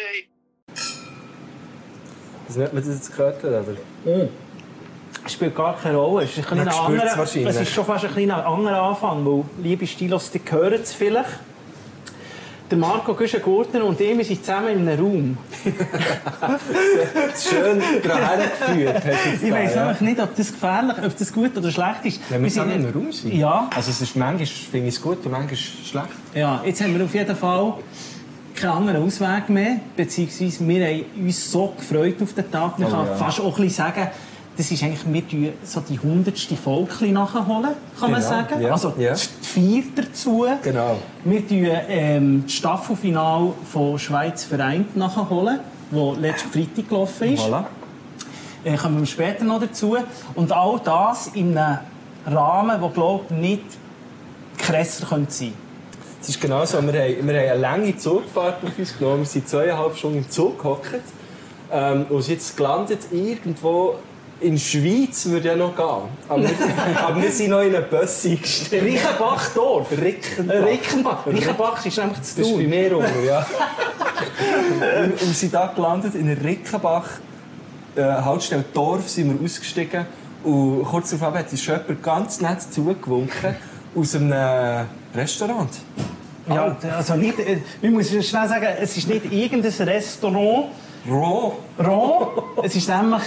Was nennt man das jetzt gehört, oder? Es spielt gar keine Rolle. Es ist, es ist schon fast ein kleiner anderer Anfang, weil, liebe Stilos, die hören es vielleicht. Der Marco Güschen-Gurtner und ich, wir sind zusammen in einem Raum. Schön gerade hergeführt. Ich weiss einfach nicht, ob das gefährlich, ob das gut oder schlecht ist. Wenn wir zusammen in einem Raum sind? Ja. Also es ist manchmal finde ich es gut und manchmal schlecht. Ja, jetzt haben wir auf jeden Fall keinen anderen Ausweg mehr. Beziehungsweise wir haben uns so gefreut auf den Tag. Man kann fast auch ein bisschen sagen, das ist eigentlich, wir tun so die 100. Folge nachholen, kann man sagen. Ja. Also die 4 dazu. Genau. Wir tun das Staffelfinale von «Schweiz vereint» nachholen, das letzten Freitag gelaufen ist. Voilà. Kommen wir später noch dazu. Und all das in einem Rahmen, der, glaube ich, nicht krasser sein könnte. Es ist genau so, wir haben eine lange Zugfahrt auf uns genommen. Wir sind 2,5 Stunden im Zug gehockt und sind jetzt gelandet irgendwo in der Schweiz, würde ja noch gehen. Aber wir sind noch in einem Bus eingestiegen. Reichenbachdorf. Reichenbach ist nämlich zu tun. Das ist bei mir unten, ja. und wir sind da gelandet in Rickenbach. Haltestelle Dorf sind wir ausgestiegen. Und kurz darauf hat uns jemand ganz nett zugewunken aus einem Restaurant. Ja, also nicht, ich muss schnell sagen, es ist nicht irgendein Restaurant. Es ist nämlich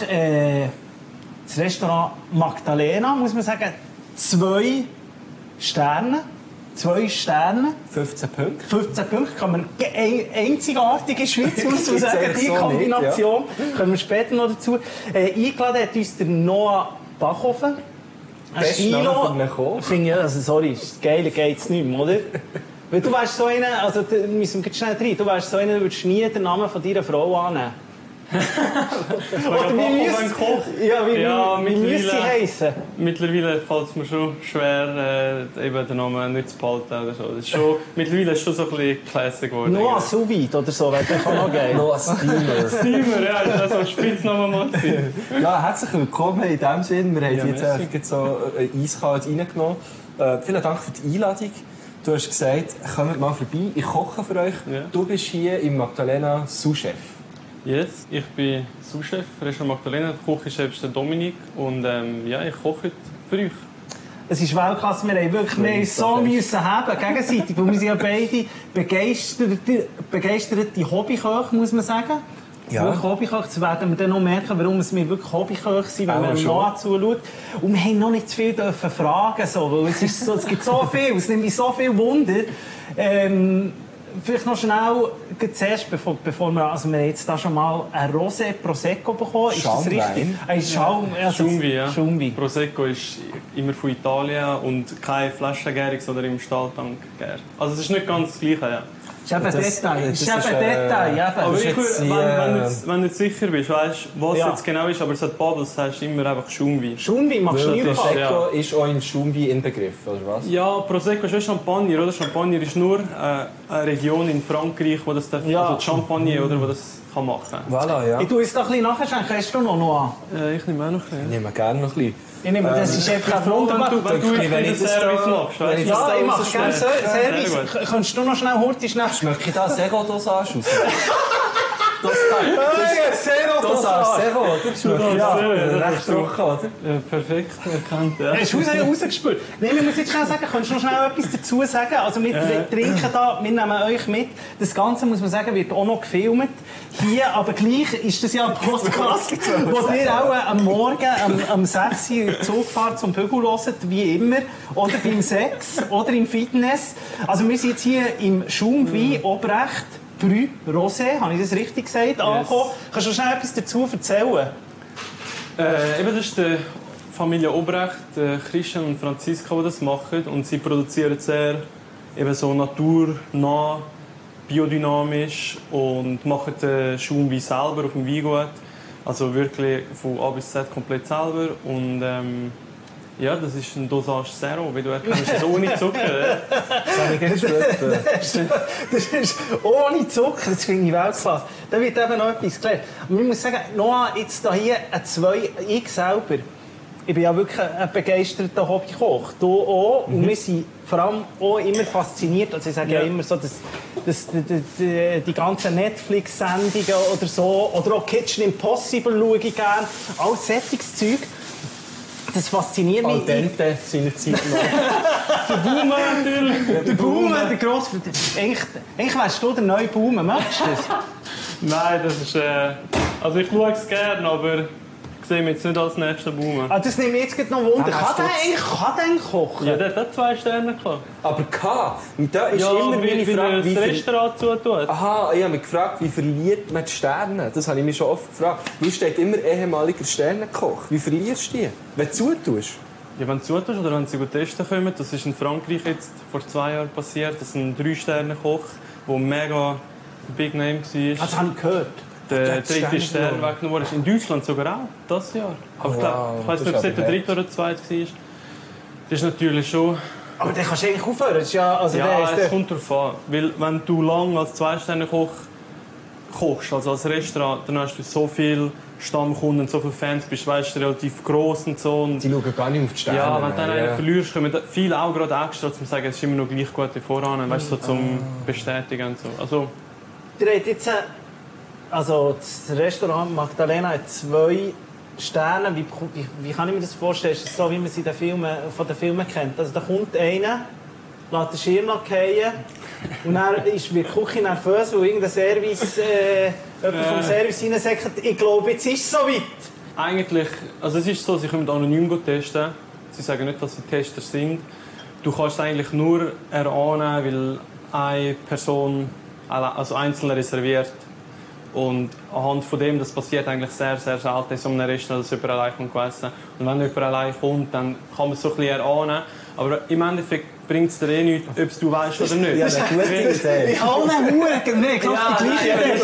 das Restaurant Magdalena, muss man sagen. 2 Sterne. 2 Sterne. 15 Punkte. 15 Punkte. Kann man einzigartig in der Schweiz, muss man sagen. Die Kombination. Nicht, ja. Kommen wir später noch dazu. Eingeladen hat uns der Noah Bachhofen. Best Name für einen Koch. Also, sorry, geiler geht's nicht mehr, oder? Weil du wärst so einer, also wir müssen schnell rein, du wärst so einer, du würdest nie den Namen von deiner Frau annehmen. Oder wie müsste sie heissen? Mittlerweile fällt es mir schon schwer, eben den Namen nicht zu behalten oder so. Das ist schon, mittlerweile ist es schon so ein bisschen classic geworden. Noah Sous-Vide oder so, wäre das auch noch geil. Noah Steamer. Steamer, ja, ist so ein Spitzname mal. Ja, herzlich willkommen in diesem Sinn. Wir haben jetzt so eiskalt reingenommen. Vielen Dank für die Einladung. Du hast gesagt, kommt mal vorbei, ich koche für euch. Ja. Du bist hier im Magdalena Sous-Chef. Yes, ich bin Sous-Chef, Restaurant Magdalena. Der Küchenchef ist der Dominik und ich koche für euch. Es ist Weltklasse, wir haben so haben, gegenseitig, weil wir sind ja beide begeisterte Hobbyköche, muss man sagen. Ja. Wirklich Hobbyköche, das werden wir dann noch merken, warum wir wirklich Hobbyköche sind, wenn man noch zuschaut. Und wir haben noch nicht zu viel fragen, weil es gibt so viel, es nimmt mich so viel Wunder. Vielleicht noch schnell, zuerst, bevor wir, also wir haben jetzt da schon mal ein Rosé Prosecco bekommen. Ist das richtig? Schaumwein, ja. Schaumwein. Prosecco ist immer von Italien und keine Flaschengärung, sondern im Stahltank gärt. Also es ist nicht ganz das Gleiche, ja. Das ist eben Detail. Aber wenn du nicht sicher bist, weißt, was jetzt genau ist, aber es hat Bubbles, heißt immer einfach Schaumwein. Schaumwein machst du nie Prosecco ist auch in Schaumwein inbegriffen, oder was? Ja, Prosecco ist auch Champagner, oder? Champagner ist nur eine Region in Frankreich, wo das darf, also Champagner, oder, wo das kann machen kann. Voilà, ja. Ich tue es noch ein bisschen nachschenken. Hast du noch an? Ich nehme auch noch ein bisschen. Ich nehme gerne noch ein bisschen. Ich nehme, das ist einfach ein Wunder. Wenn du Service machst, ja, ich mache gerne Service. Könntest du noch schnell Horti schnell... Schmecke ich da Zero-Dosage aus? Zero, oder? Recht trocken, oder? Ja, perfekt erkannt. Ja. Hast du rausgespürt? Nein, wir müssen jetzt schnell sagen, kannst du noch schnell etwas dazu sagen? Also wir trinken da, wir nehmen euch mit. Das Ganze, muss man sagen, wird auch noch gefilmt. Hier, aber gleich ist das ja ein Podcast, wo ihr auch am Morgen, am 6 Uhr in der Zugfahrt zum Bügel hört, wie immer. Oder beim Sex, oder im Fitness. Also wir sind jetzt hier im Schaumwein Obrecht. Brü Rosé, habe ich das richtig gesagt? Yes. Angekommen. Kannst du schnell etwas dazu erzählen? Das ist die Familie Obrecht, Christian und Franziska, die das machen. Und sie produzieren sehr so naturnah, biodynamisch und machen den Schaumwein selber auf dem Weingut. Also wirklich von A bis Z komplett selber. Und das ist ein Dosage Zero, wie du erkennst, das ist ohne Zucker. Das ist ohne Zucker, das finde ich Weltklasse. Da wird eben noch etwas gelernt. Und ich muss sagen, Noah, jetzt hier ein 2, ich selber ich bin ja wirklich ein begeisterter Hobbykoch. Du auch. Und wir sind vor allem auch immer fasziniert. Also ich sage ja immer so, dass die ganzen Netflix-Sendungen oder so, oder auch Kitchen Impossible schaue ich gerne. All solches Zeug. Das fasziniert mich. Al dente seiner Zeit noch. Der Boomer natürlich. Der Baume, der grosse... Eigentlich wärst du der neue Baume. Möchtest du das? Nein, das ist... Also ich schaue es gerne, aber ich sehe mich jetzt nicht als nächster Boomer. Ah, das nimmt mich jetzt noch Wunder. Kann der eigentlich kochen? Ja, der hat 2 Sterne gehabt. Aber da ist Ja, immer meine wie Frage, das Restaurant zutut. Aha, ich habe mich gefragt, wie verliert man die Sterne? Das habe ich mich schon oft gefragt. Du steht immer ehemaliger Sternenkoch. Wie verlierst du die? Wenn du zutust? Ja, wenn du zutust oder wenn sie gut testen kommen, das ist in Frankreich jetzt vor 2 Jahren passiert. Das ist ein 3-Sterne-Koch, der mega Big Name war. Das habe ich gehört. Der 3. Stern weggenommen wurde. In Deutschland sogar auch, das Jahr. Aber ich weiß nicht, ob es der 3. oder 2. war. Das ist natürlich schon... Aber dann kannst du eigentlich aufhören. Das ist ja, also es kommt darauf an. Weil wenn du lange als 2-Sterne-Koch kochst, also als Restaurant, dann hast du so viele Stammkunden, so viele Fans, bist weißt, relativ gross und so. Und die schauen gar nicht auf die Sterne. ja, wenn du dann einen verlierst, kommen viele auch gerade extra, um zu sagen, es ist immer noch gleich gut wie voran, weißt, so zum Bestätigen und so. Also, ihr habt jetzt... Also das Restaurant Magdalena hat 2 Sterne. Wie kann ich mir das vorstellen? Ist das so, wie man sie von den Filmen kennt? Also da kommt einer, lässt den Schirm fallen und dann wird die Küche nervös, weil irgendein Service, jemand vom Service reinsägt. Ich glaube, jetzt ist es soweit. eigentlich, also es ist so, sie können anonym testen. Sie sagen nicht, dass sie Tester sind. Du kannst es eigentlich nur erahnen, weil eine Person, also einzeln reserviert. Und anhand von dem, das passiert eigentlich sehr, sehr selten in so einem Restaurant, dass jemand allein kommt essen. Und wenn jemand allein kommt, dann kann man es so ein bisschen erahnen. Aber im Endeffekt bringt es dir eh nichts, ob du weißt oder nicht. Ja, das ist eine gute Idee. Ich habe eine Hure, nee, ich glaube die gleiche Idee.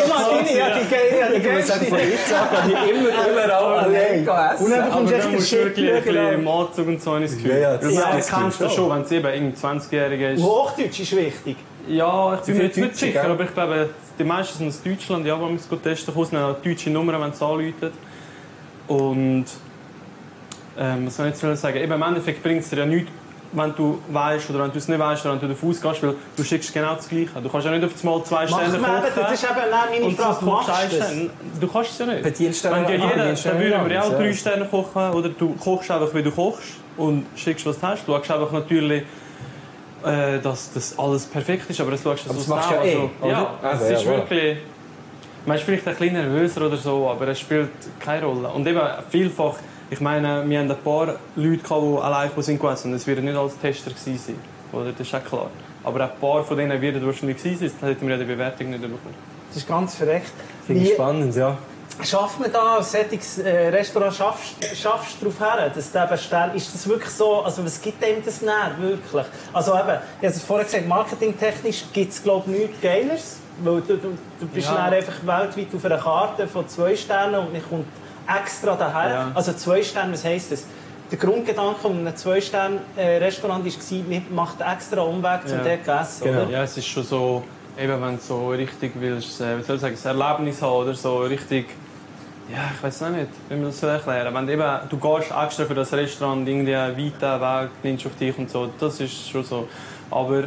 Ich muss sagen, von jetzt an kann ich immer überall allein essen. Und dann Aber bekommst du dann musst du wirklich ein bisschen im Anzug und so, habe ich das Gefühl. Ja, Weil ja, du kennst das schon, wenn es eben irgendwie 20-Jähriger ist. Hochdeutsch ist wichtig. Ja, ich bin mir jetzt nicht Deutsche, sicher, gell? aber ich glaube, die meisten sind aus Deutschland, ja, wenn wir es testen können, haben auch deutsche Nummern, wenn es anläutet. Und was soll ich jetzt sagen? Eben, im Endeffekt bringt es dir ja nichts, wenn du weißt oder wenn du es nicht weißt oder wenn du davon ausgehst, weil du schickst genau das Gleiche. Du kannst ja nicht auf das Mal 2 Sterne kochen. Das ist eben meine Frage. Machst du das? Du kannst es ja nicht. Bedienst du Wenn ja dann- jeder, bedienst du dann dann würden wir ja auch anders, 3 ja. Sterne kochen oder du kochst einfach, wie du kochst und schickst, was du hast. Du schaust einfach natürlich, dass das alles perfekt ist, aber das schaust du Aber das so machst du ja also, oder? ja, Also, es ist ja, wirklich... Man ist vielleicht ein bisschen nervöser oder so, aber es spielt keine Rolle. Und eben vielfach, ich meine, wir haben ein paar Leute, die allein sind gegessen und es werden nicht als Tester gewesen sein. Oder? Das ist auch klar. Aber ein paar von denen werden wahrscheinlich gewesen sein, dann hätten wir ja die Bewertung nicht bekommen. Das ist ganz verreckt. Finde ich spannend, ja. Schafft man da als solches Restaurant, schaffst du darauf her, dass der Bestell, ist das wirklich so, also was gibt dem das näher, wirklich? Also eben, ich habe es vorher gesagt, marketingtechnisch gibt es glaube ich nichts Geileres, weil du bist Ja. dann einfach weltweit auf einer Karte von 2 Sternen und man kommt extra daher. Ja. Also 2 Sterne, was heisst das? Der Grundgedanke von einem 2-Sterne-Restaurant war, man macht einen extra Umweg, um Ja. dort zu essen, Genau. oder? Ja, es ist schon so, eben wenn du so richtig willst, wie soll ich sagen, ein Erlebnis haben oder so richtig, ja, ich weiß noch nicht, wie man das erklären soll. Wenn du eben, du gehst extra für das Restaurant, irgendwie einen weiten Weg nimmst auf dich und so, das ist schon so. Aber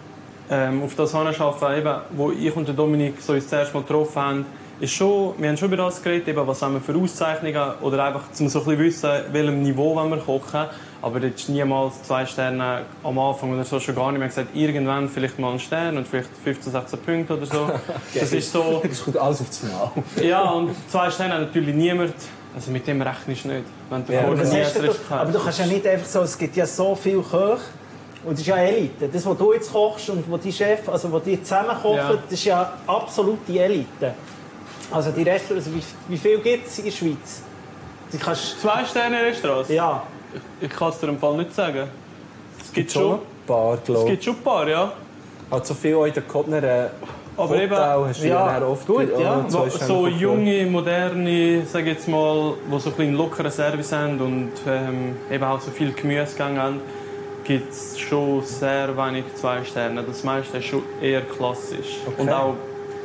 auf das Hinarbeiten, eben, wo ich und der Dominik so uns zuerst mal getroffen haben, ist schon, wir haben schon über das geredet, eben, was haben wir für Auszeichnungen oder einfach, um so ein bisschen wissen, welchem Niveau wollen wir kochen. Aber jetzt ist niemals 2 Sterne am Anfang oder so schon gar nicht mehr gesagt, irgendwann vielleicht mal einen Stern und vielleicht 15, 16 Punkte oder so. Das ist so. Das kommt alles aufs Maul. Ja, und 2 Sterne hat natürlich niemand. Also mit dem rechnest du nicht. Wenn du Ja, vorher Das nie hast ein du, Restaurant aber du kannst ja nicht einfach so, es gibt ja so viele Köche und das ist ja Elite. Das, was du jetzt kochst und was die Chef, also was die zusammen kochen, Ja. das ist ja absolute Elite. Also die Restaurants, also wie viel gibt es in der Schweiz? Die kannst, 2 Sterne Restaurants? ja. Ich kann es dir im Fall nicht sagen. Es gibt Schon schon, ein paar, es glaube ich. gibt schon ein paar, ja. Hat so viel auch in den Kopfner Aber Hotel eben, hast du ja, ja oft gut, ja. zwei Sterne So verkauft. junge, moderne, sag ich jetzt mal, die so ein bisschen lockeren Service haben und eben auch so viel Gemüsegang haben, gibt es schon sehr wenig 2 Sterne. Das meiste ist schon eher klassisch. Okay. Und auch,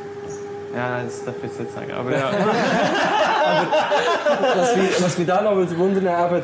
ja, das darf ich jetzt nicht sagen, aber ja. Was mich da noch wundern, eben,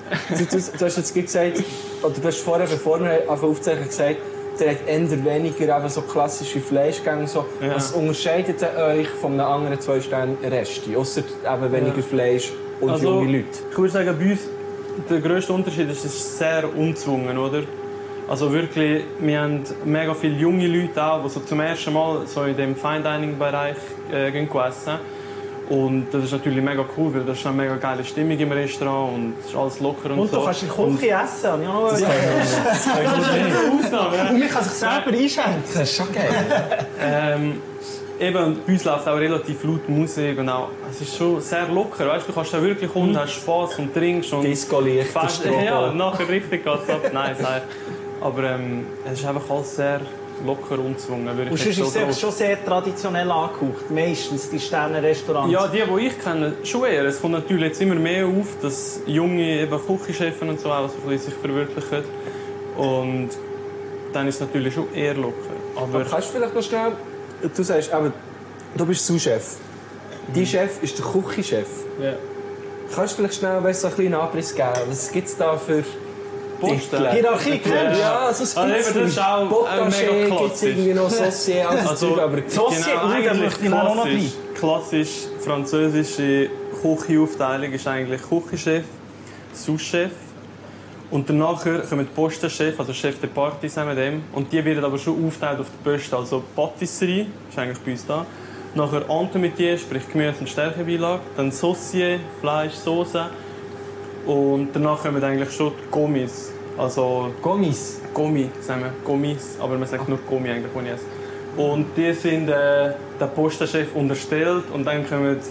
Du hast jetzt gesagt, oder du hast vorher, bevor wir aufzeichnen, gesagt, der hat eher weniger eben so klassische Fleischgänge. So. Ja. Was unterscheidet euch von einem anderen 2-Sterne-Resti? Ausser eben weniger Fleisch und junge Leute. Ich würde sagen, bei uns der grösste Unterschied ist, es ist sehr unzwungen, oder? Also wirklich, wir haben mega viele junge Leute auch, die so zum ersten Mal so in dem Fine-Dining-Bereich essen. Und das ist natürlich mega cool, weil das ist eine mega geile Stimmung im Restaurant und es ist alles locker und so. Und du kannst in der Küche essen, habe ich auch noch Das ist Ausnahme, ja. Und man kann sich selber einschenken. Das ist schon geil. Eben, bei uns läuft auch relativ laut Musik und auch, es ist schon sehr locker, weißt du, kannst da wirklich kommen, hast Spaß und trinkst und Disco-Licht, ja, nachher richtig geht's ab. Nein, sag ich. Aber es ist einfach alles sehr locker unzwungen, würde ich Und sonst ist es schon sehr traditionell angehaucht, meistens die Sterne-Restaurants. Ja, die ich kenne, schon eher. Es kommt natürlich jetzt immer mehr auf, dass junge eben Küchenchefs und so auch so ein bisschen sich verwirklichen. Und dann ist es natürlich schon eher locker. Aber kannst du vielleicht noch schnell... Du sagst, aber du bist Sous-Chef. Dein Chef ist der Küchenchef. Ja. Kannst du vielleicht schnell so einen kleinen Abriss geben? Was gibt es da für Posten? Hierarchie kennst du? Ja, so ein Also eben, das ist auch mega gibt es klassisch. irgendwie noch Saucier, Also, aber Saucier, genau, da eigentlich möchte ich auch noch klassisch französische Küchenaufteilung ist eigentlich Küchenchef, Sous-Chef und danach kommt Postenchef, also Chef de Partie zusammen mit dem. Und die werden aber schon aufgeteilt auf die Posten, also Patisserie, ist eigentlich bei uns da. Nachher Entremetier, sprich Gemüse und Stärkebeilage, dann Saucier, Fleisch, Soße und danach kommen eigentlich schon die Gommis, also Gommis. Gommi zusammen, Gommis, aber man sagt nur Gommi eigentlich, wenn ich esse. Und die sind der Postenchef unterstellt und dann kommen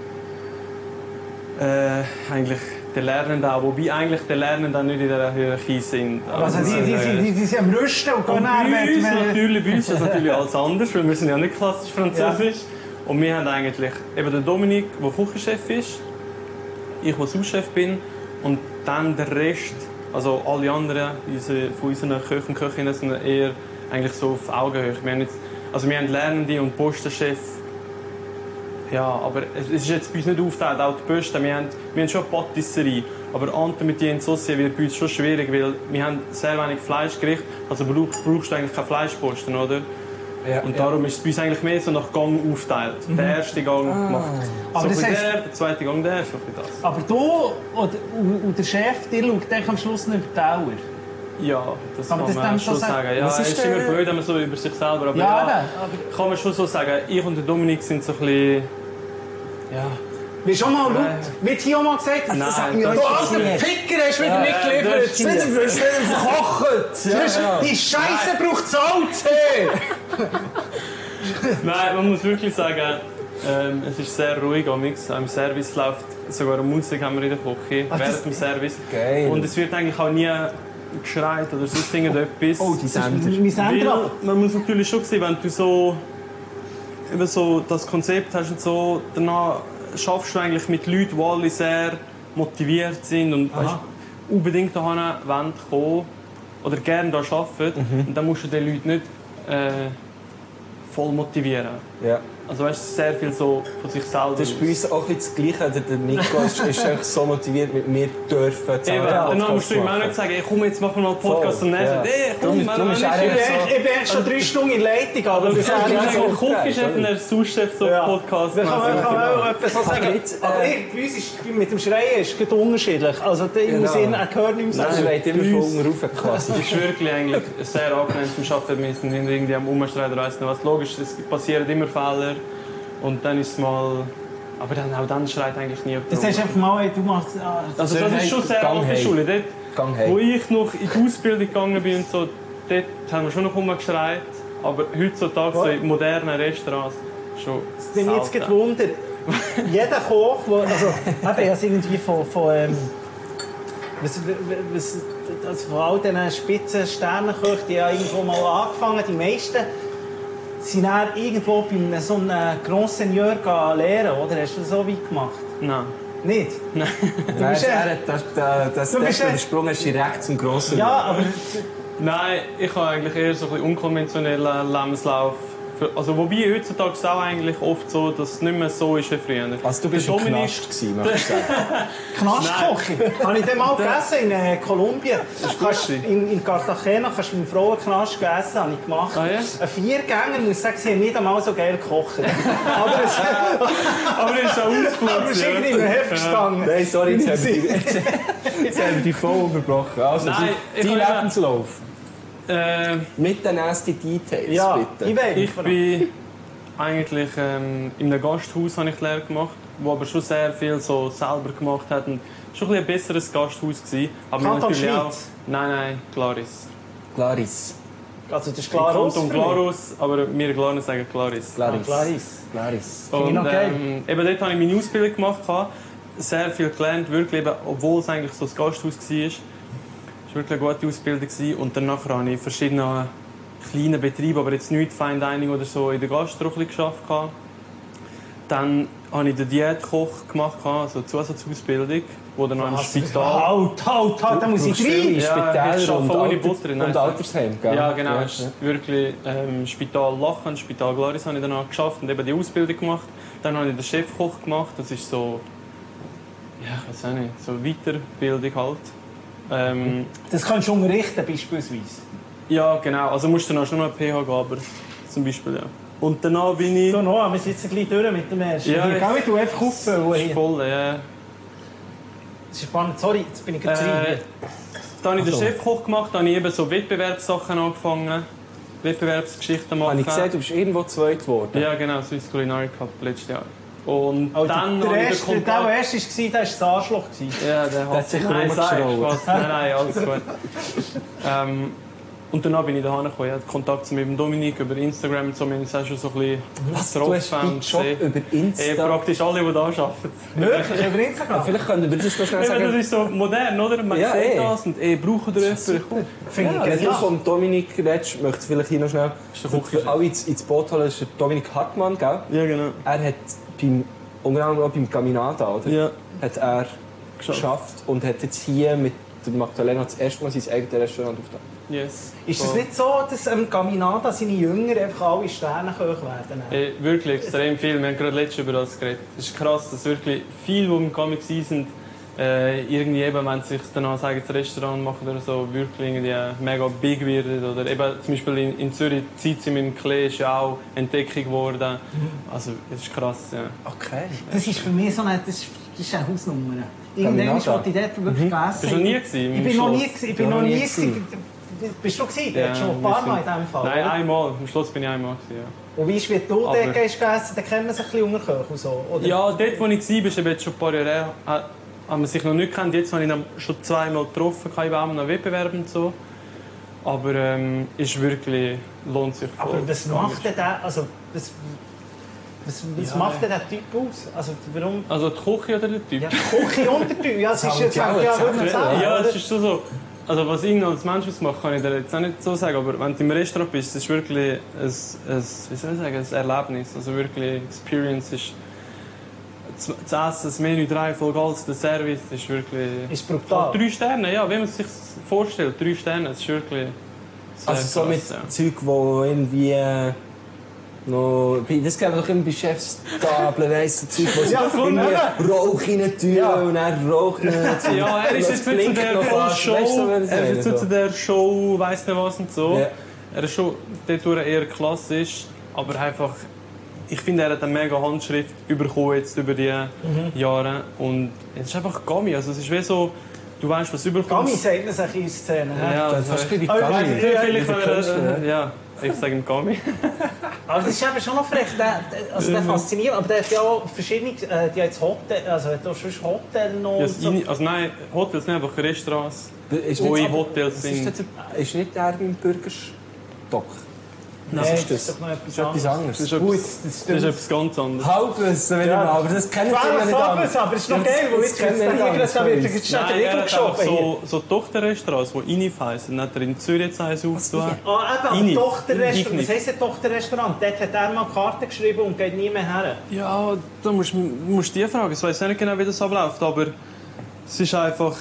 eigentlich die Lernenden auch, wobei eigentlich die Lernenden auch nicht in dieser Hierarchie sind. Also die sind am Rüsten und Und gehen dann bei uns mit... natürlich, bei uns ist das natürlich alles anders, weil wir sind ja nicht klassisch französisch. Und wir haben eigentlich eben den Dominik, der Küchenchef ist, ich, der Sous-Chef bin und dann der Rest, also alle anderen von unseren Köchen und Köchinnen sind eher eigentlich so auf Augenhöhe. Wir haben Lernende und Postenchef. Ja, aber es ist jetzt bei uns nicht aufgeteilt, auch die Posten. Wir haben schon eine Patisserie, aber Entremetier und Saucier wird bei uns schon schwierig, weil wir haben sehr wenig Fleischgericht. Also brauchst du eigentlich keine Fleischposten, oder? Ja, und darum ist es bei uns eigentlich mehr so nach Gang aufgeteilt. Der erste Gang macht Aber so das heisst, der zweite Gang der, so das. aber du und der Chef, der schaut dann am Schluss noch über die Dauer. Ja, das Aber kann das man dann schon so sagen. Ja, Was es ist ist immer der- blöd, wenn man so über sich selber... Aber Ja, ja, aber kann man schon so sagen. Ich und der Dominik sind so ein bisschen... Ja. wie schon mal laut, wird hier auch mal gesagt, Nein, das sagt das mir ist du alter Ficker, hast wieder nicht geliefert. das ist Du bist wieder verkocht! Die Scheiße braucht Salz! Hey. Nein, man muss wirklich sagen, es ist sehr ruhig. Im Service läuft sogar eine Musik haben wir in der Küche, während dem Service. Geil. Und es wird eigentlich auch nie geschreit oder sonst irgendetwas. Oh, die Sender. Wir sind Weil dran. man muss natürlich schon sehen, wenn du so, eben so das Konzept hast und so, danach schaffst du eigentlich mit Leuten, die alle sehr motiviert sind und weißt, unbedingt dahin wollen kommen oder gerne da arbeiten. Und dann musst du die Leute nicht voll motivieren. Ja. Also weißt du, sehr viel so von sich selber. Das ist bei uns auch ein bisschen das Gleiche. Der Nico ist echt so motiviert, mit mir dürfen Eben, zusammen dann Podcast musst du ihm auch machen. nicht sagen, hey, komm, jetzt machen wir mal einen Podcast Voll, und dann ja. sagst du, hey, komm, Darum ist er Ich bin echt schon 3 Stunden in Leitung, aber aber das wir haben ist so einen okay. Küchenchef und einen Sous-Chef so Ja. Podcast. Da kann man auch etwas so Aber sagen. jetzt, Aber bei uns ist mit dem Schreien ist es unterschiedlich. Also ich muss ihn, er gehört nicht mehr Er so. schreit immer von unten rauf quasi. Es ist wirklich eigentlich sehr angenehm zum Arbeiten. Wir sind nicht irgendwie am Umstreiten oder weiss nicht was. Logisch, es passieren immer Fehler. Und dann ist es mal... Aber auch dann schreit eigentlich nie jemand. Das heißt einfach mal, du machst... Also das ist schon sehr Gang alte heim. Schule. Dort, Gang heim. wo ich noch in die Ausbildung gegangen bin und so, dort haben wir schon noch rumgeschreit. Aber heutzutage so in modernen Restaurants schon Das bin ich jetzt selten. gerade Wunder. Jeder Koch, eben, also irgendwie von all diesen spitzen Sternenköchen, die ja irgendwo mal angefangen, die meisten sind dann irgendwo bei so einem Grand Seigneur lehren, oder? Hast du das so weit gemacht? Nein. Nicht? Nein, bist er hat das Du bist Step übersprungen, ist direkt zum grossen. Ja, aber Nein, ich habe eigentlich eher so ein bisschen unkonventionellen Lebenslauf Also wobei heutzutage ist es auch eigentlich oft so, dass es nicht mehr so ist wie früher. Also du bist ein Knast gewesen, möchtest du sagen? Knastkoche? Habe ich den mal gegessen in Kolumbien. lustig. In Cartagena kannst du mit dem Frauenknast essen, habe ich gemacht. Ah, ja? Ein Viergänger, muss ich sagen, sie haben nicht einmal so geil gekocht. Aber es Aber er ist auch aber es ist irgendwie im Heft gestanden. Nein, sorry, jetzt haben wir die voll unterbrochen. Also, Nein, ich dein kann- Lebenslauf. Mit den nasty Details, Ja, bitte. ich weiß. Ich bin eigentlich in einem Gasthaus habe ich die Lehre gemacht, wo aber schon sehr viel so selber gemacht hat. Und schon ein besseres Gasthaus gewesen. Aber Kanton natürlich auch. Schweiz? Nein, Glaris. Clarice. Also das ist klar Kanton Glarus, aber wir Glarner sagen Glaris. Clarice. Clarice. Clarice. Finde ich Und noch geil. eben dort habe ich meine Ausbildung gemacht, sehr viel gelernt, wirklich, eben, obwohl es eigentlich so ein Gasthaus war. Es war wirklich eine gute Ausbildung. Und danach habe ich in verschiedenen kleinen Betrieben, aber jetzt nicht Fine Dining oder so, in der Gastro geschafft. Dann habe ich den Diätkoch gemacht, also eine Zusatzausbildung, wo dann noch im Spital... Halt, da muss ich rein. ich Spitäler arbeite ohne Alter- Butter. und Altersheim, gell? Ja, genau. Ja, Es ist wirklich Spital Lachen, Spital Glaris habe ich danach geschafft und eben die Ausbildung gemacht. Dann habe ich den Chefkoch gemacht. Das ist so, ja, ich weiß auch nicht, so Weiterbildung halt. Das kannst du unterrichten beispielsweise. Ja, genau. Also musst du dann schon noch eine PH gehen, aber zum Beispiel, ja. Und danach bin ich... So, Noah, wir sitzen gleich durch mit dem ersten. Ja, Hier, geh mit, du einfach auffüllen Das ist hier. voll, ja. Das ist spannend. Sorry, jetzt bin ich gerade rein. Dann habe ich den Chefkoch gemacht, dann habe ich eben so Wettbewerbssachen angefangen. Wettbewerbsgeschichten machen. Habe ich gesehen, du bist irgendwo zweit geworden. Ja, genau, Swiss Culinary Cup letztes Jahr. Und Oh, dann der habe ich den erste, der Kontakt... erste war, der war das Arschloch. Ja, der hat sich Nein, sag, rumgeschraubt. Spaß. Nein, alles gut. Und danach bin ich daheim gekommen. Ich hatte Kontakt mit dem Dominik über Instagram und so. Wir haben uns auch schon so ein bisschen Was, du hast deinen Job über Insta? Praktisch alle, die da arbeiten. Wirklich? Über Instagram? Vielleicht können wir das noch schnell Eben, das sagen. ist so modern, oder? Man Ja, sieht eh. das und brauchen ihr jemanden? Komm. Finde Ja, ich wenn du genial. vom Dominik redest, möchte ich vielleicht hier noch schnell der Koch. alle ins Boot holen. Das ist der Dominik Hartmann, gell? Ja, genau. Er hat unter anderem auch beim Caminata, oder? Ja. Hat er geschafft und hat jetzt hier mit der Magdalena das erste Mal sein eigenes Restaurant aufgetan. Yes. Ist es nicht so, dass Caminata seine Jünger einfach alle Sterne hoch werden? Wirklich extrem viel. Wir haben gerade letztens über das geredet. Es ist krass, dass wirklich viele, die im Comic sind, irgendwie eben, wenn sie sich danach sagen, das Restaurant machen oder so, wirklich irgendwie mega big werden. Oder eben zum Beispiel in Zürich, die Zeit im Klee ist ja auch Entdeckung geworden. Also, es ist krass, ja. Okay. Das ist für mich so eine, das ist eine Hausnummer. Irgendwann Caminata. wollte ich dort wirklich essen. Bist du noch nie gewesen? Ich bin noch nie gewesen. Ich bin noch nie gewesen. Bist du gewesen? Ja, Schon ein paar Mal in diesem Fall. Nein, oder? einmal. Am Schluss bin ich einmal gewesen, ja. Und wie du dort Aber- gehst gegessen, dann kennen wir sich ein bisschen unter Köchen und so, oder? Ja, dort, wo ich war, ist eben jetzt schon ein paar Jahre her, hat man sich noch nicht kennt. Jetzt habe ich ihn schon zweimal getroffen, in einem Wettbewerb und so. Aber ist wirklich, lohnt sich voll. Aber was macht denn der, also was Ja, macht denn der Typ aus? Also warum? Also die Küche oder der Typ? Ja, Küche und der Typ, ja, es ist jetzt ja, ja wirklich zusammen, Ja, oder? es ist so. Also was ihn als Mensch ausmacht, kann ich dir jetzt auch nicht so sagen. Aber wenn du im Restaurant bist, ist es wirklich wie soll ich sagen, ein Erlebnis. Also wirklich, Experience ist... Das Essen, das Menü, 3 voll Gals, der Service ist wirklich... Ist brutal. 3 Sterne, ja, wie man es sich vorstellt. 3 Sterne, es ist wirklich... sehr Also so mit krass, ja. Zeug, wo irgendwie noch... Das gibt doch immer bei Chefs Tablen, weiss, so Zeug, wo sie Ja, voll, irgendwie Rauch rein tun Ja. und dann Rauch rein. Ja, er ist jetzt nicht zu der Show, er ist jetzt nicht zu der Show, weiss nicht was und so. Ja. Er ist schon dort eher klassisch, aber einfach, ich finde, er hat eine mega Handschrift bekommen jetzt über die Jahre und es ist einfach Gummi, also es ist wie so, du weißt, was überkommt. Gami sagt man sich in Szenen. hä? Ja, Das ist wie Oh, ich weiss Gummi. nicht, vielleicht, Wie der Künstler, ja, ich sage ihm Gummi. Aber das ist eben schon noch frech, der fasziniert, aber der hat ja auch verschiedene, die hat jetzt Hotel, also hat auch schon Hotel noch Ja, und so. also nein, Hotels nicht, einfach Restaurants, Ist wo nicht- in Hotels Was ist sind. das? Ist nicht der im Bürgerstock? Nein, ist das? ist doch noch etwas Das ist etwas anderes. Das ist Gut, etwas, das das ist stimmt. etwas ganz anderes. Halbwissen, wenn Ja. mal, aber das kennen Vor wir allem nicht Halbwissen, aber es ist noch Ja, geil, weil das jetzt kennen wir wird nicht es da anders. wird jetzt steht der Nein, er Riegel hat auch geschoben hier. so Tochterrestaurants, die Inif heissen. Dann hat er in Zürich jetzt eins aufgetan. Ah, eben, Inif. aber Tochterrestaurant, Inif. was heisst denn Tochterrestaurant? Dort hat er mal Karten geschrieben und geht nie mehr her. Ja, da musst du die fragen. Ich weiß nicht genau, wie das abläuft, aber es ist einfach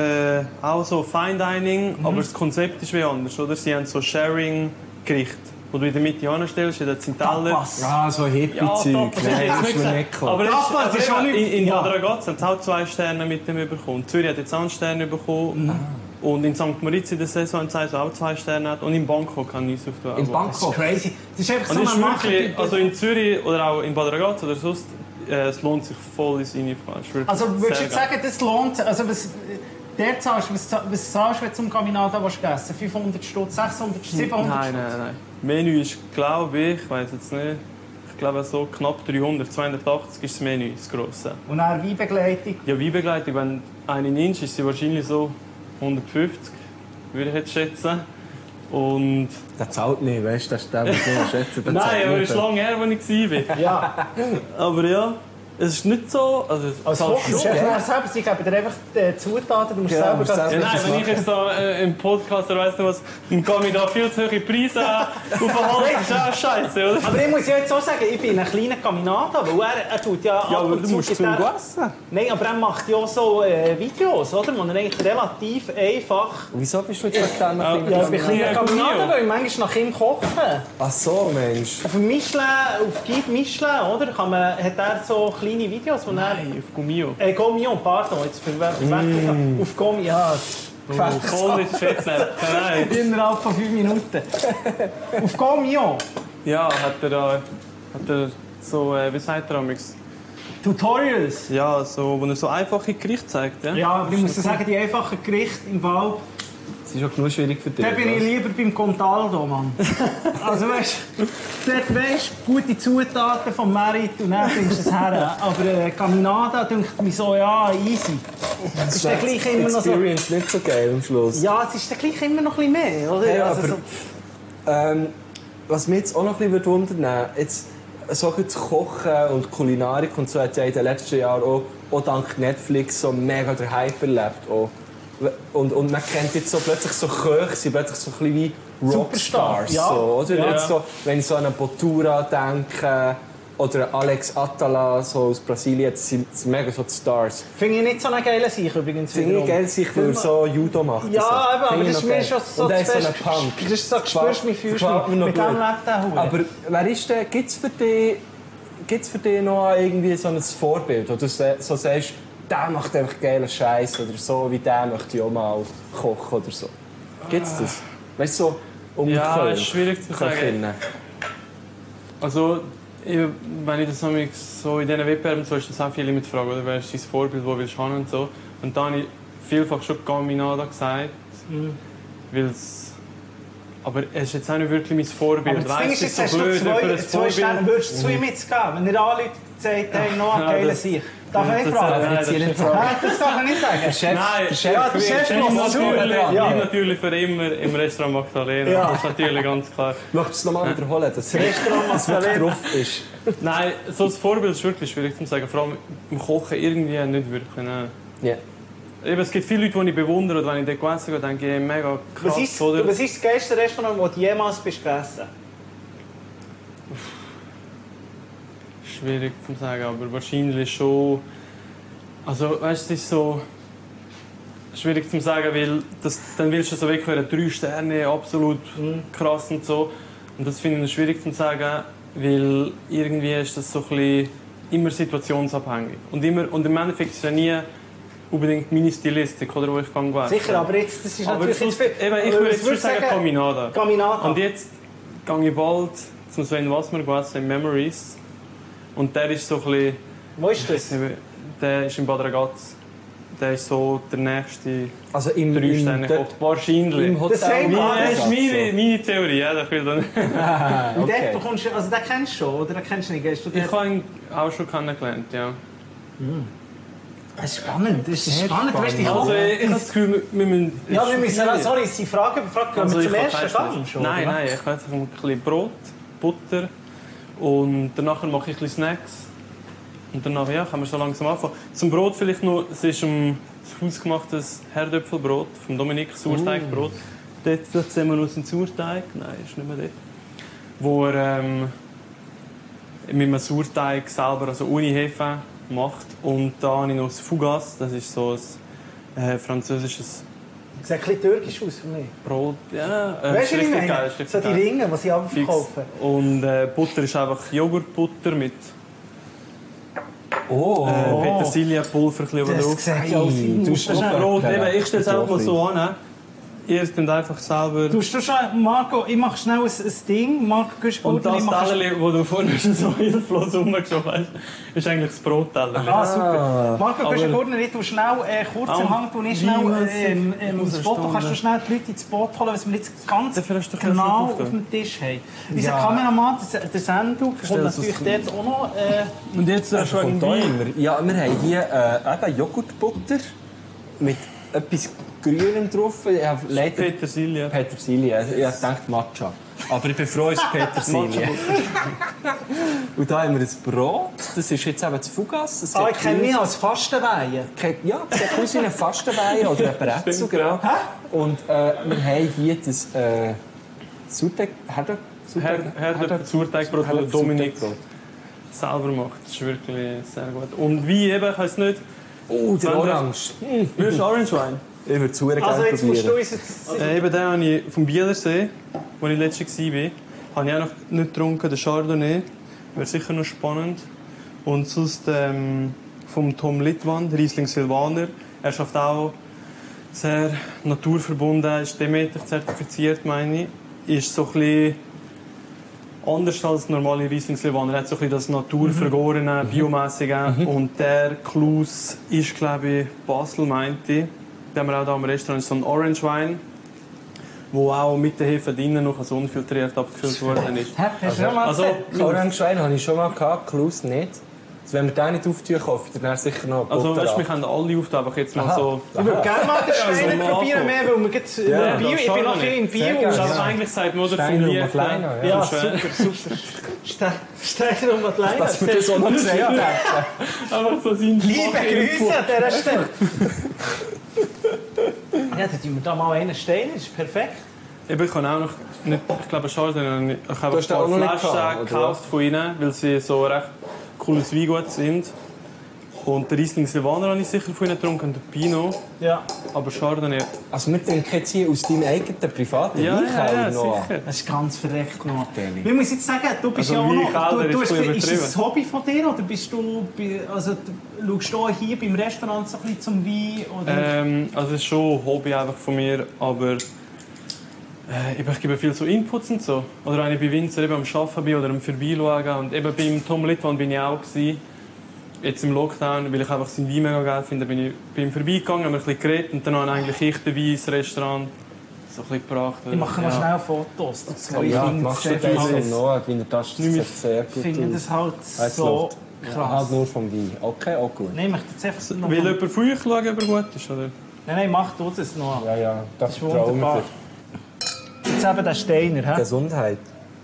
auch so Fine Dining, aber das Konzept ist wie anders. Oder? Sie haben so Sharing-Gerichte. wo du in der Mitte anstellst, in den Teller. Tapas. Ah, so Hippie-Zeug. Tapas, Nein, das das ist ist mir nicht nicht gekommen. Aber Tapas ist schon nicht- in ja. Bad Ragaz haben sie auch 2 Sterne mit dem bekommen. Zürich hat jetzt auch einen Stern bekommen. Und in St. Moritz in der Saison haben sie auch 2 Sterne hat. Und in Bangkok haben sie auf der In Das Bangkok? ist crazy. Das ist einfach Und so es ist ein wirklich, also in Zürich oder auch in Bad Ragaz oder sonst, es lohnt sich voll ins Reinfahren. Also würdest du jetzt sagen, das lohnt sich? Also der zahlst, was zahlst du, wenn du zum Caminada essen? 500 Stutz, 600, 700 Nein. Menü ist, glaube ich weiß jetzt nicht, ich glaube so knapp 300, 280 ist das Menü, das grosse. Und dann Weinbegleitung. Ja, Weinbegleitung, wenn eine nimmst, ist sie wahrscheinlich so 150, würde ich jetzt schätzen. Und Der zahlt nicht, weißt du? Das ist der, was ich schätze. Der nein, zahlt aber nicht. es ist lange her, als ich war. Ja, Aber ja, es ist nicht so. Also, als zahlst Koch musst du schon. einfach selber, sie geben dir einfach die Zutaten, du musst Ja, selber musst selber- Ja, nein, wenn ich jetzt da im Podcast oder weiss nicht was, dann kann ich da viel zu hohe Preise auf den Hals. Das ist auch scheiße, oder? Aber ich muss ja jetzt so sagen, ich bin ein kleiner Caminada, weil er tut ja Ja, ab aber und du zu musst gibt zum er- Essen. Nein, aber er macht ja auch so Videos, oder? Wo er eigentlich relativ einfach... Wieso bist du jetzt so klein? Ja, Ja, ich bin ein kleiner Ja, Caminada, Gummio. weil ich manchmal nach ihm koche. Ach so, Mensch. Auf Michelin, auf Guide Michelin, oder? Hat er so kleine Videos, wo er... Nein, auf Gummio. Gommion, pardon, jetzt verwechselt. Auf Gommion, ja. Voll ins Fettnäpfchen, nein. Innerhalb von 5 Minuten. Auf Gommion. Ja, hat er so, wie sagt er amigs? Tutorials. Ja, so, wo er so einfache Gerichte zeigt, ja? Ja, aber ich muss sagen, die einfachen Gerichte im Wald, Es ist auch genug schwierig für dich. da bin ich was? lieber beim Contaldo, Mann. Also weißt du, dort weisst du, gute Zutaten vom Merit und dann bringst du es her. Aber Caminada denkt mir so, ja, easy. Es ist dann gleich immer noch so... Experience nicht so geil am Schluss. Ja, es ist dann gleich immer noch ein bisschen mehr, oder? Hey, Also aber- so- Was mich jetzt auch noch ein bisschen wundern jetzt so zu Kochen und Kulinarik und so hat ja in den letzten Jahren auch dank Netflix so mega der Hype erlebt. Auch. Und man kennt jetzt so plötzlich so Köche, sind plötzlich so ein bisschen wie Rockstars. Superstar, ja. So, oder? Ja. Jetzt so, wenn ich so an einen Botura denke oder Alex Atala so aus Brasilien, das sind mega so die Stars. Finde ich nicht so eine geile Sache übrigens. Finde ich geil, sich weil er so Judo macht. und Ja, so. aber Finde ich das ist noch mir geil. schon so Und er zu ist so ein fest. Punk. Das ist so, spürst mich, fühlst Gefällt mir mich. noch Mit dem gut. lebt der Hure. Aber wer ist denn, gibt's für dich noch irgendwie so ein Vorbild, wo du so sagst, der macht einfach geilen Scheiß oder so wie der möchte ich auch mal kochen oder so? Gibt's das? Weißt du, so um Ja, Köln, ist schwierig zu sagen. Köchinnen. Also, wenn ich das so in diesen Wettbewerben so ist, das auch viele mit fragen, oder wer ist dein Vorbild, wo willst du hin und so. Und da habe ich vielfach schon Caminada gesagt, aber es ist jetzt auch nicht wirklich mein Vorbild. Aber das Ding Weißt, ist, es jetzt hast du über ein zwei Sterne, würdest du zu ihm jetzt gehen? Wenn er anruft und sagt, hey, noch eine Ja, geile das- Sache. Darf ich das- fragen? nein, Jetzt hier das nicht ist- fragen. Das darf ich nicht sagen. Der Chef, Nein, der Chef, ja, der Chef Ich muss bin zu. natürlich, Ja. bleib natürlich für immer im Restaurant Magdalena. Ja. Das ist natürlich ganz klar. Möchtest du es nochmal wiederholen, dass es Restaurant Magdalena. drauf ist? Nein, so das Vorbild ist wirklich schwierig zu sagen. Vor allem im Kochen irgendwie nicht wirklich. Nein. Ja. Eben, es gibt viele Leute, die ich bewundere. Und wenn ich dort gegessen gehe, denke ich, mega krass. Oder? Was ist das geilste Restaurant, das du jemals bist gegessen? Schwierig zu sagen, aber wahrscheinlich schon. Also, weißt du, es ist so schwierig zu sagen, weil dann willst du so weg 3 Sterne, absolut krass und so. Und das finde ich schwierig zu sagen, weil irgendwie ist das so ein bisschen immer situationsabhängig. Und im Endeffekt ist es ja nie unbedingt meine Stilistik, oder, wo ich kann essen. Sicher, aber jetzt, das ist Aber natürlich sonst, jetzt eben, ich würde jetzt schon sagen Caminada. Caminada. Und jetzt gehe ich bald zum Sven Wassmer essen, in Memories. Und der ist so ein bisschen... Wo ist das? Der ist in Bad Ragaz. Der ist so der nächste Also im 3-Sterne-Koch. Wahrscheinlich. im Hotel. Das same Das ist Also. meine Theorie. Ja, das will dann. Ah, Und okay. dort bekommst du, also den kennst du schon, oder den kennst du nicht? Gehst du Ich dort? habe ihn auch schon kennengelernt, ja. Das ist spannend, das ist Sehr spannend. Weißt du, ich Also, habe- ich habe das Gefühl, wir müssen... Ja, wir müssen, sorry, Sie fragen, gehen wir Also, zum ich habe ersten keinen Gang Stress. schon? Nein, oder? nein, ich habe ein bisschen Brot, Butter und danach mache ich ein bisschen Snacks. Und danach ja, können wir so langsam anfangen. Zum Brot vielleicht noch, es ist ein hausgemachtes Herdöpfelbrot von Dominik, Sauerteigbrot. Dort sehen wir aus dem Sauerteig, nein, ist nicht mehr dort. Wo er mit einem Sauerteig selber, also ohne Hefe, macht. Und da habe ich noch das Fougasse, das ist so ein französisches Sieht ein bisschen türkisch aus für mich. Brot, ja. Weißt du, wie ich richtig meine? geil, ist So richtig die geil. Ringe, die sie auch Fix. verkaufen. Und Butter ist einfach Joghurtbutter mit Oh. Petersilienpulver ein bisschen Das drauf. sieht ja aus wie du du hast schon. Brot, eben, ich stelle es einfach mal Brot. so an. Ihr könnt einfach selber... Du schon, Marco, ich mache schnell ein Ding. Marco, gehst Und gut. das ich mache- Tellerli, das du vorhin schon so hilflos rumgeschoben hast, ist eigentlich das Brottellerli. Ah, super. Marco, gehst Aber- gut. Ich tue schnell kurz Ah, im Hang, tue ich wie schnell muss das er Foto. stehen? Kannst du schnell die Leute ins Boot holen, was wir jetzt ganz Dafür hast du doch genau schon auf aufgetan. dem Tisch haben. Unser Ja. Kameramann, der Sendu, kommt Stell das natürlich aus- dort auch noch. Und jetzt Also schon von da Wein. immer. Ja, wir haben hier eben Joghurtbutter mit etwas Grünem drauf. Ich habe leider Petersilie. Petersilie. Ich dachte Matcha. Aber ich bin froh, es ist Petersilie. Und da haben wir ein Brot. Das ist jetzt eben das Fugas. Das Ich sieht kenne mich aus- als Fastenweihe. Ja, das sieht aus wie ein Fastenwein oder ein Brezzo, genau. Und wir haben hier das Sauerteig... Härter Sauerteigbrot, das Dominik selber macht. Das ist wirklich sehr gut. Und wie eben, ich weiss nicht, Oh, der Wenn du- Orange. willst du Orange Wein? Ich würde es sehr gerne Also jetzt musst du probieren. uns jetzt... Eben den habe ich vom Bielersee, wo ich letztes war, habe ich auch noch nicht getrunken, den Chardonnay. Wäre sicher noch spannend. Und sonst vom Tom Littmann, Riesling Silvaner. Er schafft auch sehr naturverbunden, ist Demeter zertifiziert, meine ich. Ist so ein bisschen anders als normale Riesling Silvaner. Er hat so ein bisschen das naturvergorene, biomässige. Und der Klaus ist, glaube ich, Basel, meinte ich. Den haben wir auch hier am Restaurant, ist so ein Orange Wein, wo auch mit der Hefe drinnen noch so unfiltriert abgefüllt worden ist. Hast du schon mal Also, gesehen? Orange Wein habe ich schon mal gehabt, Klaus nicht. Also wenn wir den nicht auftun, kaufen wir dann sicher noch also Butter weißt, wir ab. können alle auf, einfach jetzt mal Aha. so... Ich würde gerne mal den Steiner also, probieren, mehr, weil wir jetzt Bio, ich bin noch viel im Sehr Bio. gerne. Also Ja. eigentlich sagt man, oder, Steiner vom und Lied Kleiner, ja. Ja, vom Schweden. super. Steiner und Madeleine. Dass wir das auch noch gesehen haben. Einfach so sein Liebe Fachinput. Grüße an dieser Stelle. Ja, dann tun wir da mal einen Steiner, das ist perfekt. Eben, ich habe auch noch nicht, ich glaube, schade, ich habe hast ein den auch noch paar nicht Flaschen gehabt, oder gekauft von ihnen, weil sie so recht cooles Weingut sind. Und den Riesling Silvaner habe ich sicher von ihnen getrunken, und den Pinot, Ja, aber Chardonnay. Also wir trinken jetzt hier aus deinem eigenen privaten Ja, Weinkeller noch. sicher. das ist ganz verreckt noch. Deli. Ich muss jetzt sagen, du bist Also ja auch noch... Weinkeller Du ist hast, ein bisschen ist das ein übertrieben. Hobby von dir oder bist du... Also, schaust du auch hier beim Restaurant so ein bisschen zum Wein? Oder? Also es ist schon ein Hobby einfach von mir, aber ich gebe viel so Inputs und so. Oder wenn ich bei Winzer eben am Arbeiten bin oder am Vorbeischauen. Und eben beim Tom Littmann bin ich auch gewesen. Jetzt im Lockdown, weil ich einfach seinen Wein mega geil finde, bin ich bei ihm vorbeigegangen, haben wir ein bisschen geredet und dann habe eigentlich ich den Wein ins Restaurant so ein bisschen gebracht. Ich mache noch schnell Fotos dazu. Ich Ja, finde machst das du das sehr- und noch, wie er das Nimm sieht sehr gut Ich finde aus. das halt Jetzt so läuft. Ja, krass. halt nur vom Wein. Okay, auch gut. Nein, ich möchte jetzt einfach noch... Will jemand von euch schauen, ob er gut ist? Oder? Nein, mach du das noch. Ja, ja, das Das ist vertrauen wir wunderbar. dir. Jetzt eben der Steiner. He? Gesundheit.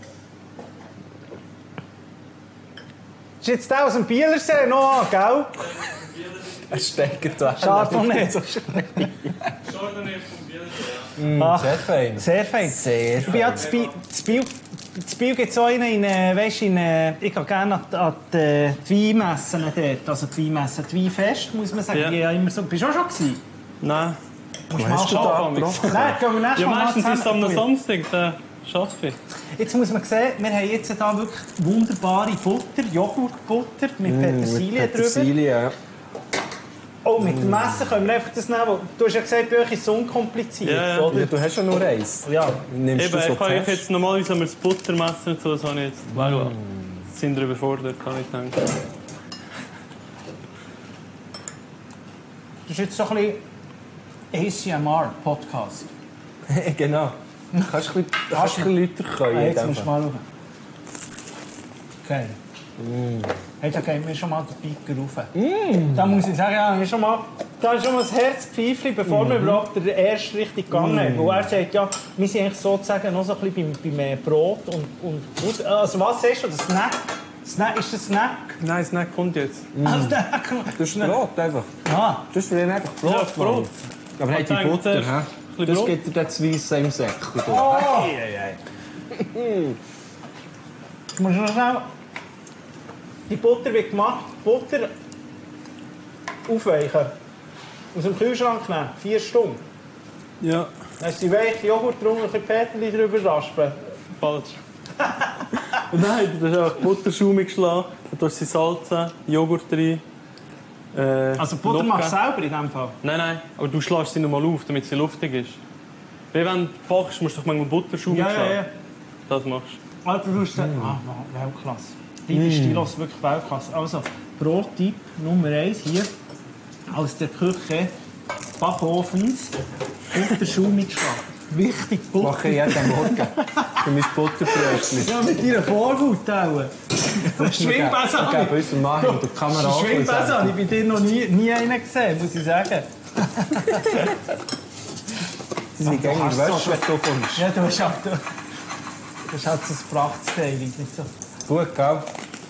Das ist jetzt der aus dem Bielersee noch, gell? Es steigt da. Schade noch nicht. Chardonnay vom Bielersee. Ach, Sehr fein. sehr fein. Sehr Ich bin ja das Biel gibt es auch einen in, weißt, ich gehe gerne an die Weinmessen dort, also die Weinmessen, die Weinfest, muss man sagen. Ja. Die ja immer so, bist du auch schon gewesen? Nein. Musst du Hast mal du da schauen. abgebrochen? Nein, gehen wir nächstes Ja, Mal meistens ist es am zusammen. Samstag, da arbeite ich. Jetzt muss man sehen, wir haben jetzt hier wirklich wunderbare Butter, Joghurtbutter mit Petersilie drüber. Petersilie, ja. Oh, mit dem Messer können wir einfach das nehmen. Du hast ja gesagt, bei euch ist es unkompliziert, Ja, ja. oder? Ja, du hast ja nur eins. Ja. Nimmst Eben, du so ich habe zuerst? jetzt normalerweise haben wir das Buttermesser und so, das habe ich jetzt weggelassen. Sind wir überfordert, kann ich denken. Das ist jetzt so ein bisschen ASMR-Podcast. Genau. Kannst du ein bisschen lauter können. Jetzt musst du mal schauen. Geil. Hey, da geht mir schon mal der Piker rauf. Da muss ich sagen, ja, da ist schon mal das Herzpfeifchen, bevor wir überhaupt den ersten richtig gegangen haben. Wo er sagt, ja, wir sind eigentlich sozusagen noch so ein bisschen beim Brot und also was sagst du, das Snack? Ist das Snack? Nein, das nicht kommt jetzt. Ah, Snack. Das ist Brot einfach. Ah, Das ist für ihn einfach Brot. Ja, Brot. Mann. Aber hey, die denke, Butter, zuerst hä? ein bisschen Das Brot. gibt dir das Weisse im Säckchen. ich muss noch schnell... Die Butter wird gemacht, Butter aufweichen. Aus dem Kühlschrank nehmen, 4 Stunden. Ja, Hast du die weiche Joghurt drunter ein bisschen Peterli drüber raspen? falsch. Nein, du hast einfach Butterschaum geschlagen, dann tust du sie salzen, Joghurt rein. Also Butter machst du selber in diesem Fall? Nein, aber du schlägst sie nochmal auf, damit sie luftig ist. Wie wenn du backst, musst du doch manchmal Butterschaum schlagen. Ja. Das machst du. Alter, du hast gesagt, Weltklasse. Liebe Stilos, wirklich Weltklasse. Also, Brottipp Nummer 1 hier aus der Küche des Backofens. Butterschaum mitschlagen. Wichtig, Butter. Mache ich jeden Morgen. Für mein Butterbrötchen. Ja, mit deiner Vorhaut auch. Schwingbesen Ich gebe unserem Mann in der Kamera auch Schwingbesen habe ich bei dir noch nie einen gesehen, muss ich sagen. Sie sind gängig Wäsche, wenn du kommst. Ja, du hast halt so ein Prachtsteil. Nicht so. Gut, gell?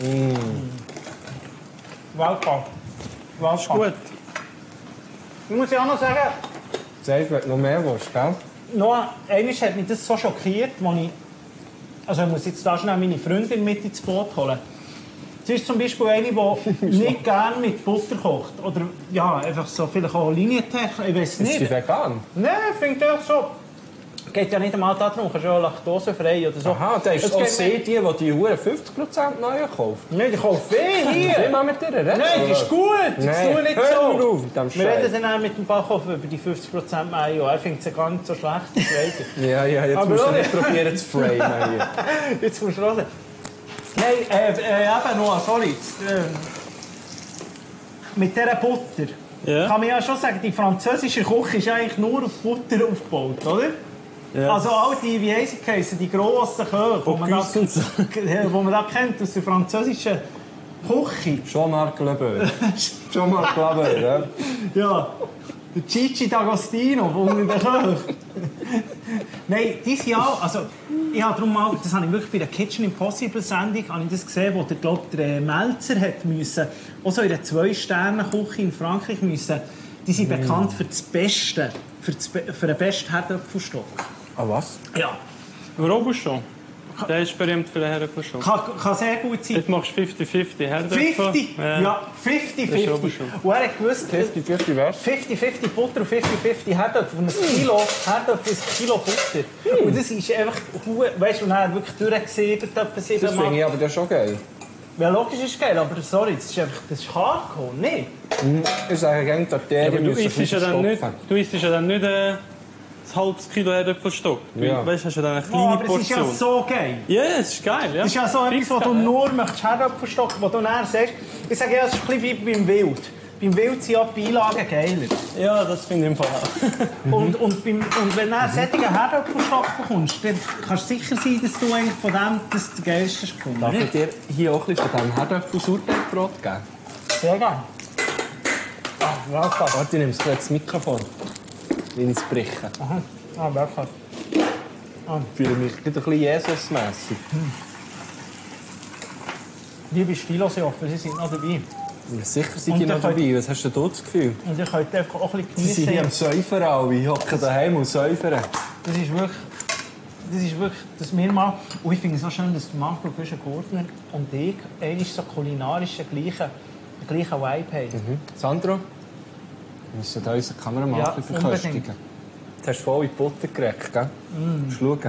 Weltklasse. Das ist gut. Ich muss ja auch noch sagen, Sagst du, wenn du noch mehr willst, gell? noch einmal hat mich das so schockiert, als ich muss jetzt da schnell meine Freundin mit ins Boot holen. Sie ist zum Beispiel eine, die nicht gerne mit Butter kocht. Oder ja, einfach so vielleicht auch Linientech, ich weiß Ist nicht. die vegan? Nein, ich finde auch so. Geht ja nicht einmal darum, kannst du auch laktosefrei oder so. Aha, da ist Es auch geht sie, die 50% neu kauft. Nein, ich kaufe viel hier. Will mal mit dir reden? Nein, das ist gut. Jetzt Nein, tu nicht hör so. mir auf mit dem Wir reden Scheiß. dann auch mit dem Backofen über die 50% Mayo. Er findet es gar nicht so schlecht, ich weiss es. Ja, jetzt Aber musst du oder? nicht probieren zu framen hier. Jetzt musst du hören. Nein, eben noch, sorry. Mit dieser Butter. Ja. Kann man ja schon sagen, die französische Küche ist eigentlich nur auf Butter aufgebaut, oder? Ja. Also all die, wie heisst sie, die grossen Köche, die man da kennt aus der französischen Küche. Jean-Marc Lebeur. Jean-Marc Lebeur, ja. Ja, der Gigi D'Agostino von den Köchen. Nein, dieses Jahr, also ich habe darum mal, das habe ich wirklich bei der Kitchen Impossible Sendung habe ich das gesehen, wo der Melzer hat müssen, auch so in einer 2-Sterne-Küche in Frankreich müssen, die sind bekannt für das Beste, für den besten Herdöpfelstock. Ah, was? Ja, Robuchon. Der ist berühmt für den Herdöpfelstock. kann sehr gut sein. Jetzt machst du 50-50 Herdöpfel. 50? Ja, Das ist 50-50. Robuchon. Und er hat gewusst, 50 was? 50-50 Butter und 50-50 Herdöpfel. Von einem Kilo Herdöpfel ist ein Kilo Butter. Und das ist einfach, weißt du, und er hat wirklich durchgesiebert, etwa Das 7 finde Mal. ich aber das schon geil. Ja, logisch ist geil, aber sorry, das ist einfach, das ist Hardcore, nicht? Ich sage gerne, die Ja, Arterien aber du müssen isst ja dann nicht, stopfen. du isst ja dann nicht ein halbes Kilo Herdöpfelstock. Du Ja. weißt, hast ja dann eine Oh, kleine aber es ist ja Portion. so geil. Ja, es ist geil. Ja. Das ist ja so etwas, wo du nur möchtest Herdöpfelstock, wo du dann sagst, ich sage ja, es ist ein bisschen wie beim Wild. Beim Wild sind ja die Beilagen geiler. Ja, das finde ich im Fall auch. Und wenn du einen solchen Herdöpfelstock bekommst, dann kannst du sicher sein, dass du eigentlich von dem das Geilste hast gefunden. Darf ich Nicht? dir hier auch ein bisschen von diesem Herdöpfel-Sauerteigbrot geben? Sehr gerne. Ah, Weltklasse. Warte, ich nehme das Mikrofon. Wenn ich es breche. Aha. Ah, Weltklasse. Ich fühle mich ein bisschen Jesus-mässig. Liebe Stilos, ich hoffe, Sie sind noch dabei. Ja, sicher sind Und die noch dann dabei. Was hast du denn das Gefühl? Und ihr könnt einfach auch ein Sie bisschen sind hier am geniessen. Säufern alle. Ich hocke daheim und säufern. Das ist wirklich, dass wir mal... Und ich finde es so schön, dass Marco Güschen-Gurtner und ich eigentlich so kulinarisch den gleichen Vibe haben. Sandro? Wir müssen da unseren Kameramann Ja, ein bisschen verköstigen. unbedingt. Jetzt hast du voll in die Butter gereckt, gell? Schauen.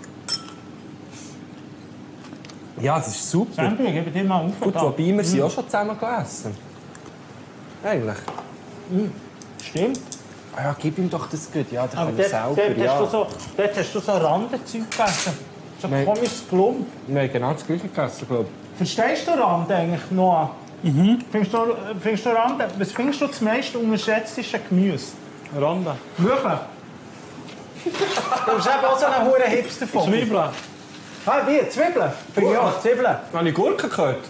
Ja, das ist super. Sandro, ich gebe dir mal auf. Gut, wobei wir sind auch schon zusammen gegessen. Eigentlich. Stimmt. Ah ja, gib ihm doch das gut. Ja, der Aber kann er selber. Ja. dort hast du so Randenzeug gegessen. So Nein. komisches Klump. Wir haben genau das gleiche gegessen, glaube Verstehst du Rande eigentlich, Noah? Findest du Rande? Was findest du das meiste unterschätzte Gemüse? Randa. Wirklich? Du bist eben auch so ein hoher Hipster von. Zwiebeln. Ah, wie? Zwiebeln? Finde ich auch. Zwiebeln. Habe ich Gurken gehört?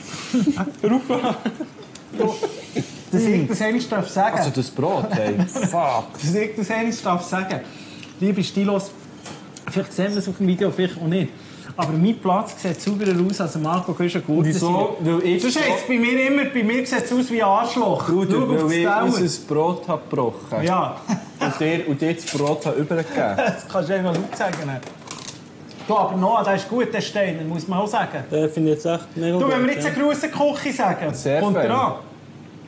Dass ich das einmal sagen Also das Brot, hey. Fuck. Dass ich das einmal sagen Liebe Stilos, vielleicht sehen wir es auf dem Video, vielleicht auch nicht. Aber mein Platz sieht sauberer aus als Marco Güschen-Gurtner. Wieso? Weil ich... Sonst heisst es bei mir sieht es aus wie ein Arschloch. Bruder, Schau auf weil ich das Dauer. unser Brot habe gebrochen. Ja, Und dir das Brot habe übergegeben. das kannst du einfach laut sagen. Du, aber Noah, der ist gut, der Steiner, muss man auch sagen. Den finde ich jetzt echt mega Du, wenn gut, wir jetzt ja. eine grosse Küche sagen, Sehr kommt fein. er an.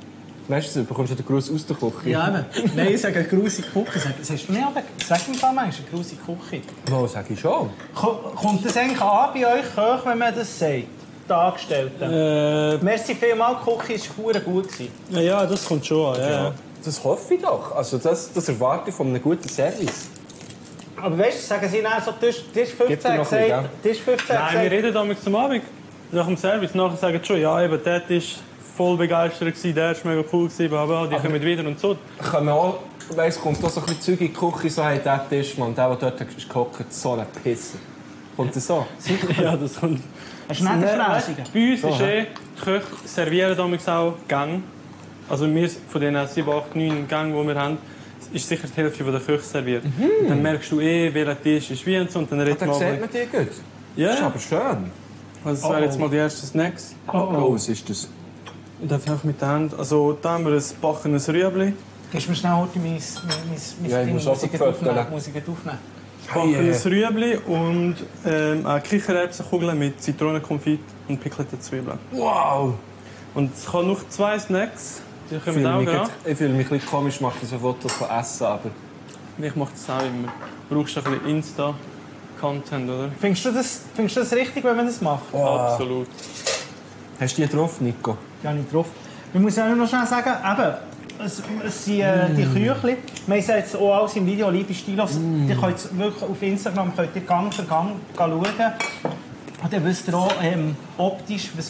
Weißt du, du bekommst den Gruß aus der Küche. Ja, eben. Nein, ich sage eine grusige Küche. Sagst du nicht, aber sag im Fall manchmal eine grusige Küche. Oh, sag ich schon. Kommt das eigentlich an bei euch Köchen, wenn man das sagt? Die Angestellten. Merci vielmals, die Küche war verdammt gut. Ja, das kommt schon an. Ja. Das hoffe ich doch. Also das erwarte ich von einem guten Service. Aber weißt du, sagen sie dann so, du hast 15 Gib dir noch gesagt. ein Du hast 15 Nein, wir reden damals am Abend nach dem Service. Nachher sagen sie schon, ja, eben, der ist voll begeistert gewesen, der ist mega cool gewesen, aber die kommen wieder und so. Können wir auch, weiss, kommt auch so ein bisschen Zeug in die Küche, so, hey, der Tisch, Mann, der dort ist gehockt, so ein Pisser. Kommt das so? Ja, das kommt. Hast du nicht den Fräsigen? Bei uns ist die Köche servieren damals auch Gänge. Also wir von den 7, 8, 9 Gängen, die wir haben, ist sicher die Hälfte der Köche serviert. Und dann merkst du welcher Tisch ist wie und so. Und dann redet Dann man sieht man die gut. Ja. Das ist aber schön. Also das wären jetzt mal die ersten Snacks. Oh, was ist das? Ich darf einfach mit der Hand. Also da haben wir ein backenes Rüebli. Gibst du mir schnell heute mein Ja, ich Ding, muss auch Musik verpfötteln. aufnehmen? Musik aufnehmen. Backenes Rüebli und eine Kichererbsenkugel mit Zitronenkonfit und pickelten Zwiebeln. Wow! Und es kann noch 2 Snacks. Die Ich kommen fühle auch mich, gerade. ich fühle mich ein bisschen komisch, mache ich so Fotos von Essen, aber... Ich mache das auch immer. Du brauchst ein bisschen Insta-Content, oder? Findest du das richtig, wenn man das macht? Absolut. Hast du die drauf, Nico? Ja, nicht drauf. Ich muss ja noch schnell sagen, eben, es sind die Küchli. Wir haben jetzt auch alles im Video, liebe Stilos. Die könnt ihr wirklich auf Instagram könnt ihr Gang für Gang schauen. Und dann wisst ihr auch optisch, was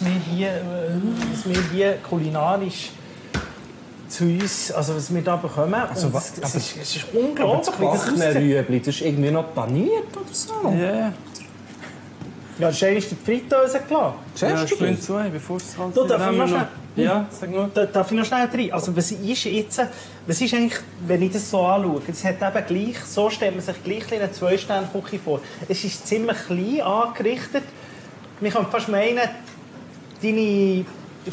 wir hier kulinarisch zu uns, also was wir da bekommen. Also, Und es ist unglaublich, wie das Backene aussieht. Rüebli, das ist irgendwie noch paniert oder so. Ja. Ja, das ist eigentlich die Fritteuse gelassen. Ja, Siehst du schön das? 2, bevor es halt... Du, darf ich noch schnell? Ja, sag nur. Darf ich noch schnell rein? Also was ist eigentlich, wenn ich das so anschaue, es hat eben gleich, so stellt man sich gleich eine 2-Sterne-Küche vor. Es ist ziemlich klein angerichtet. Man kann fast meinen, dein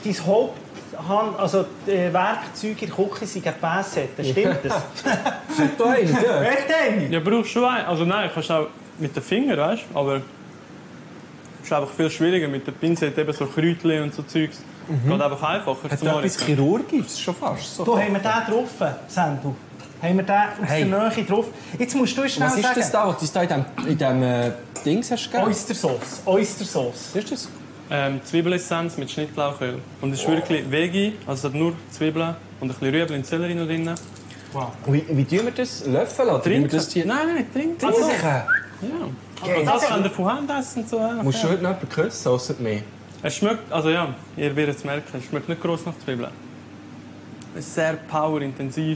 also die Werkzeuge in der Küche sind Gefäße. Stimmt das? Hat da einen, ja. Echt einen? Ja, brauchst du einen? Also nein, kannst du auch mit den Fingern, weißt du? Aber es ist einfach viel schwieriger mit der Pinzette, eben so Kräutchen und so Zeugs. Geht einfach einfacher Hat zu da machen. etwas Chirurgisches schon fast? So. Da haben wir den drauf, Sandu. Haben wir den aus Hey. der Nähe drauf. Jetzt musst du schnell Was ist sagen. das da, was du in diesem Dings hast gegeben? Oystersauce. Oystersauce. Was ist das? Zwiebelessenz mit Schnittlauchöl. Und es ist wirklich Veggie, also es hat nur Zwiebeln und ein bisschen Rüebli und Sellerie noch drin. Wow. Wie tun wir das? Löffeln? Oder tun wir das hier? Nein, trinken. Trinken? Ja. Aber das kann der von Hand essen. So. Musst du heute noch jemanden küssen, außer mir? Es schmeckt, also ja, ihr werdet es merken, es schmeckt nicht gross nach Zwiebeln. Es ist sehr powerintensiv.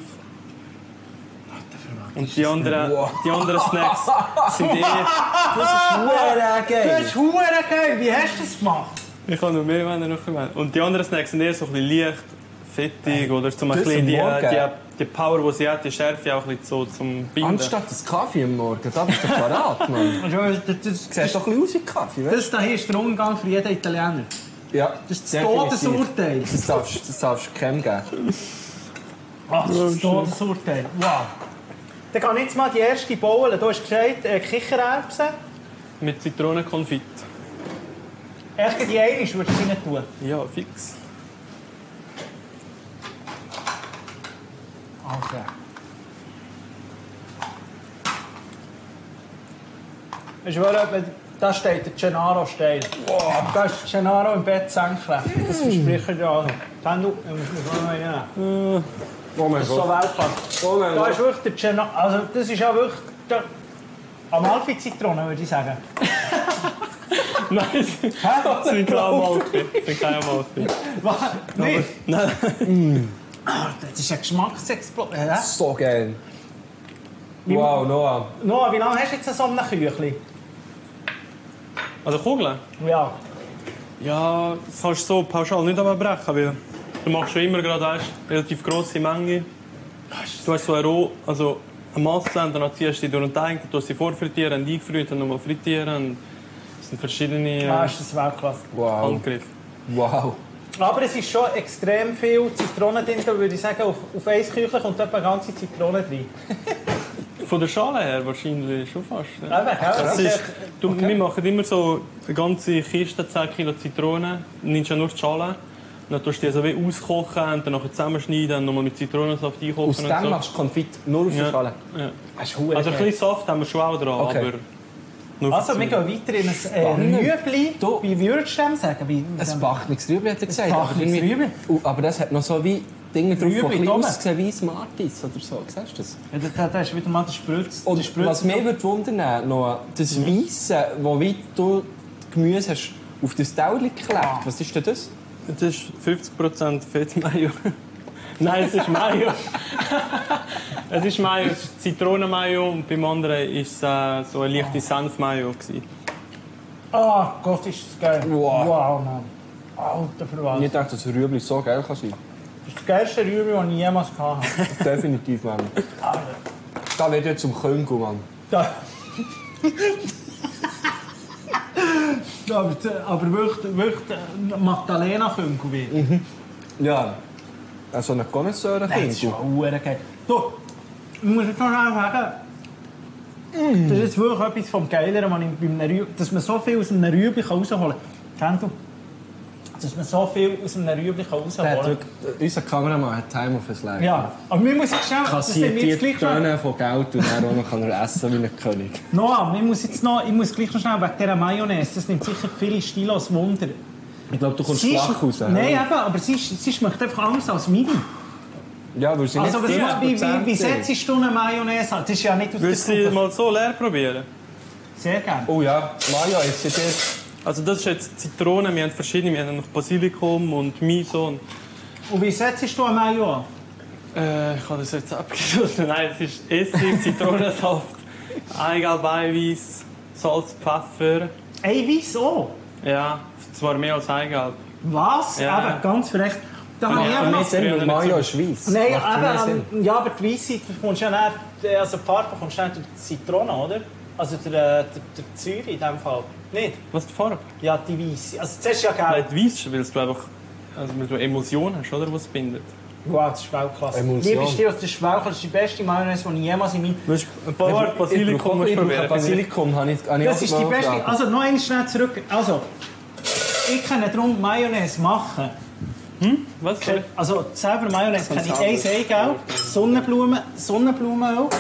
Und die anderen Snacks sind Huere geil! Das ist verdammt geil. Wie hast du das gemacht? Ich kann noch mehr, wenn ihr noch mehr. Und die anderen Snacks sind eher so ein bisschen leicht, fettig oder zum das bisschen am Morgen? die Power, die sie hat, die Schärfe auch ein bisschen so zum Binden. Anstatt des Kaffee am Morgen, da bist du parat, Mann. Das Sieht doch ein bisschen aus wie Kaffee, weißt das hier ist der Umgang für jeden Italiener. du? Ja, Das ist das Todesurteil. Das darfst du keinem geben. Ach, das ist das Todesurteil. Wow. Dann kann ich jetzt mal die erste bauen. Du hast gesagt, Kichererbsen. Mit Zitronenkonfit. Echt die eine würdest du rein tun? Ja, fix. Okay. Ich schwöre, da steht der Gennaro-Steil. Wow. Da ist Gennaro im Bett senkrecht. Das verspricht er ja. Dann du, musst du mal nehmen. Oh mein Das ist so Weltklasse. Oh mein Da ist wirklich der Gennaro. Also, das ist ja wirklich der Amalfi-Zitrone, würde ich sagen. Nein, sie sind keine Amalfi. Sie sind keine Amalfi. Was? Nicht? Nein. Das ist eine Geschmacksexplosion. Ja? So geil. Wow, Noah. Noah, wie lange hast du jetzt so ein Küchli? Also Kugeln? Ja. Ja, das kannst du so pauschal nicht abbrechen, weil du machst schon immer gerade eine relativ grosse Menge. Du hast so eine Masse und dann ziehst du die durch den Teig, dann tust du sie vorfrittieren, dann eingefriert, dann nochmal frittieren. Und das sind verschiedene Ah, ist das Weltklasse. Wow. Handgriffe. Wow. Aber es ist schon extrem viel Zitrone drin, da würde ich sagen, auf ein Küchli kommt etwa eine ganze Zitrone drin. Von der Schale her wahrscheinlich schon fast. Ja. Eben, gell? Das ist, wir machen immer so eine ganze Kiste, 10 Kilo Zitronen, nimmst ja nur die Schale Dann tust du die so wie auskochen und dann nachher zusammenschneiden und nochmal mit Zitronensaft einkochen. Aus dem und so. machst du Konfit nur aus der Schale? Ja. Das ist verdammt Also ein geil. bisschen Saft haben wir schon auch dran, Okay. aber nur Also, wir gehen weiter in ein Rüebli. Du- Wie würdest du dem sagen? Ein bachniges Rüebli hat er gesagt. bachniges irgendwie- Rüebli? Aber das hat noch so wie Dinge drauf, die Rüebli, ein bisschen Tomme. aussehen wie Smarties oder so. Siehst du das? Ja, da ist wieder mal der Spritz. Und was mich würde wundern, noch das Weisse, wo wie du Gemüse hast auf das Tauchen geklebt. Was ist denn das? das ist 50% Fettmayo. Nein, es ist Mayo. Es ist Mayo, es ist Zitronenmayo und beim anderen war es so eine leichte Senfmayo gewesen. Ah, Gott, ist das geil. Wow. Wow, Mann. Alter Verwaltung. Ich dachte, dass ein Rüebli so geil kann sein. Das ist das geilste Rüebli, das ich jemals hatte. Definitiv, Mann. Da wird jetzt zum Königl, Mann. Da. aber wirklich Magdalena-Künkel wieder. Ja. So eine Connoisseur Das ist Königl. schon verdammt geil. Du, ich muss jetzt noch schnell sagen, das ist jetzt wirklich etwas vom Geileren, was ich bei einem Rüebli, dass man so viel aus einem Rüebli rausholen kann. Kennst du? Dass man so viel aus einem Rüebli rausholen kann. Unser Kameramann hat Time of his life. Ja, aber wir müssen jetzt schnell... Kassiert das die jetzt gleich noch- Töne von Geld und dann auch noch kann er essen wie ein König. Noah, ich muss gleich noch schnell wegen dieser Mayonnaise, das nimmt sicher viele Stilos Wunder. Ich glaube, du kommst Sie flach raus. Nein, eben, aber sie schmeckt einfach anders als meine. Ja, weil sie Also, nicht wie setzt du eine Mayonnaise an? Das ist ja nicht aus Willst du der sie Kuchen. mal so leer probieren? Sehr gerne. Oh ja, Mayo ist dir. Also das ist jetzt Zitrone, wir haben verschiedene, wir haben noch Basilikum und Miso. Und wie setzt du eine Mayo an? Ich habe das jetzt abgeschlossen. Nein, es ist Essig, Zitronensaft, Eigelb, Eiweiß, Salz, Pfeffer. Eiweiß auch? Ja, zwar mehr als Eigelb. Was? Ja. Eben, ganz recht. Da habe ich Ja, eben für noch... mich Sinn, weil Mayo ist weiss. Nein, Macht viel mehr Sinn. eben, ja, aber die Weissheit bekommst du ja nicht, also die Farbe bekommst du nicht durch die Zitrone, oder? Also der Säure in diesem Fall. Nicht? Was ist die Farbe? Ja, die Weisse. Also das ist ja geil. Nein, die Weiss, weil du einfach weil du Emulsion hast, oder, was es bindet. Wow, das ist Weltklasse. Emulsion. Liebe Stil, das ist Weltklasse. Das ist die beste Mayonnaise, die ich jemals in meinem... Ein paar Basilikum musst du probieren. Basilikum habe ich Das ist die auch beste... gefragt. Also noch einmal schnell zurück. Also, ich kann darum Mayonnaise machen. Was? Also selber Mayonnaise kann ich eins Eigelb, Sonnenblumenöl,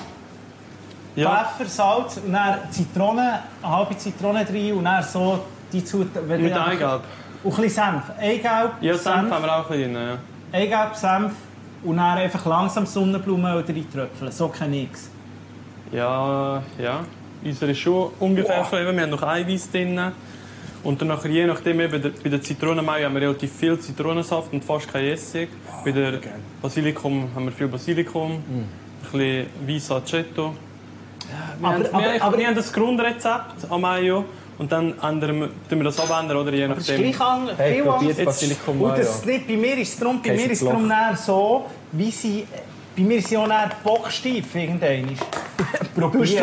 Ja. Pfeffer, Salz und dann Zitrone, eine halbe Zitrone rein und dann so die Zutaten... Mit Eigelb. Und ein bisschen Senf. Eigelb, Ja, Senf haben wir auch ein bisschen drin, ja. Eigelb, Senf und dann einfach langsam Sonnenblumenöl reintröpfeln. So kann ich's. Ja, ja. Unsere ist schon ungefähr so. Eben, wir haben noch Eiweiß drin. Und dann nachher, je nachdem, eben, bei der Zitronenmayo haben wir relativ viel Zitronensaft und fast kein Essig. Bei der Basilikum haben wir viel Basilikum, ein bisschen Weiss Aceto. Wir haben das Grundrezept an Mayo und dann tun wir das abändern, oder je Das ist nachdem. gleich anders. Hey, viel probiert anders. Basilikum Und Mayo. das nicht, bei mir ist es darum, Hast du das dann so, wie sie... Bei mir sind auch dann bocksteif irgendwann. Tust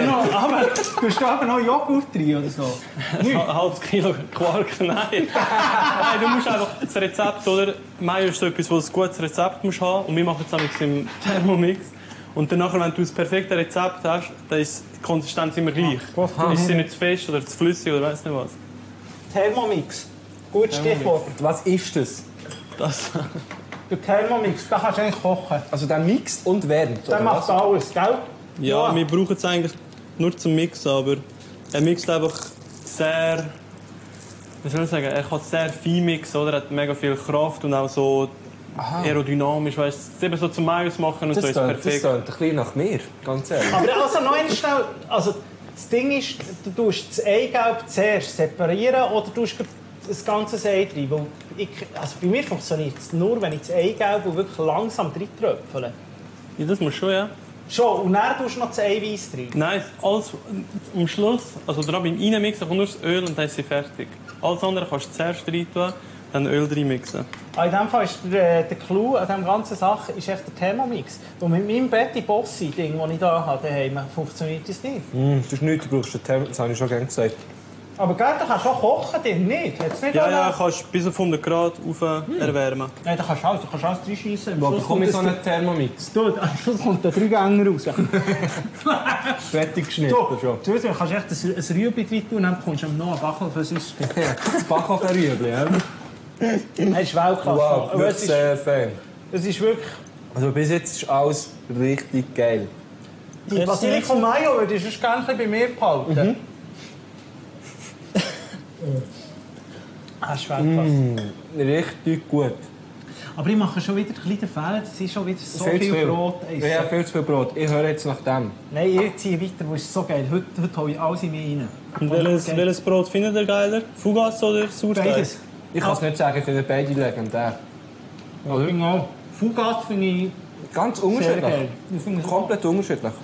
du aber noch Joghurt rein oder so? Ein halbes Kilo Quark, nein. Nein, du musst einfach das Rezept, oder? Mayo ist so etwas, wo du ein gutes Rezept musst haben. Und wir machen es nämlich im Thermomix. Und dann nachher, wenn du das perfekte Rezept hast, dann ist die Konsistenz immer gleich. Ist sie nicht zu fest oder zu flüssig oder weiss nicht was. Thermomix. Gutes Stichwort. Was ist das? Das. Der Thermomix, da kannst du eigentlich kochen. Also der mixt und wärmt, Der oder macht was? alles, gell? Ja, wir brauchen es eigentlich nur zum Mixen, aber er mixt einfach sehr... Wie soll ich sagen? Er kann sehr fein mixen, oder? Er hat mega viel Kraft und auch so aerodynamisch, weißt du? Eben so zum Mayos machen und Das so ist tönt perfekt. ein bisschen nach mir, ganz ehrlich. Aber also noch einmal schnell, also das Ding ist, du tust das Eigelb zuerst separieren oder du tust das ganze Ei rein? Weil also bei mir funktioniert es nur, wenn ich das Eigelb wirklich langsam reintröpfele. Ja, das muss schon, ja. Schon, und dann tust du noch das Eiweiß rein. Nein, alles am Schluss, also dran beim Reinmixen kommt nur das Öl und dann ist sie fertig. Alles andere kannst du zuerst rein tun, dann Öl reinmixen. In diesem Fall ist der Clou an dieser ganzen Sache ist echt der Thermomix. Und mit meinem Betty Bossi-Ding, das ich hier habe, daheim, funktioniert das nicht. Das ist nichts, du brauchst den Thermos, das habe ich schon gerne gesagt. Aber gell, du kannst auch kochen, drin, nicht? Hat's nicht Ja, alle- ja, kannst bis auf 100 Grad auf erwärmen. Nein, du kannst alles reinschiessen. Wo bekomme ich so einen Thermomix? Du, am Schluss kommt der Dreigänger raus. Fertig geschnitten schon. Du kannst echt ein Rüebli rein tun und dann bekommst du noch einen Backel für sonst. Das Backofen-Rüebli, ja? Das ist Weltklasse. Wow, Aber wirklich sehr fein. es ist wirklich... Also bis jetzt ist alles richtig geil. Die Basilikum Mayo würde ich sonst gerne bei mir behalten. Das ist Weltklasse. Richtig gut. Aber ich mache schon wieder ein bisschen den Fehler, das ist schon wieder so viel Brot. Ja, viel zu viel Brot. Ich höre jetzt nach dem. Nein, ich ziehe weiter, das ist so geil. Heute hole ich alles in mich rein. Und welches Brot findet ihr geiler? Fougasse oder Sauerteig? Beides. Ich kann es nicht sagen, ich finde beide legendär. Oder? Genau. Fougasse finde ich Ganz sehr unterschiedlich. geil. Ich finde es Komplett unterschiedlich.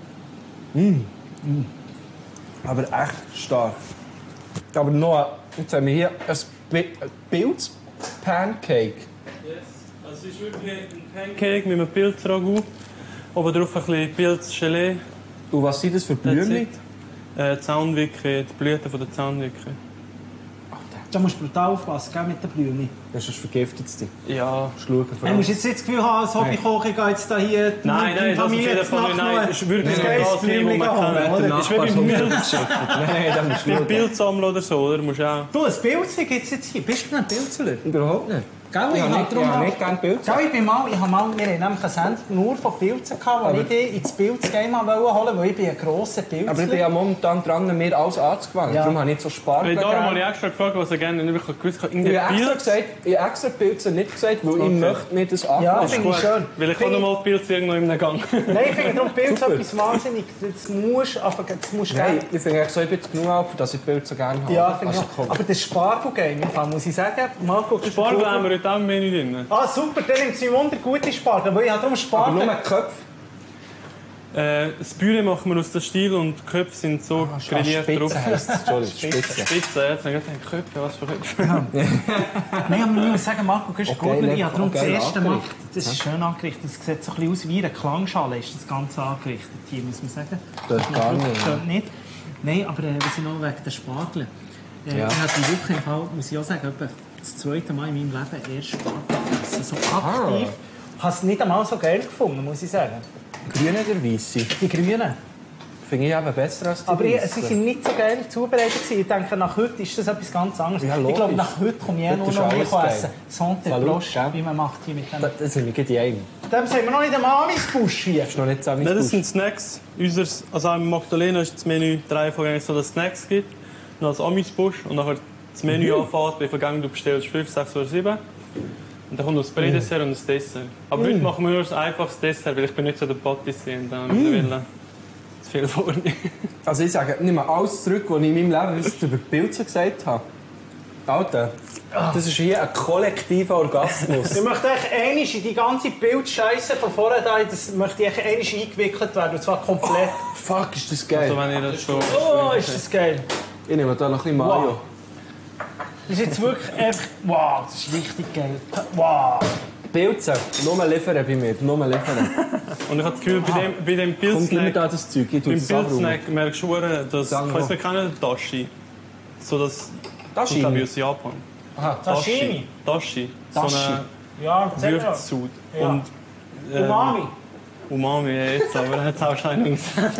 Aber echt stark. Aber noch, jetzt haben wir hier ein Pilz-Pancake. Yes. Also es ist wirklich ein Pancake mit einem Pilzragout. Oben drauf ein bisschen Pilzgelee. Und was sind das für Blümchen? Zaunwicke, die Blüten von der Zaunwicke. Da musst du brutal aufpassen, gell, mit den Blüten. Das ist vergiftet. Ja. Schauen Du musst jetzt nicht das Gefühl haben, als Hobbykoch, ich gehe jetzt hier Nein, das auf jeden Fall nicht. Nein, es ist wirklich ein das Thema, wo man kann. Es ist wie beim Pilz. Nein, da musst du Beim schauen. Pilzsammler oder so, oder? Musst du auch... Du, ein Pilzli gibt es jetzt hier. Bist du ein Pilzler? Überhaupt nicht. Gell, Ich habe nicht gerne Pilze. Gell, wir haben nämlich eine Sendung nur von Pilzen gehabt, wo ich dich ins Pilzgame holen wollte, weil ich bin ein grosser Pilzler. Aber ich bin ja momentan dran, mir alles anzugewinnen. Ja. Darum habe ich nicht so Spargel. Darum habe ich extra gefragt, was er gerne nicht wirklich gewusst hat. Ich habe extra Pilze nicht gesagt, weil ich möchte nicht das Ja, angewinnen. finde ich schön. Weil ich kann noch mal Pilz irgendwo in einem Gang. Nein, ich finde darum Pilz Super. etwas wahnsinnig. Das musst du Nein, ich finde so ein bisschen genug ab, dass ich Pilze gerne habe. Ja, finde ich Also, auch. Aber das Spargel-Game, im Fall, muss ich sagen, Marco... Spargel haben wir heute auch im Menü drin. Ah, super, dann nimmt sie Wunder gute Spargel, weil ich habe darum aber Spargel... nur mit Köpfen. Das Püree machen wir aus der Stiel und die Köpfe sind so grilliert drauf. Spitze heisst es. Entschuldigung, Spitze. Spitze, jetzt habe ich gedacht, Köpfe, was für Köpfe. Nein, aber ich muss sagen, Marco, du bist Okay, gut. Ich habe darum das geil erste Mal... angerichtet. Das ist schön angerichtet. Das sieht so ein bisschen aus wie eine Klangschale, ist das Ganze angerichtet hier, muss man sagen. Das ist gar nicht. Schön nicht. Nein, aber was ich noch wegen der Spargel... Ja. Ich habe die Woche im Fall, muss ich auch sagen, etwa das zweite Mal in meinem Leben erst Spargel gegessen. So aktiv. Ich habe es nicht einmal so geil gefunden, muss ich sagen. Grüne oder weisse? Die Grünen. Finde ich eben besser als die Aber weißen. sie sind nicht so geil zubereitet gewesen. Ich denke, nach heute ist das etwas ganz anderes. Ja, ich logisch. glaube, nach heute komme ich Heute nur ist noch alles mehr geil. essen. Santé Salut, Prost, gell? wie man macht hier mit dem. Das sind wir gleich die einen. Dem sind wir noch nicht am Amisbusch hier. Das ist noch nicht so Nein, das sind Snacks. Also im Magdalena ist das Menü 3 Vorgänge so, dass es Snacks gibt. Noch als Amisbusch und nachher das Menü anfängt, wie vergangen du bestellst 5, 6 oder 7. Und dann kommt noch das Prädessert und das Dessert. Aber heute machen wir nur ein einfaches Dessert, weil ich bin nicht so der Patissier und dann mittlerweile zu viel vorne. Also ich sage, nimm mal alles zurück, was ich in meinem Leben über Pilze gesagt habe. Alter, das ist hier ein kollektiver Orgasmus. Ich möchte eigentlich in die ganze Bildscheiße von vorher da, das möchte ich eigentlich eingewickelt werden, und zwar komplett. Fuck, ist das geil. Also wenn ihr das so... Oh, ist das geil. Ich nehme da noch ein bisschen Mayo. Wow. Das ist jetzt wirklich einfach... Wow, das ist richtig geil. Wow. Pilze, nur liefern bei mir, nur liefern. Und ich habe das Gefühl, bei dem Komm, gib mir Pilzsnack... da das Zeug, ich tue Beim das abräumen. Pilzsnack merkst du, dass... Danke. Kannst du kennen, Dashi? So das... Dashi? Ich glaube, aus Japan. Aha. Sashimi. Dashi. Dashi. So eine Ja, erzähl mal. Würzsud. Ja. Und, Umami. Umami jetzt, aber jetzt auch wahrscheinlich gesagt.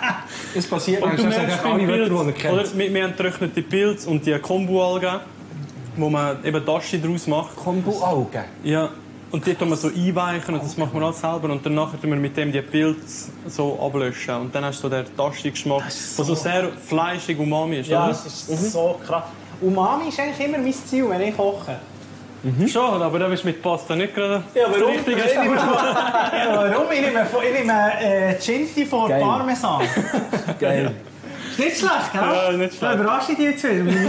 Es passiert Und du manchmal, merkst dass alle beim Wörter, Pilz, die er oder kennt. wir haben getrocknete Pilze und die Kombu-Algen, wo man eben Dashi daraus macht. Kombu-Augen. Ja. Und die tun wir so einweichen und das machen wir alles selber. Und danach tun wir mit dem die Pilze so ablöschen. Und dann hast du so den Dashi-Geschmack, der so sehr fleischig Umami ist. Ja, oder? das ist so krass. Umami ist eigentlich immer mein Ziel, wenn ich koche. Schon, aber da bist du mit Pasta nicht gerade Ja, warum? das Richtige. Warum? Ich nehme Cinti von Geil. Parmesan. Geil. Ist nicht schlecht, gell? Ja, nicht schlecht. Da überrasche ich dich jetzt wieder.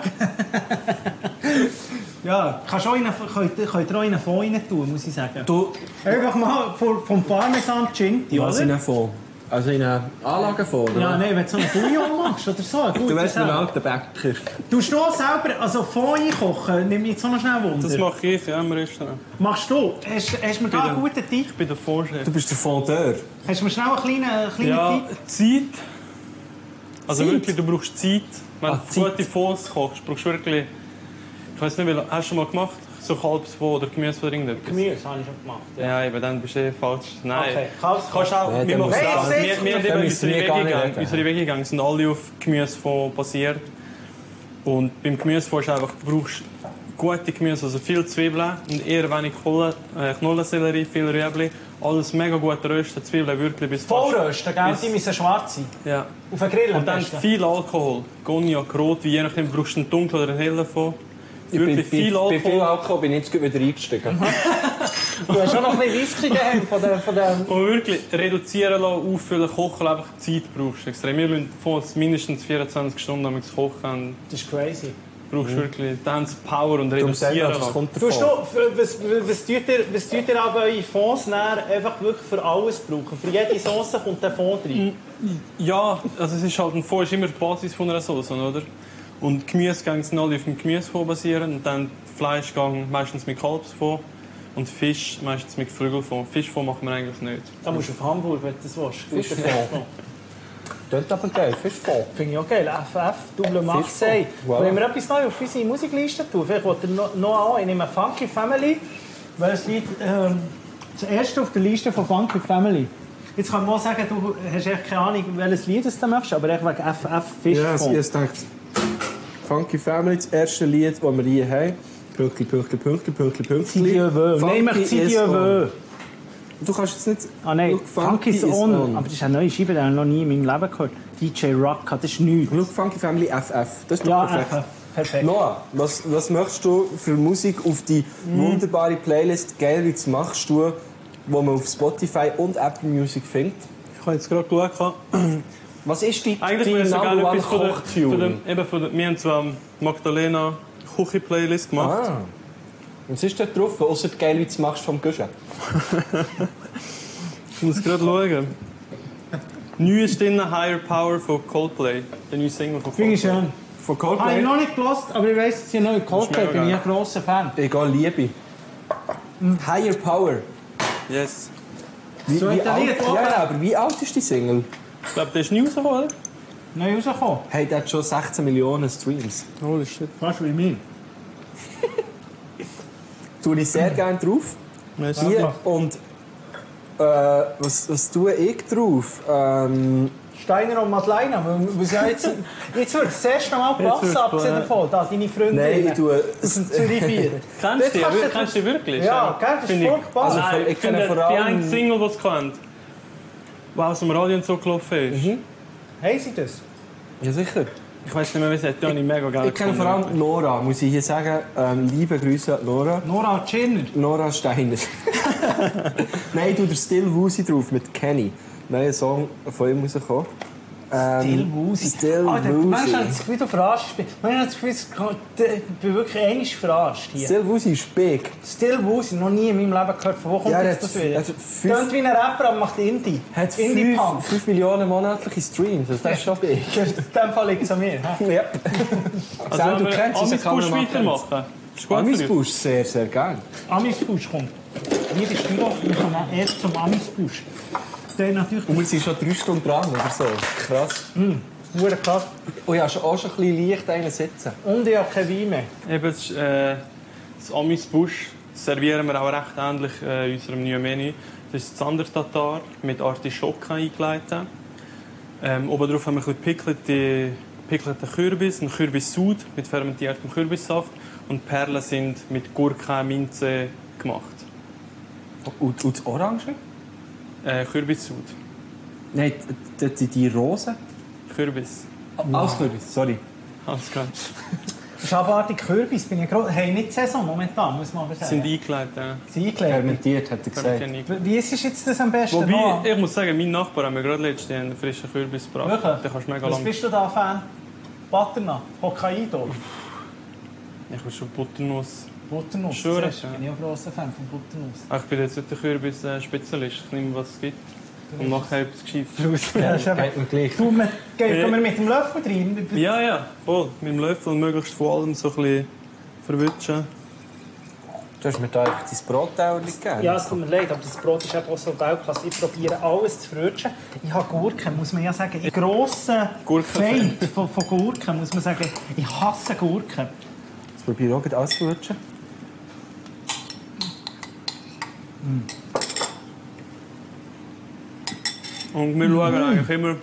Ja, könnt ihr auch in einen Fond rein tun, muss ich sagen. Du, Einfach mal vom Parmesan Cinti, was in oder? einem Fonds? Also in einer Anlage vor, Ja, nein, wenn du so einen Bouillon machst oder so. Gut, Du weißt, ein alter Bäcker. Du du selber, also Fond einkochen, nimm mich jetzt auch noch schnell Wunder. Das mache ich ja im Restaurant. Machst du? Hast du mir da einen guten Tipp? Ich bin der Vorchef. Du bist der Fondeur. Hast du mir schnell einen kleinen Ja, Tipp? Zeit. Also Zeit? wirklich, du brauchst Zeit. Wenn Zeit. du gute Fonds kochst, brauchst du wirklich... Ich weiß nicht, hast du schon mal gemacht? So Kalbsfond oder Gemüsefond oder irgendetwas? Gemüse habe ich schon gemacht. Ja, eben, dann bist du eh falsch. Nein. Okay, Kalbsfond. Kannst auch, Ja, wir dann machen musst es du auch. gar nicht- Wir haben dann eben müssen wir gar nicht reden. unsere Wegegänge sind alle auf Gemüsefond basiert. Und beim Gemüsefond ist einfach, du brauchst gute Gemüse, also viel Zwiebeln und eher wenig Knollensellerie, viel Rüebli. Alles mega gut rösten, Zwiebeln wirklich bis Voll rösten, gell? Die müssen schwarz sein. Ja. Auf den Grill am Und dann besten. viel Alkohol. Cognac, Rot, je nachdem, brauchst du einen dunklen oder einen hellen davon. Wirklich viel Bei viel Alkohol. Alkohol bin ich jetzt wieder eingestiegen. Du hast schon noch ein bisschen Whisky daheim von der... Und wirklich reduzieren lassen, auffüllen, kochen, einfach Zeit brauchst du extrem. Wir müssen mindestens 24 Stunden am kochen. Und Das ist crazy. brauchst wirklich dann Power und Darum sagen wir, reduzieren das lassen. kommt Tust davon. du, was tut ihr an eure Fonds nachher einfach wirklich für alles brauchen? Für jede Sauce kommt der Fond rein. Ja, also es ist halt ein Fond ist immer die Basis von einer Sauce, oder? Und Gemüsegänge sind alle auf dem Gemüsefond basieren und dann Fleischgang meistens mit Kalbsfond und Fisch meistens mit Geflügelfond. Fischfond machen wir eigentlich nicht. Da musst du auf Hamburg, wenn du das willst. Fischfond. Klingt aber geil, Fischfond. Finde ich auch geil. FF, Double Marseille. Voilà. Wenn wir etwas Neues auf unsere Musikliste tun, vielleicht wollt ihr noch an. Ich nehme Funky Family, weil es liegt das erste auf der Liste von Funky Family. Jetzt kann man auch sagen, du hast echt keine Ahnung, welches Lied du machst, aber echt wegen FF Fischfond. Ja, ich dachte, Funky Family, das erste Lied, das wir hier haben. Pünktli, Pünktli, Pünktli, Pünktli, Pünktli. Dieu veut. Nein, mach Dieu veut. Du kannst jetzt nicht... Ah nein, Schau, Funky is on. on. Aber das ist eine neue Scheibe, die habe ich noch nie in meinem Leben gehört. DJ Rocka, das ist nichts. Schau, Funky Family FF. Das ist doch Ja, perfekt. FF. Perfekt. Noah, was möchtest du für Musik auf die wunderbare Playlist «Geil, wie machst du», wo man auf Spotify und Apple Music findet? Ich habe jetzt gerade geschaut. Was ist die Eigentlich wäre es ja gerne etwas Kochtune? wir haben zwar Magdalena Küche-Playlist gemacht. Ah. Was ist dort drauf, außer «Geil, wie machst» vom Guschen? Ich muss gerade schauen. Neu ist drin «Higher Power» von Coldplay. Der neue Single von Finde ich Coldplay. schön. Von Habe ich Coldplay? noch nicht gehört, aber ich weiss, dass ich noch Coldplay mega bin. Ich geil. ein grosser Fan. Egal, Liebe. «Higher Power». Yes. Wie hat der alt, Lied auch? ja, aber wie alt ist die Single? Ich glaube, der ist nie rausgekommen, oder? Neu rausgekommen. Hey, der hat schon 16 Millionen Streams. Holy shit. Fast wie mir. Tue ich sehr gerne drauf. Merci. Hier. Und was tue ich drauf? Steiner und Madeleine. Jetzt wird es das erste Mal Jetzt wird's passen, abgesehen davon. Da, deine Freundin. Nein, ich tue... Aus dem Zürich 4. Kennst du die wirklich? Ja, gell, das ist Finde ich- furchtbar. Also, Nein, ich ich finde, kenne vor die allem- eine Single, die sie kennt, die aus dem Radio und so gelaufen ist. Haben sie das? Ja, sicher. Ich weiß nicht mehr, wie sie hat. Die habe ich mega geil Ich kenne vor allem Nora, muss ich hier sagen. Liebe Grüße an Nora. Nora Tschirner. Nora Steiner. Nein, ich tue der Still Woozy drauf mit Kenny. Neuer Song von ihm rausgekommen. Still Woozy. Still Manchmal Woozy. habe ich das Gefühl, du verarschst mich. Manchmal habe ich das Gefühl, ich bin wirklich einmal verarscht hier. Still Woozy ist big. Still Woozy, noch nie in meinem Leben gehört. Von wo kommt Ja, jetzt er das hat- wieder? er hat fünf- Tönt wie ein Rapper, aber macht Indie. Hat Indie-Punk. 5 Millionen monatliche Streams. Also das ist schon big. In dem Fall liegt es an mir. hä? Ja. Also, Sam, wenn du wir kennst unseren Amis-Push Kameramann. weitermachen. Ist gut für Amis dich. Busch, sehr, sehr gerne. Amisbusch kommt. Liebe Spiro, wir kommen erst zum Amisbusch. Der natürlich Und wir sind schon 3 Stunden dran oder so. Krass. sehr krass. Oh ja, auch schon ein bisschen leicht einen sitzen. Und ich habe kein Wein mehr. Eben, das Amis-Busch servieren wir auch recht ähnlich in unserem neuen Menü. Das ist Zandertatar mit Artischocken eingeleitet. Oben drauf haben wir ein bisschen gepickelten Kürbis, einen Kürbissud mit fermentiertem Kürbissaft und die Perlen sind mit Gurke, Minze gemacht. Und das Orange? Kürbissud. Nein, die Rosen. Kürbis. Alles Kürbis, sorry. Alles klar. Schabartig Kürbis bin ich gerade. Hey, nicht Saison momentan, muss man aber sagen. Sind eingeleitet. Sie eingelegt. Fermentiert, hat er gesagt. Wie ist jetzt das am besten? Wobei, Noah? ich muss sagen, mein Nachbar hat mir gerade letztens einen frischen Kürbis gebracht. Wirklich? Den kannst du mega Was lang... bist du da Fan? Butternut, Hokkaido, Ich bin schon Butternuss. Butternuss. Schwöre, siehst du? ja. Ich bin auch ein grosser Fan von Butternuss. Ich bin jetzt nicht der Kürbis-Spezialist. Ich nehme, was es gibt. Und nachher etwas Gescheites. Ja, ist eben- Geht mir gleich. Gehen wir mit dem Löffel rein? Ja, ja, voll. Mit dem Löffel möglichst von allem so ein bisschen verwutschen. Du hast mir da einfach dein Brotteller gegeben. Ja, es tut mir leid, aber das Brot ist eben auch so Weltklasse. Ich probiere alles zu verrutschen. Ich habe Gurken, muss man ja sagen. Ich bin grosser Gurken-Fan. Feind von Gurken, muss man sagen. Ich hasse Gurken. Jetzt probiere ich auch gleich alles zu lutschen. Und wir schauen eigentlich immer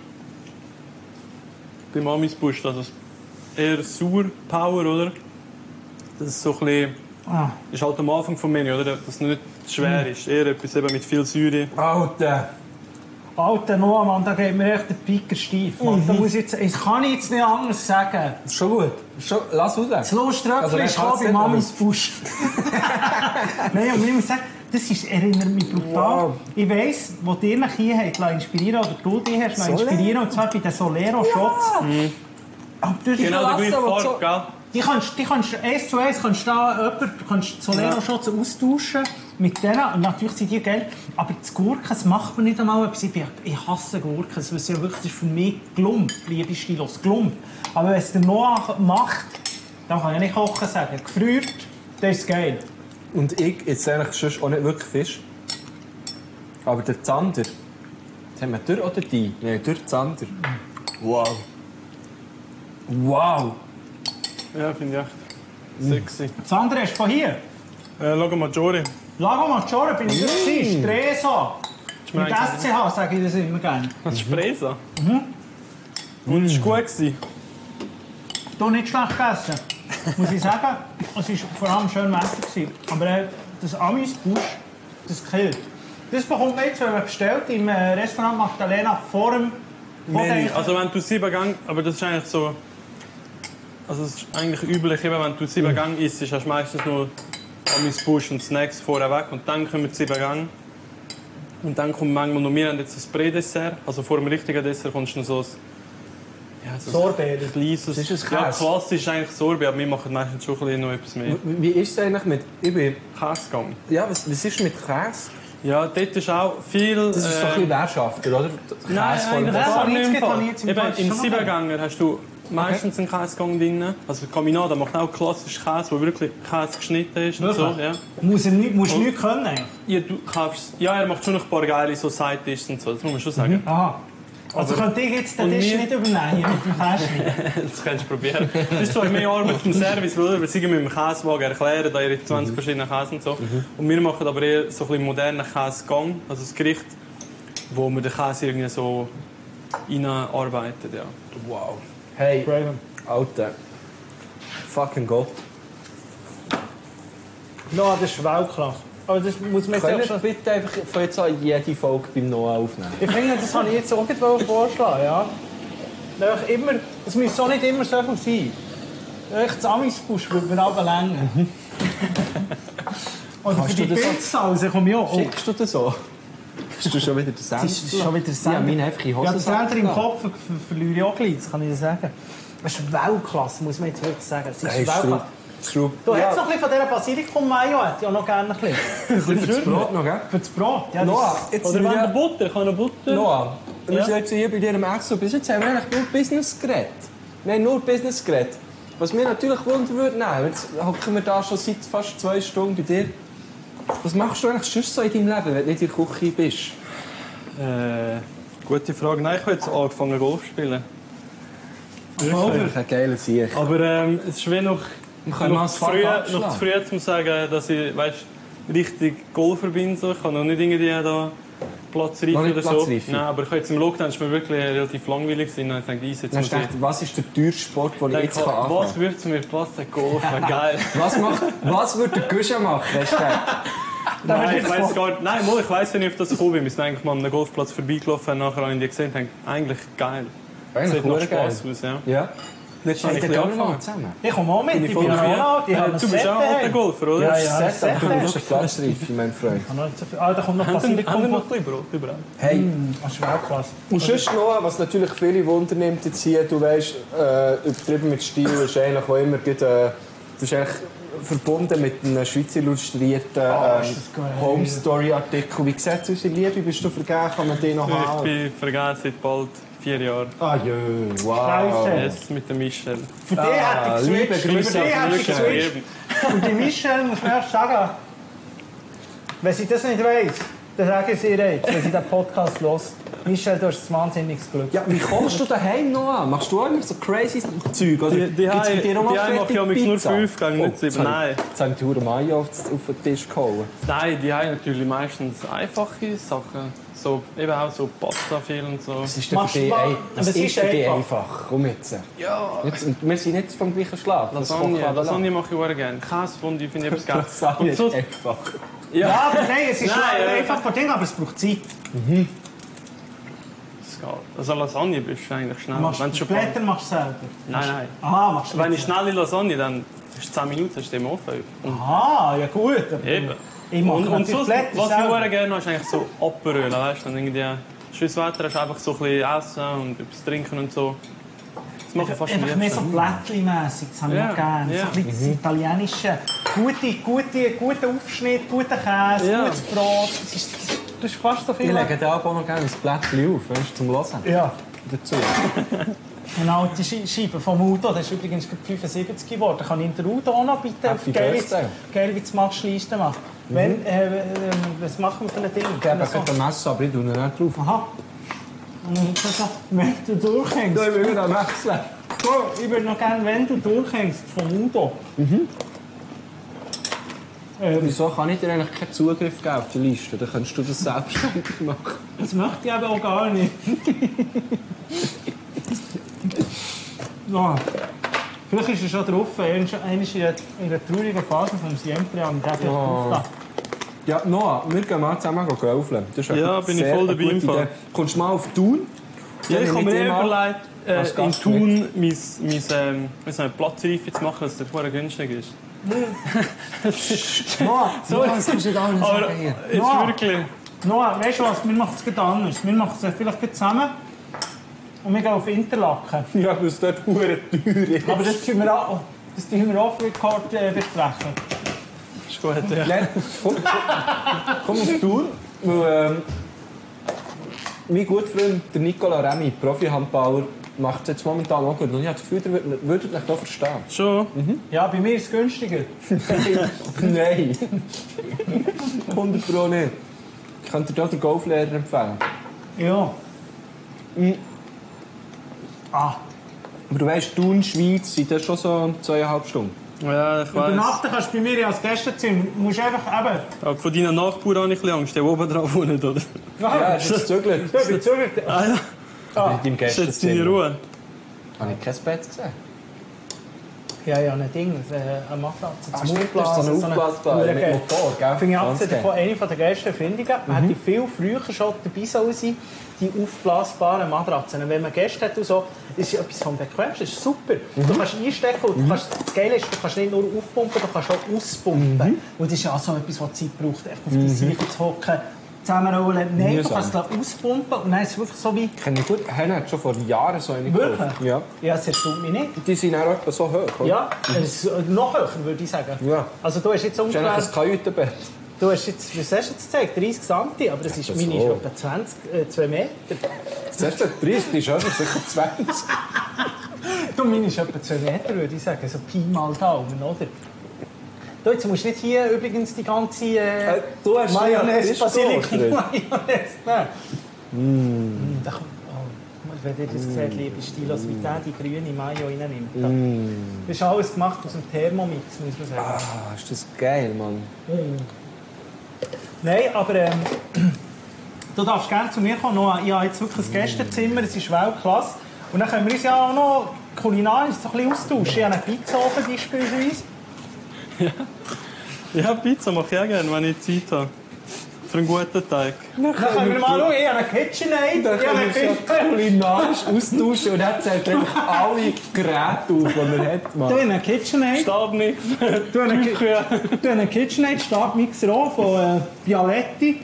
beim Amisbusch, dass es eher sauer Power, oder? Das ist so ein bisschen, ist halt am Anfang vom Menü, oder? Dass es nicht schwer ist. Eher etwas eben mit viel Säure. Alter Noah, Mann, da geht mir echt der Piker steif. Mann, da muss jetzt, ich kann jetzt nicht anders sagen. Das ist schon gut. Lass raus. Das Loströpfchen Also, ist bei Mamis Busch. Nein, und ich muss sagen, das erinnert mich brutal. Wow. Ich weiss, wo ihr mich hier habt inspirieren oder du dich hast inspirieren, und zwar bei den Solero-Shots. Aber du Genau, der gleiche Farbe, gell? Die kannst 1 zu 1 Solero-Shots austauschen mit denen. Und natürlich sind die geil. Aber das Gurken, das macht man nicht einmal etwas. Ich hasse Gurken. Das ist ja wirklich, das ist für mich Glump, liebe Stilos, Glump. Aber wenn es der Noah macht, dann kann ich nicht kochen sagen. Gefriert, das ist geil. Und ich jetzt eigentlich sonst auch nicht wirklich Fisch. Aber der Zander, das haben wir durch oder die? Nein, durch Zander. Wow. Wow. Ja, finde ich echt sexy. Das andere ist von hier. Lago Maggiore. Lago Maggiore bin ich gewesen. Stresa. Mit SCH sage ich das immer gerne. Das ist Presa. Und es war gut. Du nicht schlecht gegessen. Muss ich sagen, es war vor allem schön Wetter. Aber das Amisbusch, das killt. Das bekommt man jetzt, wenn man bestellt, im Restaurant Magdalena vor dem Menü. Also wenn du 7 Gänge, aber das ist eigentlich so... Also es ist eigentlich üblich, eben, wenn du 7 Gänge isst, hast du meistens nur Amisbusch und Snacks vorher weg und dann kommen die 7 Gänge. Und dann kommt manchmal noch, wir haben jetzt ein Prä-Dessert, also vor dem richtigen Dessert kommst du noch so ein... Ja, so Sorbet. Ein kleines... Das ist ein Käse. Ja, klassisch ist eigentlich Sorbet, aber wir machen meistens schon ein bisschen noch etwas mehr. Wie ist es eigentlich mit... Käsegang. Ja, was ist mit Käse? Ja, dort ist auch viel... Das ist so ein bisschen Währschafter, oder? Nein, eigentlich Das gar habe ich nicht im jetzt Fall. jetzt im Eben, Fall im schon noch 7-Gänger hast du meistens einen Käsegang drin. Also Caminada macht auch klassisch Käse, wo wirklich Käse geschnitten ist. Und so, Wirklich? ja. Musst du nichts können eigentlich. Ja, du kaufst, ja, er macht schon noch ein paar geile so Side-Dishes und so, das muss man schon sagen. Aha. Also könnte ich jetzt den Tisch nicht übernehmen hier mit dem Käse? Das kannst du probieren. Das ist zwar mehr Arbeit vom Service, weil wir sagen mit dem Käsewagen erklären, da ihre 20 verschiedene Käse und so. Und wir machen aber eher so ein bisschen modernen Käsegang, also das Gericht, wo wir den Käse irgendwie so reinarbeitet, ja. Wow. Hey, Alter. Fucking Gott. No, das ist Weltklasse. Aber das muss man Können jetzt wir bitte einfach von jetzt an jede Folge beim Noah aufnehmen? Ich finde, das habe ich jetzt auch nicht vorschlagen, ja. Immer, es muss auch nicht immer so viel sein. Das Amisbusch würde mir aber länger. Oder für die Pilzsauce komme ich auch. Schickst du das so? Hast du schon wieder den Sender? Das ist schon wieder der Sender. Ja, meine einfach in Ja, Hosen. den Sender im Kopf verliere ich auch gleich, das kann ich dir sagen. Das ist Weltklasse, muss man jetzt wirklich sagen. Es ist Hey, Weltklasse. Strub. Du hättest noch ein bisschen von dieser Basilikum-Mayo, hätte ich auch noch gerne ein bisschen. Für das Brot noch, gell? Für das Brot, ja. Noah, jetzt Oder sind wenn wir... der Butter, kann er Butter? Noah, wir Ja? sind jetzt hier bei dir im Exo. Bis jetzt haben wir eigentlich nur Business geredet. Wir haben nur Business geredet. Was mich natürlich wundern würde, nein, jetzt hocken wir da schon seit fast 2 Stunden bei dir. Was machst du eigentlich sonst so in deinem Leben, wenn du nicht in der Küche bist? Gute Frage. Nein, ich habe jetzt angefangen Golf zu spielen. Wirklich ein geiler Sieg. Aber es ist wie noch können mal noch das zu Fach früh, abschlagen. noch zu früh zu sagen, dass ich richtig Golfer bin. So. Ich habe noch nicht irgendwie da Platzreife Noch nicht oder so. Platzreife? Nein, aber ich habe jetzt im Lockdown ist mir wirklich relativ langweilig gewesen. Ich dachte, ich Dann hast du gedacht, was ist der teuerste Sport, den ich jetzt anfangen kann? was würde zu mir passen? Golf, geil. Was würde der Guschen machen? Hast du gedacht? Nein, ich weiss gar nicht. Nein, ich weiss nicht, ob das gekommen bin. Wir sind eigentlich mal an einem Golfplatz vorbeigelaufen, nachher habe ich die gesehen und dachte, eigentlich geil. Eigentlich Sieht noch geil. Spass aus, ja. Ja. Jetzt Hey, habe ich dann ein gehen wir bisschen mal angefangen. zusammen. Ich komme auch mit, ich bin voll auch noch. Ich habe Du bist auch ein alter Golfer, oder? Ja, ja. Das aber du bist eine Platzreife, mein Freund. Da kommt noch Haben wir Basilikum. noch ein bisschen Brot überall? Hey, Das ist Weltklasse. und sonst noch, was natürlich viele Wunder nimmt jetzt hier, du weißt, übertrieben mit Stil, ist eigentlich auch immer gut, du bist eigentlich verbunden mit einem Schweizer illustrierten ist das geil. Home Story Artikel. Wie sieht es aus in Liebe? Bist du vergeben? Kann man den noch Ich haben? bin vergeben seit bald 4 Jahren. Ah jö, wow. Scheiße. Yes, mit der Michelle. Für dich hätte ich liebe geswitcht. Für Grüße dich an hätte ich Michelle. geswitcht. Und die Michelle muss man erst sagen, wenn sie das nicht weiss, Dann sagen Sie ihr jetzt, wenn Sie den Podcast hören. Michel, du hast ein wahnsinniges Glück. Ja, wie kommst du daheim noch an? Machst du auch immer so crazy Zeug? Oder Die gibt's bei dir auch noch mache ich fertige nur Pizza? 5 Gänge, nicht 7. Nein. Jetzt haben die Hure Mayo auf den Tisch gehauen. Nein, die haben natürlich meistens einfache Sachen. So, eben auch so Pasta viel und so. Was ist denn für dich, was ist für dich einfach? Komm jetzt. Ja, Jetzt, und wir sind nicht vom gleichen Schlag. Lasagne mache ich auch gerne. Käsefondue finde ich etwas geil. Lasagne ist einfach. Ja, aber nein, es ist Nein, einfach von Ding, aber es braucht Zeit. Es geht. Also Lasagne bist du eigentlich schnell. Machst Wenn du schon Blätter machst du selber? Nein. Aha, machst du Wenn ich nicht schnelle Lasagne, dann ist 10 Minuten hast du im Ofen. Aha, ja gut. Aber Eben. ich mache Und natürlich so, Blätter was ich selber. auch gerne habe, ist eigentlich so Aperol. Weißt du, dann irgendwie schönes Wetter hast du einfach so ein bisschen Essen und etwas trinken und so. Das mache ich fast am Einfach mehr so liebsten. Blättli-mässig, das habe ich Ja, auch gerne. ja. So ein bisschen das Italienische. Guten Aufschnitt, guten Käse, Ja. gutes Brot. Das ist fast so Ich viel. lege da auch noch gerne ein Blättchen auf, weißt, zum Hören. Ja. Dazu. Eine alte Scheibe vom Udo, das ist übrigens gerade 75 geworden. Kann ich den Udo auch noch bitte auf Happy Birthday. geil wie Liste machen? Wenn, was machen wir für ein Ding? Ich gebe ein Messer, aber ich tue ihn nicht drauf. Aha. Und das noch, wenn du durchhängst. Da will ich wieder Messer. So, ich würde noch gerne, wenn du durchhängst, vom Udo. Wieso kann ich dir eigentlich keinen Zugriff geben auf die Liste? Dann kannst du das selbstständig machen. Das möchte ich aber auch gar nicht. Ja. Vielleicht ist er schon drauf. Er ist in einer traurigen Phase vom Siempre an der Oh. Ja, Noah, wir gehen mal zusammen gaufeln. Das ist Ja, eine bin ich sehr voll dabei gute im Fall. Idee. Kommst du mal auf Thun? Ja, ich Dann habe mir nehme dich mal überlegt, als in Gast Thun meine Platzreife zu machen, dass das dort günstig ist. Noah, Sorry. Noah, das kannst du nicht alles Aber sagen hier. ist Ja. wirklich... Noah, weißt du was? Wir machen es gerade anders. Wir machen es vielleicht gerade zusammen. Und wir gehen auf Interlaken. Ja, weil es dort hure teuer ist. Aber das tun wir off-record besprechen. Ist gut, ja. Nein, komm auf Thun, weil mein guter Freund, der Nicola Remy, Profi-Handballer, macht es jetzt momentan auch gut. Und ich habe das Gefühl, ihr würdet euch da verstehen. Schon? Ja, bei mir ist es günstiger. Nein. 100% nicht. Ich könnte dir hier den Golflehrer empfehlen. Ja. Ah. Aber du weißt, Thun, Schweiz, sind das schon so 2,5 Stunden. Ja, ich weiss. Übernachten kannst du bei mir als Gästezimmer. Du musst einfach eben... Aber von deinen Nachbarn habe ich ein bisschen Angst, die oben drauf wohnen, oder? Ja, ist das zügelt. Ja, bezüglich... Ah ja, Mit deinem ist jetzt deine Ruhe. Habe ich kein Bett gesehen? Ja, ein Ding, eine Matratze zum Stimmt, das ist so Aufblasen. ein Aufblasbar mit Geil. Motor, gell? Finde ich Ganz abgesehen geil. von einer der geilsten Erfindungen. Man hätte viel früher schon dabei sollen sein, die aufblasbaren Matratzen. Wenn man Gäste hat und so, ist es etwas vom Bequemsten. Das ist super. Du kannst einstecken und du kannst, das Geile ist, du kannst nicht nur aufpumpen, du kannst auch auspumpen. Und das ist auch so etwas, was Zeit braucht, echt auf die Seite zu hocken, zusammenrollen. Nein, du Mühsam. kannst es auspumpen und dann ist es wirklich so wie... Ich kenne gut, Henne hat schon vor Jahren so eine Wirklich? gekauft. Ja. Ja, das erstaunt mich nicht. Die sind auch etwa so hoch, oder? Ja, es ist noch höher, würde ich sagen. Ja. Also du hast jetzt Das ist ungefähr... eigentlich ein Kajütenbett. Du hast jetzt, was hast du jetzt gezeigt? 30 cm, aber das ist, meine ist so. etwa 2 Meter. Zuerst hat 30, die ist einfach sicher 20. Du, meine ist etwa 2 Meter, würde ich sagen. So Pi mal Daumen, oder? Du, jetzt musst du nicht hier übrigens die ganze du hast Mayonnaise, ja Basilikum, Tischbrot Mayonnaise nehmen. Da kommt- oh, wenn ihr das seht, liebe Stilos, wie der die grüne Mayo reinnimmt. Das ist alles gemacht aus dem Thermomix, muss man sagen. Ah, ist das geil, Mann. Nein, aber du darfst gerne zu mir kommen. Noah. Ich habe jetzt wirklich ein Gästezimmer, es ist Weltklasse. Und dann können wir uns ja auch noch kulinarisch so ein bisschen austauschen. Ich habe einen Pizzaofen beispielsweise. Ja, Pizza mache ich auch gerne, wenn ich Zeit habe. Für einen guten Teig. Dann können wir mal schauen. Ich habe einen KitchenAid. Da Ich habe können wir uns ja kulinarisch austauschen und dann zählt einfach alle Geräte auf, die man hat. Du Mann. hast einen KitchenAid. Stabmix, Du hast einen Tiefkühl. Du hast einen KitchenAid, Stabmixer auch von Bialetti.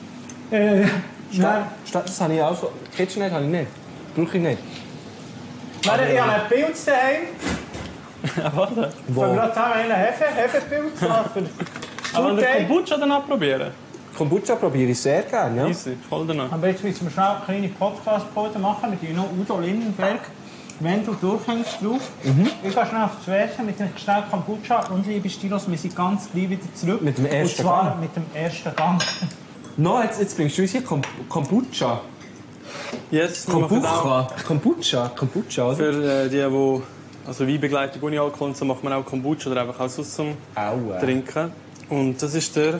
Das habe ich auch so. KitchenAid habe ich nicht. Brauche ich nicht. Ich habe einen Pilz daheim. Ja, warte. Können wir gerade zusammen einen Hefepilz machen? Aber wenn Fruitcake. der Kombucha dann auch probieren? Kombucha probiere ich sehr gerne, ja. Easy, voll danach. Aber jetzt müssen wir schnell eine kleine Podcast-Pause machen mit noch Udo Lindenberg. Wenn du durchhängst drauf. Ich gehe schnell aufs Werken mit dem schnell Kombucha und liebe Stilos, wir sind ganz gleich wieder zurück. Mit dem ersten Und zwar Gang. mit dem ersten Gang. No, jetzt bringst du uns hier Kombucha. Yes, wir machen auch Kombucha, oder? für die also Weinbegleitung ohne Alkohol und so macht man auch Kombucha oder einfach auch sonst zum Trinken. Und das ist der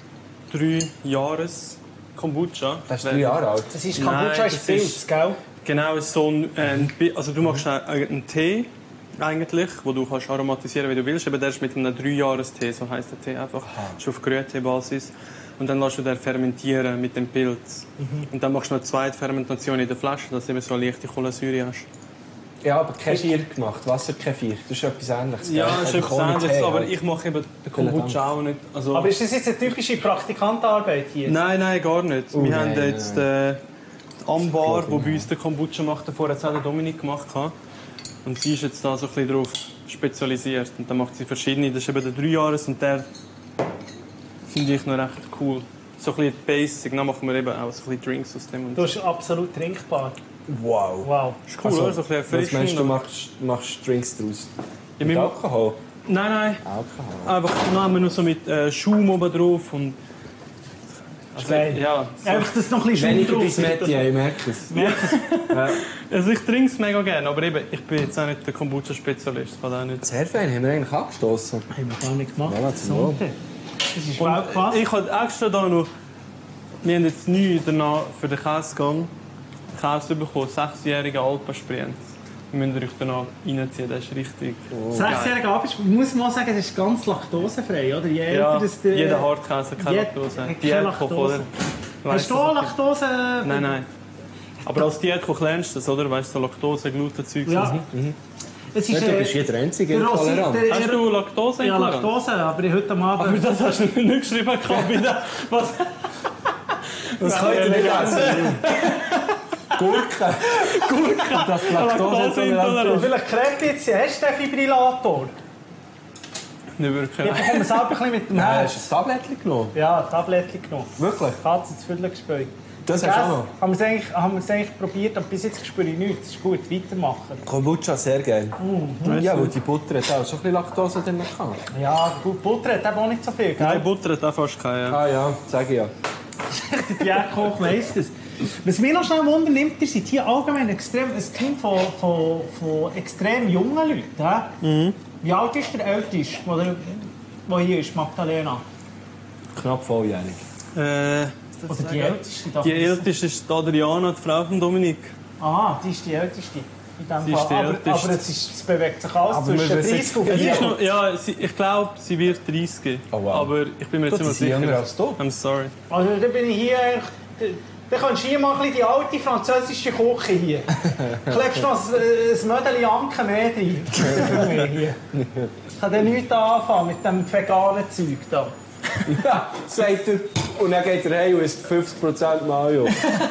3-Jahres Kombucha. Das ist 3 Jahre alt. Das ist Kombucha, ist Pilz, gell? Genau, so also du machst einen Tee eigentlich, wo du kannst aromatisieren, wie du willst. Aber der ist mit einem 3-Jahres-Tee, so heisst der Tee einfach. Das ist auf Grünteebasis. Und dann lässt du den fermentieren mit dem Pilz. Und dann machst du noch eine zweite Fermentation in der Flasche, dass du eben so eine leichte Kohlensäure hast. Ja, aber Kefir gemacht, Wasserkefir. Das ist etwas Ähnliches. Ja, das ist etwas Ähnliches, Tee, aber halt. ich mache eben den Kombucha auch nicht. Also, Aber ist das jetzt eine typische Praktikantenarbeit hier? nein, gar nicht. Wir nein, haben jetzt die Ambar, die bei uns den Kombucha macht. Davor hat es auch der Dominik gemacht. Und sie ist jetzt da so ein bisschen darauf spezialisiert. Und dann macht sie verschiedene. Das ist eben der 3-Jahres und der finde ich noch recht cool. So ein bisschen basic. Dann machen wir eben auch so ein bisschen Drinks aus dem. Und Das ist absolut trinkbar. Wow. Wow. ist cool, oder? So ein bisschen Was erfrischend. meinst du, machst Drinks daraus? Ja, Mit wir- Alkohol? Nein. Alkohol. Einfach nehmen wir noch so mit Schaum oben drauf. Und also, Geil. ja, so. Einfach, dass noch ein bisschen Weniger Schaum bis drauf ist. Metier, ich merke es. Also ich trinke es mega gerne, aber eben, ich bin jetzt auch nicht der Kombucha-Spezialist. Kann auch nicht. Sehr fein, haben wir eigentlich abgestoßen. Haben wir gar nicht gemacht. Ja, zum Wohl. Das ist Und Weltklasse. ich habe extra da noch... Wir haben jetzt neu danach für den Käsegang Käse bekommen, 6-jährigen Alpensprinz. Wir müssen euch danach reinziehen, das ist richtig geil. 6-jähriger Abend, muss man sagen, das ist ganz laktosefrei, oder? Je älter Ja, das der- jeder Hartkäse, keine Laktose. keine Diätkoch, Laktose. oder? Hast du das auch nicht? Laktose? Nein. Aber als Diätkoch lernst du das, oder? Weißt du, so Laktose, Gluten-Zeug. Ja. Es ist, Du bist hier der einzige der Rosi- Intolerant. der- Hast du Laktose? Ja, Laktose, aber heute am Abend... Aber das hast du nicht geschrieben, bitte. Was? Das könnt ihr nicht essen. Gurken. Das Laktoseintolerant. Und vielleicht klärt jetzt, hast du den Fibrillator? Nicht wirklich. Ich bekomme es auch ein bisschen mit dem Hast Herz. du ein Tablettchen genommen? Ja, Tabletten genommen. Wirklich? Katze zu Viertel gespäut. Das hast du auch noch? Haben wir es eigentlich probiert, aber bis jetzt spüre ich nichts. Das ist gut, weitermachen. Kombucha, sehr geil. Ja, weil die Butter hat auch schon ein bisschen Laktose drin gehabt. Ja, gut, Butter hat eben auch nicht so viel, Nein, gell? Butter hat auch fast keine. Ah ja, sage ich ja. Der Diätkoch weiss das. Was mich noch schnell wundert, ihr seid hier allgemein ein Team von extrem jungen Leuten. Ja? Wie alt ist der Älteste, der hier ist, Magdalena? Knapp volljährig. Oder die Älteste? Die älteste ist Adriana, die Frau von Dominik. Ah, die ist die Älteste. In dem Sie ist die Fall. Älteste. Aber es bewegt sich alles Aber zwischen wir wissen- 30 und Es ist 40. noch, ja, ich glaube, sie wird 30. Oh, wow. Aber ich bin mir jetzt Gut, immer sie sind jünger sicher. als du. I'm sorry. Also da bin ich hier eigentlich... Da kannst du hier mal ein bisschen die alte französische Küche hier. Klebst noch ein Mödeli Anke mehr rein. Für mich hier. Ich kann dann nichts anfangen mit dem veganen Zeug da. Ja, sagt er. Und dann geht er heim und isst 50% Mayo.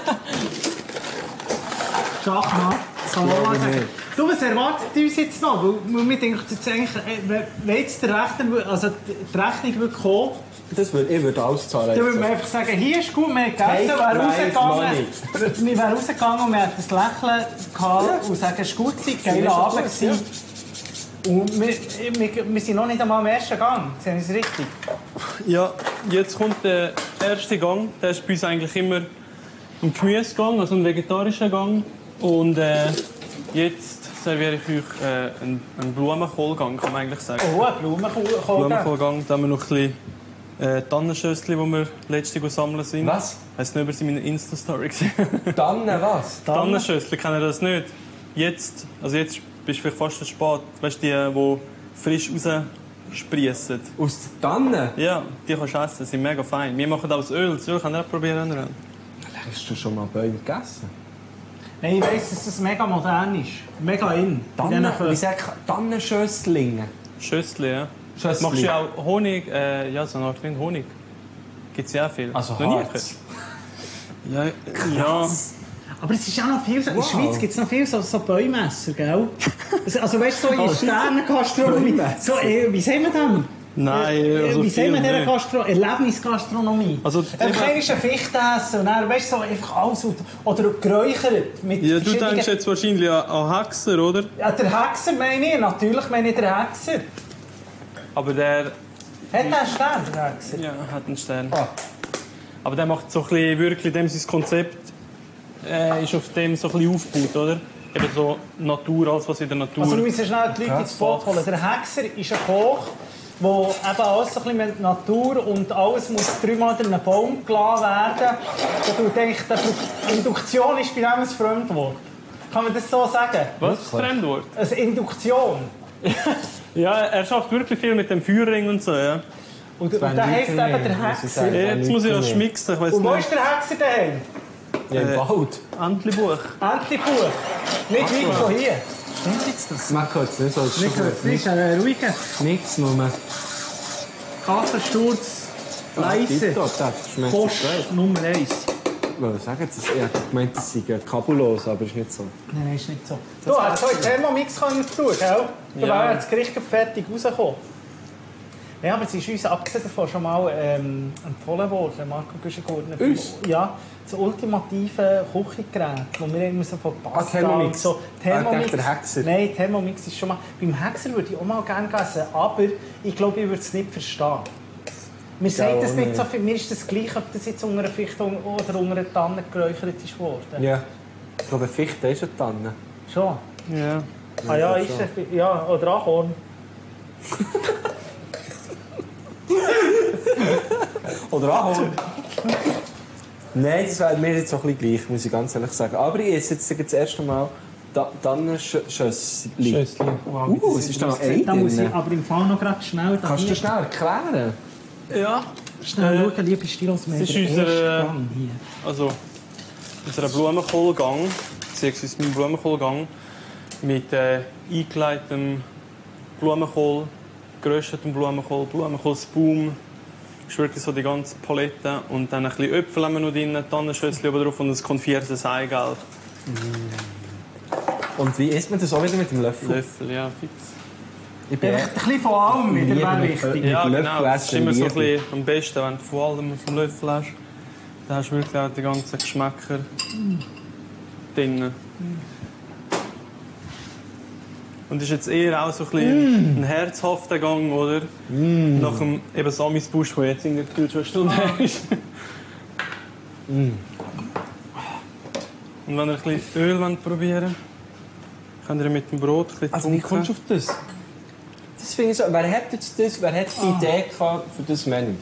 Schachmann, kann man mal sagen. Du, was erwartet uns jetzt noch? Weil wir denken jetzt eigentlich, wenn jetzt der Rechner, also die Rechnung würde kommen, Ich würde alles zahlen. dann würde man einfach sagen, hier ist gut, wir haben gegessen, Take wären rausgegangen. right Wir wären rausgegangen und wir hätten ein Lächeln gehabt und sagen, es war gut, geiler Abend gewesen. Und wir sind noch nicht einmal am ersten Gang. Sehen Sie es richtig? Ja, jetzt kommt der erste Gang. Der ist bei uns eigentlich immer ein Gemüsegang, also ein vegetarischer Gang. Und jetzt serviere ich euch einen Blumenkohlgang, kann man eigentlich sagen. Oh, ein Blumenkohl. Blumenkohlgang, da haben wir noch ein bisschen Tannenschössli, die wir letztens sammeln sind. Was? Hast du nicht über meine Insta-Story gesehen? Dann was? Tannenschössli, kennt ihr das nicht? Jetzt bist du vielleicht fast zu spät. Weißt du, die frisch raussprießen? Aus der Tanne? Ja, die kannst du essen, die sind mega fein. Wir machen das aus Öl. Das Öl kann ich auch probieren. Hast du schon mal Bäume gegessen? Nein, ich weiss, dass das mega modern ist. Mega in. Wie sagt man? Tannenschösslinge. Schössli, ja. Schössli. Machst du ja auch Honig, ja, so eine Art wie Honig. Gibt es ja auch viel. Also Noch nie Harz. gehört? Ja. Aber es ist auch noch viel so. In der Schweiz gibt es noch viel so Bäumesser, gell? Also weißt du, so in Sternengastronomie. So, wie sagen wir das? Nein, also wie sagen wir viel dieser nicht. Erlebnisgastronomie? Also, Einfach eine Fichte essen und dann, weißt du, so einfach alles oder geräuchert. Mit Ja, du verschiedenen- denkst jetzt wahrscheinlich an Hexer, oder? Ja, der Hexer meine ich, natürlich meine ich den Hexer. Aber der Hat der einen Stern, der Hexer? ja, hat einen Stern. Ah. Aber der macht so ein bisschen, wirklich dem sein Konzept ist auf dem so ein bisschen aufgebaut, oder? Eben so Natur, alles was in der Natur... Also wir müssen schnell die Leute ins Boot holen. Der Hexer ist ein Koch, der eben alles so ein bisschen mit Natur und alles muss 3-mal durch einen Baum gelassen werden. Und denke, Induktion ist bei dem ein Fremdwort. Kann man das so sagen? Was ist das Fremdwort? Eine Induktion. Ja, er schafft wirklich viel mit dem Feuerring und so, ja. Und der heisst eben der Hexer. Jetzt muss ich das schmixen, ich weiss Und wo nicht. ist der Hexer daheim? Ja, im Wald. Entlebuch. Entlebuch. Nicht weit von hier. Stimmt jetzt das? Man hört es nicht so. Das ist ein ruhiger Nichts nur. Kassensturz. Leise. Das schmeckt Post Nummer 1. Ich sage jetzt, ich hätte gemeint, das sei kabellos, aber ist nicht so. Nein, ist nicht so. Du hättest heute Thermomix tun können, gell? Da wäre das Gericht fertig rausgekommen. Ja, aber es ist uns abgesehen davon schon mal empfohlen worden, Marco Güschengurtner. Uns? Ja, das ultimative Küchengerät, das wir müssen von Pasta Thermomix. und so. Thermomix. Der Hexer. Nein, Thermomix ist schon mal... Beim Hexer würde ich auch mal gerne essen, aber ich glaube, ich würde es nicht verstehen. Mir sagt das nicht so viel. Mir ist das gleich, ob das jetzt unter einer Fichte oder unter einer Tanne geräuchert ist worden. Ja. Ich glaube, eine Fichte ist eine Tanne. Schon? Ja. Ah ja, ist er. Ja, oder Ahorn. Oder Ahorn. Nein, das wäre mir jetzt so ein bisschen gleich, muss ich ganz ehrlich sagen. Aber ich esse jetzt das erste Mal Tannenschössli. Wow, es ist da noch ein Da muss ich drin. aber im Fall noch gerade schnell... Kannst du schnell erklären? Ja. Schnell schauen, liebe Stilos, Das ist unser Blumenkohlgang, beziehungsweise mein Blumenkohlgang mit eingelegtem Blumenkohl, geröstetem Blumenkohl, Blumenkohlsbaum. Das ist wirklich so die ganze Palette. Und dann ein bisschen Äpfel haben wir noch drin, Tannenschössli oben drauf und ein konfiertes Eigelb. Und wie isst man das auch wieder mit dem Löffel? Löffel, ja, fix. Ich bin Ein bisschen von allem wieder wäre wichtig. Ja, Löffel genau. Das ist essen, immer so ein Liebe. bisschen am besten, wenn du vor allem vom Löffel hast. Dann hast du wirklich auch die ganzen Geschmäcker drin. Und das ist jetzt eher auch so ein bisschen ein herzhafter Gang, oder? Nach dem eben Samisbusch, der jetzt in der Kühlstunde ist. Und wenn ihr ein bisschen Öl probieren wollt, könnt ihr mit dem Brot ein bisschen Also wie kommst du auf das? Das finde ich so. Wer hat jetzt das? Wer hat die Idee gehabt für das Menü?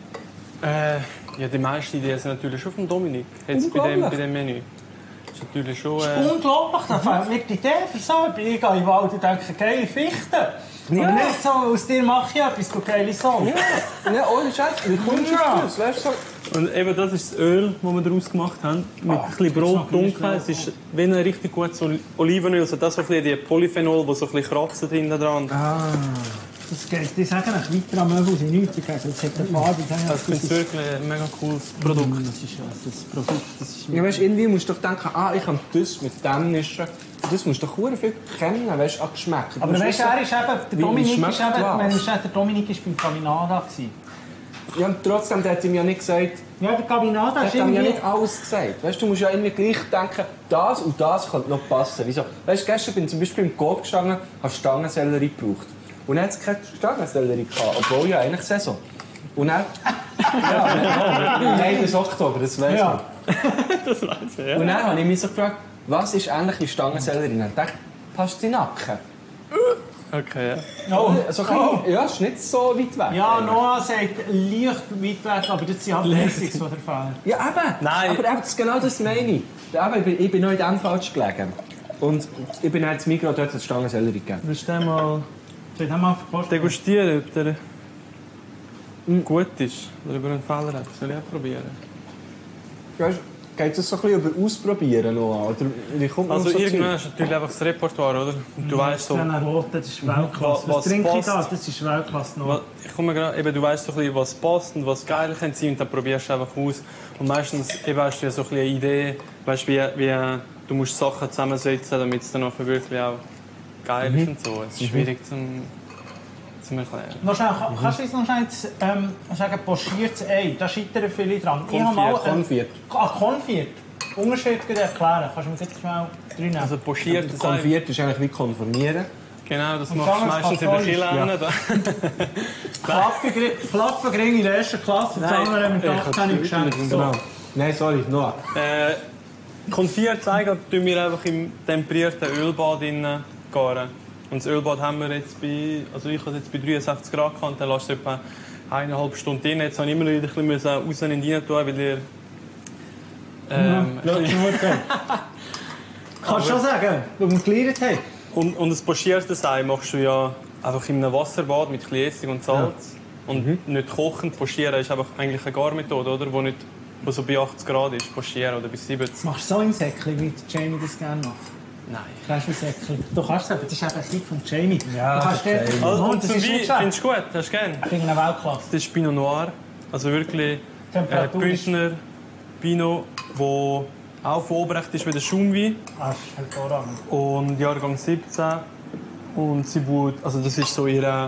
Ja, die meisten Ideen sind natürlich schon von Dominik. Jetzt bei dem Menü. Das ist natürlich schon... Unglaublich, da fällt mir die Idee für so. Ich gehe in den Wald und denke, geile Fichte. Und nicht so, aus dir mache ich etwas, du geile Song. Ja, ohne Scheiß. Wie kommst du auf das? Weißt du, so. Und eben das ist das Öl, das wir daraus gemacht haben. Mit ein bisschen Brot dunkel. Es ist wie ein richtig gutes Olivenöl. Also das so ein bisschen die Polyphenol, die so ein bisschen kratzen hinten dran. Das geht, die sagen nach weiter am Möbel sind nichts dagegen. Das hat eine Farbe. Das ist wirklich ein mega cooles Produkt. Das ist das Produkt. Das ist Ja, weißt, irgendwie musst du doch denken, ich kann das mit dem mischen. Das musst du doch sehr viel kennen, weißt, an Geschmack. aber weißt du, er ist eben, der Wie Dominik schmeckt ist eben, was? wenn ich der Dominik ist beim Caminada gewesen. Ja, und trotzdem, der hat ihm ja nicht gesagt, Ja, der Caminada der ist hat ihm ja irgendwie... nicht alles gesagt. Weißt, du musst ja irgendwie gleich denken, das und das könnte noch passen. Wieso? Weißt, gestern bin ich zum Beispiel im Coop gestanden, habe Stangensellerie gebraucht. Und dann hat es keine Stangensellerie gehabt, obwohl ja eigentlich Saison. Und dann... Nein, bis Oktober, das weiss Ja. man. Das weiß ich, ja. Und dann habe ich mich so gefragt, was ist eigentlich die Stangensellerie? Und dann dachte ich, Pastinaken. Okay, ja. Oh. So ein bisschen, ja, ist nicht so weit weg. Ja, eigentlich. Noah sagt leicht weit weg, aber das sind halt Basics, die der Fehler. Ja, eben. Nein. Aber eben, das ist genau das meine ich. Eben, ich bin noch in dem falsch gelegen. Und ich bin jetzt Migros, dort hat es Stangensellerie gegeben. Willst du den mal Soll ich den mal verkosten? degustieren, ob der gut ist? Oder ob er einen Fehler hat? Soll ich auch probieren? Weißt, geht es so ein bisschen über Ausprobieren noch? Oder wie kommt man Also so irgendwann hast du natürlich einfach das Repertoire, oder? Und du weißt so... Den roten, das ist Weltklasse. Was Was trinke ich passt? da? Das ist Weltklasse noch. Ich komme gerade, eben, du weißt so ein bisschen, was passt und was geil kann sein und dann probierst du einfach aus. Und meistens eben hast du ja so ein bisschen eine Idee, weißt, wie du musst Sachen zusammensetzen, damit es dann nachher wirklich auch geil ist und so. Es ist schwierig zum erklären. Noch schnell, kannst du uns noch schnell sagen, pochiertes Ei? Da scheitern viele dran. Ich habe mal Konfiert. Konfiert. Unterschied erklären. Kannst du mir jetzt schnell reinnehmen? Also pochiertes Ei. Konfiert ist eigentlich wie konformieren. Genau, das Und machst du sagen, meistens in der katholisch, Kirche. Klappengrün in der ersten Klasse und das Nein, andere mit ich 18 geschenkt. So. Genau. Nein, sorry, Noah. Konfit zeigen, tun wir einfach im temperierten Ölbad garen. Und das Ölbad haben wir jetzt also ich habe es jetzt bei 63 Grad gehabt, dann lässt du etwa 1,5 Stunden drin. Jetzt habe ich immer wieder ein bisschen raus und rein tun, weil ihr... Kannst du schon sagen, wo wir gelernt haben. Und das pochiertes Ei machst du ja einfach in einem Wasserbad mit ein bisschen Essig und Salz. Ja. Und nicht kochen. Pochieren ist einfach eigentlich eine Garmethode, oder? Wo so bei 80 Grad ist, pochieren oder bei 70. Machst du so im Säckchen, wie Jamie das gerne macht? Nein. Kannst du ein Säckchen? Du kannst es aber, das ist eben ein Tipp von Jamie. Ja, du kannst Jamie. Und das zum ist Wein, nicht schlecht. findest du gut? Hast du gerne? Ich finde ihn Weltklasse. Das ist Pinot Noir. Also wirklich Bündner Pinot, der auch von Obrecht ist wie der Schaumwein. Ah, das ist hervorragend. Und Jahrgang 17. Und sie baut, also das ist so ihre,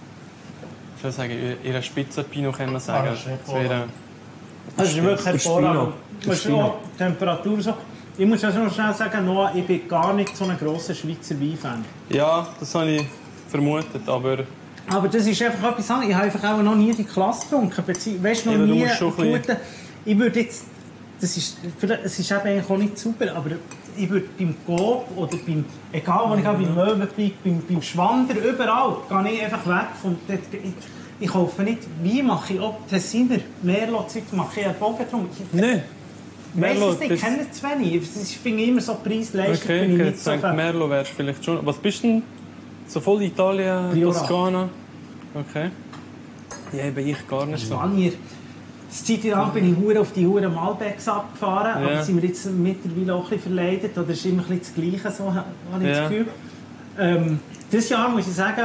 ich will sagen, ihre Spitzenpinot, kann man sagen. Ah, das ist so ihre, Das ist wirklich hervorragend. Der Spino. Die Temperatur so. Ich muss ja noch schnell sagen, Noah, ich bin gar nicht so ein grosser Schweizer Weinfan. ja, das habe ich vermutet, aber Aber das ist einfach etwas anderes. Ich habe einfach auch noch nie die Klasse getrunken. Weißt du, noch Eben, du nie musst schon einen guten... Ich würde jetzt... Es ist eben eigentlich auch nicht super, aber ich würde beim Coop oder beim... Egal, wo ich gehe, beim Möwenpick, beim Schwander, überall, gehe ich einfach weg von... Ich kaufe nicht Wein, mache ich auch Tessiner, Merlot-Zeug, mache ich einen Bogen drum. nein. Ich weiss Merlot, es nicht, ich das- kenne es zu wenig. Ich finde immer so Preis-Leistung, Okay, bin ich okay, nicht jetzt so denkt Fan. Merlot wärst vielleicht schon. Was bist du denn? So voll Italien, Priorat. Toskana? Okay. Ja, eben ich gar nicht so. Spanier. Das Zeit lang bin ich hure auf die Huren Malbecs abgefahren, Ja. aber sind wir jetzt mittlerweile auch ein bisschen verleidet, oder ist immer ein bisschen das Gleiche, so habe ich Ja. das Gefühl. Dieses Jahr, muss ich sagen,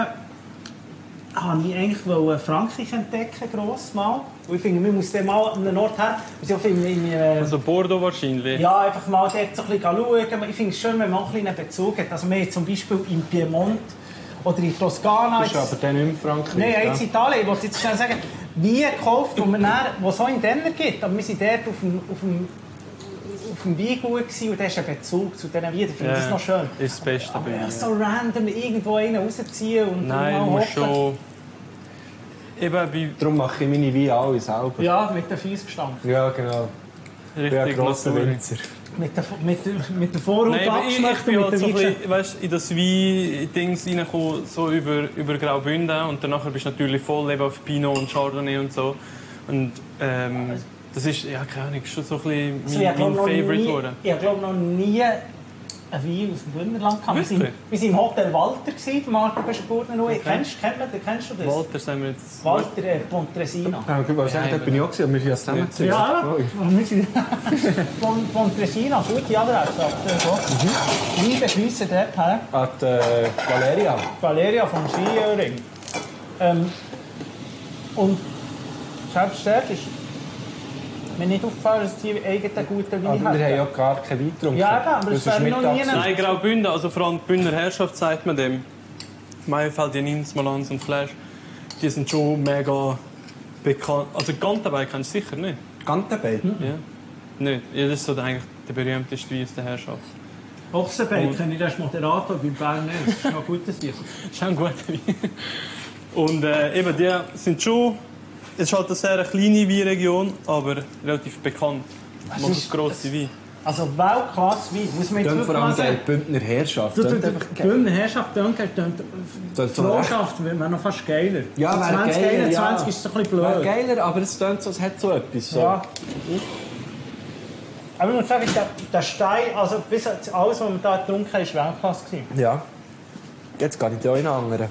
habe ich eigentlich Frankreich entdecken, gross mal. Und ich finde, man muss dann mal an einen Ort her, also Also Bordeaux wahrscheinlich. ja, einfach mal dort so ein bisschen schauen. Ich finde es schön, wenn man auch einen kleinen Bezug hat. Also wir haben zum Beispiel im Piemont oder in Toskana... Das ist aber dann nicht mehr Frankreich. Nein, ja? jetzt Italien. Ich wollte jetzt schnell sagen, Wein gekauft, wo es so in Denner gibt. Aber wir waren dort auf dem Weingut gewesen und da ist ein Bezug zu diesen Weinen. Ich finde das noch schön. Ist das Beste Aber bei ja, mir. so random irgendwo einen rausziehen und Nein, mal du musst hoffen. schon... Eben bei Darum mache ich meine Weine alle selber. Ja, mit den Füßen gestampft. Ja, genau. Ich bin ein richtig grosser Natur. Winzer. Mit der Vorhaut Nein, aber ich abgeschmeckt bin und halt mit so der ein Wein. bisschen, weißt, in das Wein-Dings reingekommen, so über Graubünden. Und danach bist du natürlich voll eben auf Pinot und Chardonnay und so. Und das ist, ja, keine Ahnung, schon so ein bisschen Also, mein Favourite geworden. Ich habe glaube noch nie einen Wein aus dem Bündnerland gehabt. Wir Wirklich? waren im Hotel Walter, Marco Beschburner. Okay. Kennst du das? Walter sagen wir jetzt... Walter Pontresina. Ja, ich wollte sagen, da bin ich auch gewesen, aber wir sind ja zusammengezogen. Ja, Oh, wir sind Pontresina, gute Adresse. Liebe Grüße dort her. An die Valeria. Valeria vom Skiöring. Und selbst dort ist mir nicht aufgefallen, dass die eigenen guten Wein Aber wir haben haben. ja gar keinen Wein getrunken. Ja, eben, aber Das es ist wäre noch nie mittags. Nein, Graubünden, also vor allem die Bündner Herrschaft sagt man dem. Maienfeld, Janin, Smolensk und Flash, die sind schon mega bekannt. Also Gantenbein kennst du sicher nicht. Gantenbein? Ja. Nicht. Ja, das ist so eigentlich der berühmteste Wein aus der Herrschaft. Ochsenbein, kenne ich, der ist Moderator bei Bern. Das ist noch gut, dass die. Das ist auch ein guter Wein. Und eben, die sind schon... Es ist halt eine sehr kleine Weinregion, aber relativ bekannt. Machen ist- grosse Wein. Also Weltklasse Wein, muss man jetzt Dann wirklich vor mal allem die sagen. Bündner Herrschaft. Die Tönt einfach geil. Bündner Herrschaft, die Das ist so Frauenschaft wäre noch fast geiler. Ja, So wäre geiler, 2021 ja. ist es so ein bisschen Wäre blöd. geiler, aber es tönt so, es hat so etwas. So. Ja. Aber ich muss sagen, der Stein, also bis alles, was wir hier getrunken haben, war Weltklasse gewesen. Ja. Jetzt gehe ich da in einen anderen.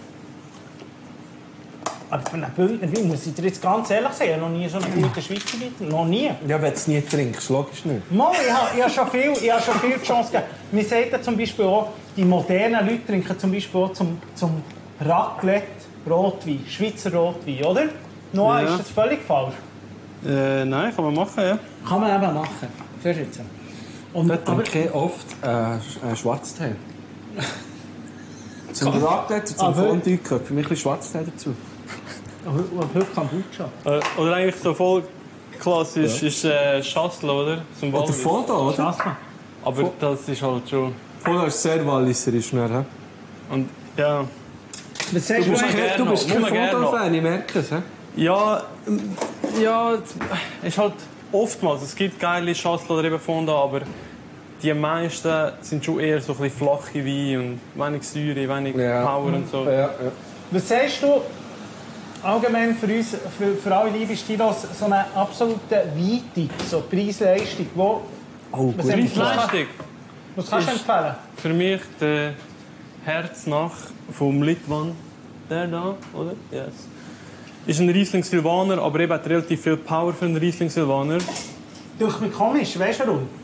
Aber für einen Bündner Wein, muss ich dir jetzt ganz ehrlich sagen, ich habe noch nie so einen guten Schweizer Wein. Noch nie. Ja, wenn du es nie trinkst, logisch nicht. Mal, ich habe schon viel Chance gegeben. Wir sagen ja zum Beispiel auch, die modernen Leute trinken zum Beispiel auch zum Raclette Rotwein, Schweizer Rotwein, oder? Noah, Ja. ist das völlig falsch? Nein, kann man machen, ja. Kann man eben machen. Siehst du jetzt? Und, Da aber, trinke ich oft Schwarztee. Zum Raclette, zum Aber- Fondue gehört für mich ein bisschen Schwarztee dazu. aber heute Kombucha. Oder eigentlich so voll klassisch ist Schassel, oder? Zum Oder Wallis. Foda, oder? Das mal. Aber das ist halt schon... Foda ist sehr walliserisch. Ne? Und Ja. Was sagst Du musst du? Du bist Muss kein man gerne Foto-Fan, ich merke es. He? Ja, es ist halt oftmals, es gibt geile Schachtel oder eben Fonda, aber die meisten sind schon eher so ein bisschen flache Weine und wenig Säure, wenig Power und so. Ja. Was sagst du allgemein für uns, für alle liebe Stilos, so eine absolute Weite, so Preis-Leistung, wo... was Preis-Leistung Was kannst du Ist- empfehlen? für mich der Herz nach vom Litwan, der da, oder? Yes. Ist ein Riesling Silvaner, aber eben hat relativ viel Power für einen Riesling Silvaner. Durch mich komisch, weißt du warum?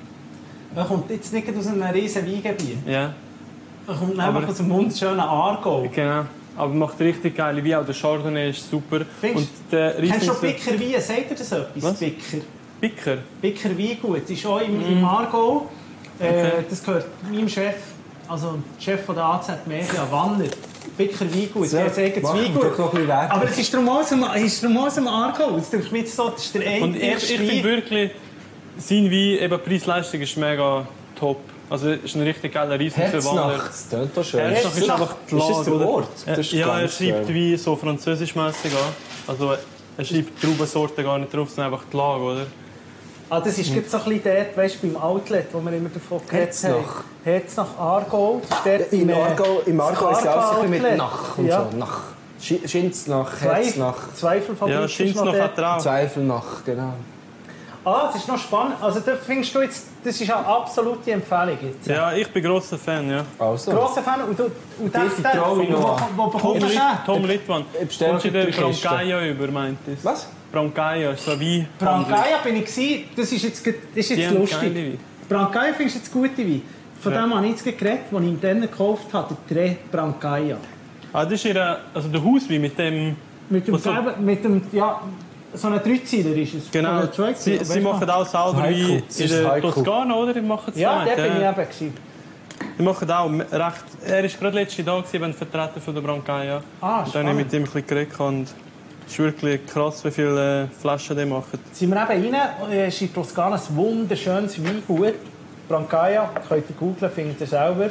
Er kommt jetzt nicht aus einem riesen Weingebiet. Ja, Er kommt nämlich Aber- aus einem wunderschönen Aargau. genau. Aber macht richtig geile Weine, auch der Chardonnay ist super. Findest Und der Kennst du Riesling Bicker Wein? Sagt dir das etwas? Was? Bicker. Bicker. Bicker Weingut. Ist auch im Aargau. Das gehört meinem Chef, also Chef von der AZ Media, Wanner. Bicker Weingut. So, Der sagt machen wir Weingut. doch noch ein bisschen Werbung. Aber es ist darum aus dem Aargau. Das denke ich mir jetzt so, das ist der Und ich erste finde Wein. wirklich, sein Wein, eben Preis-Leistung ist mega top. Also es ist ein richtig geiler Riesling Silvaner. Herznach, das klingt doch schön. Herznach ist einfach die Ist das Lage, der oder? Ort? Das ist Ja, er ganz schreibt schön. wie so französischmäßig an. Also er schreibt die Traubensorten gar nicht drauf, sondern einfach die Lage, oder? Ah, das ist gerade so ein bisschen dort, weißt du, beim Outlet, wo wir immer davon geredet haben. Herznach. Herznach Aargau. Das ist dort Im Aargau ist es auch so ein bisschen mit Outlet. Nach und Ja. so. Nach. Schinznach, Herznach, Zweifelfabrik Ja, ist Schinz noch noch dort. hat er auch. Zweifelnach, genau. Ah, das ist noch spannend. Also da findest du jetzt, das ist eine absolute Empfehlung jetzt. Ja, ich bin grosser Fan, ja. Also. Grosser Fan und Die traue ich noch an. wo bekommst du den? Tom Litwan. Ich bestelle Kommst du für den die Kiste. Brancaia über, meint es? Was? Brancaia ist so wie Brancaia bin ich gewesen. Das ist jetzt Die haben geile lustig. Weine. Brancaia findest du jetzt gute Wein. Von Ja. dem habe ich jetzt geredet, den ich ihm dann gekauft habe, der Tre Brancaia. Ah, das ist ihr, also der Hauswein mit dem... Mit dem, Was so- mit dem, ja, so ein Dreizeiler ist es. Genau, Oder Zweizeiler, sie weißt du machen noch? auch selber Heiko. Wein Das in ist der Heiko. Toskana, oder? Die machen es Ja, damit, der bin ich eben gewesen. Die machen auch recht... Er ist gerade letzte Tag ein Vertreter von der Brancaia. Ah, Und dann habe ich mit ihm ein bisschen geredet und es ist wirklich krass, wie viele Flaschen die machen. Sind wir eben rein, es ist in Toskana ein wunderschönes Weingut. Brancaia, könnt ihr googlen, findet ihr selber.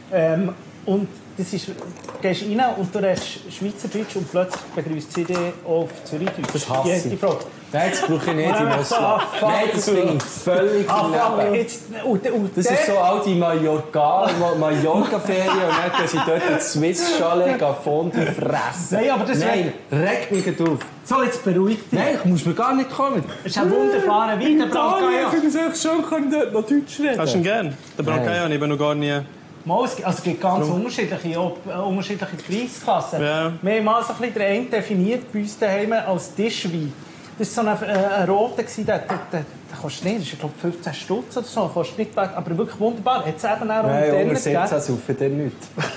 Und das ist, du gehst rein und du redest Schweizerdeutsch und plötzlich begrüßt sie dich auf Zürichdeutsch. Das hasse ich. Die Frage. Nein, das brauche ich nicht Und im dann Ausland. so, fuck. Nein, das finde ich völlig daneben. Jetzt, Das ist so all die Mallorca-Ferien und dann gehen sie dort ins Swiss-Chalet Fondue fressen. Nein, aber das Nein, regt mich nicht auf. So, jetzt beruhigt dich. Nein, ich muss mir gar nicht kommen. Es ist ein wunderbarer Wein, der Brancaia. Ich finde es echt schön, kann ich dort noch Deutsch reden. Hast du ihn gern? Der Brancaia habe ich eben noch gar nie... Mal, es gibt ganz unterschiedliche Preisklassen. Ja. Wir haben mal so ein bisschen den einen definiert bei uns daheim als Tischwein. Das war so ein roter, der kostet nicht, das ist, glaube ich, 15 Stutz oder so, kostet nicht, aber wirklich wunderbar. Jetzt eben auch Nein, unter unter den 17 saufen der nicht.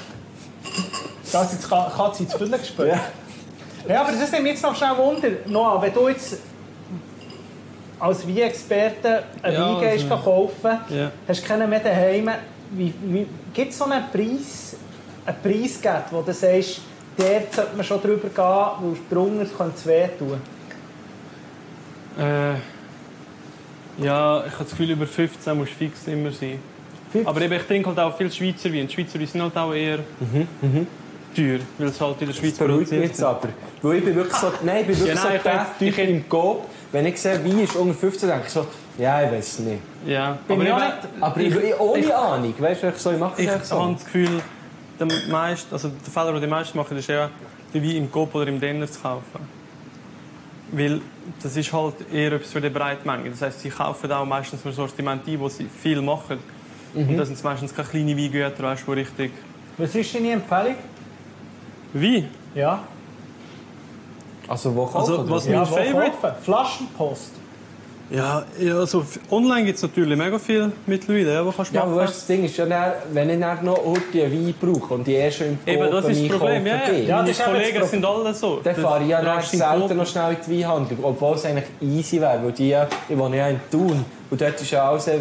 Das jetzt kann sie ins Füllen gespielt. Ja, aber das nimmt mich jetzt noch schnell Wunder. Noah, wenn du jetzt als Wein-Experte einen Ja, Wein gehst kaufen, Ja. hast du keinen mehr daheim, gibt es so einen Preisgap, wo du sagst, dort sollte man schon drüber gehen, weil drunter könnte es wehtun? Ja, ich habe das Gefühl, über 15 muss fix immer sein. Aber eben, ich trinke halt auch viel Schweizer Wein. Die Schweizer Weine sind halt auch eher teuer, weil es halt in der Schweiz Das beruhigt mich produziert jetzt aber. Weil ich bin wirklich so, nein, ich bin wirklich Ja, so nein, der ich Typ im Coop. Wenn ich sehe, Wein ist unter 15, denke ich so, ja, ich weiß nicht. Ja, Bin ich auch eben, nicht. Aber ich ohne Ahnung, weißt du, ich mache ich es habe echt so. das Gefühl, der Fehler, den die meisten machen, ist ja, den Wein im Coop oder im Denner zu kaufen. Weil das ist halt eher etwas für die Breitmenge. Das heisst, sie kaufen auch meistens ein Sortiment ein, wo sie viel machen. Und das sind meistens keine kleinen Weingüter, weißt, wo richtig... Was ist deine Empfehlung? Wein? Ja. Also wo Also, kaufen? was oder? mein wo Favorite? kaufen? Flaschenpost. Ja, also online gibt es natürlich mega viel mittlerweile, ja, wo kannst du Ja, machen. aber weißt, das Ding ist ja, dann, wenn ich dann noch heute einen Wein brauche und die schon im Coop Eben, das ist das Problem. Ja, gehe, Ja, Meine das ist eben Kollegen das sind alle so. dann fahre ich ja dann Rennst im selten Coop. noch schnell in die Weinhandlung. Obwohl es eigentlich easy wäre, weil ich wohne ja in Thun. Und dort ist ja alles einfach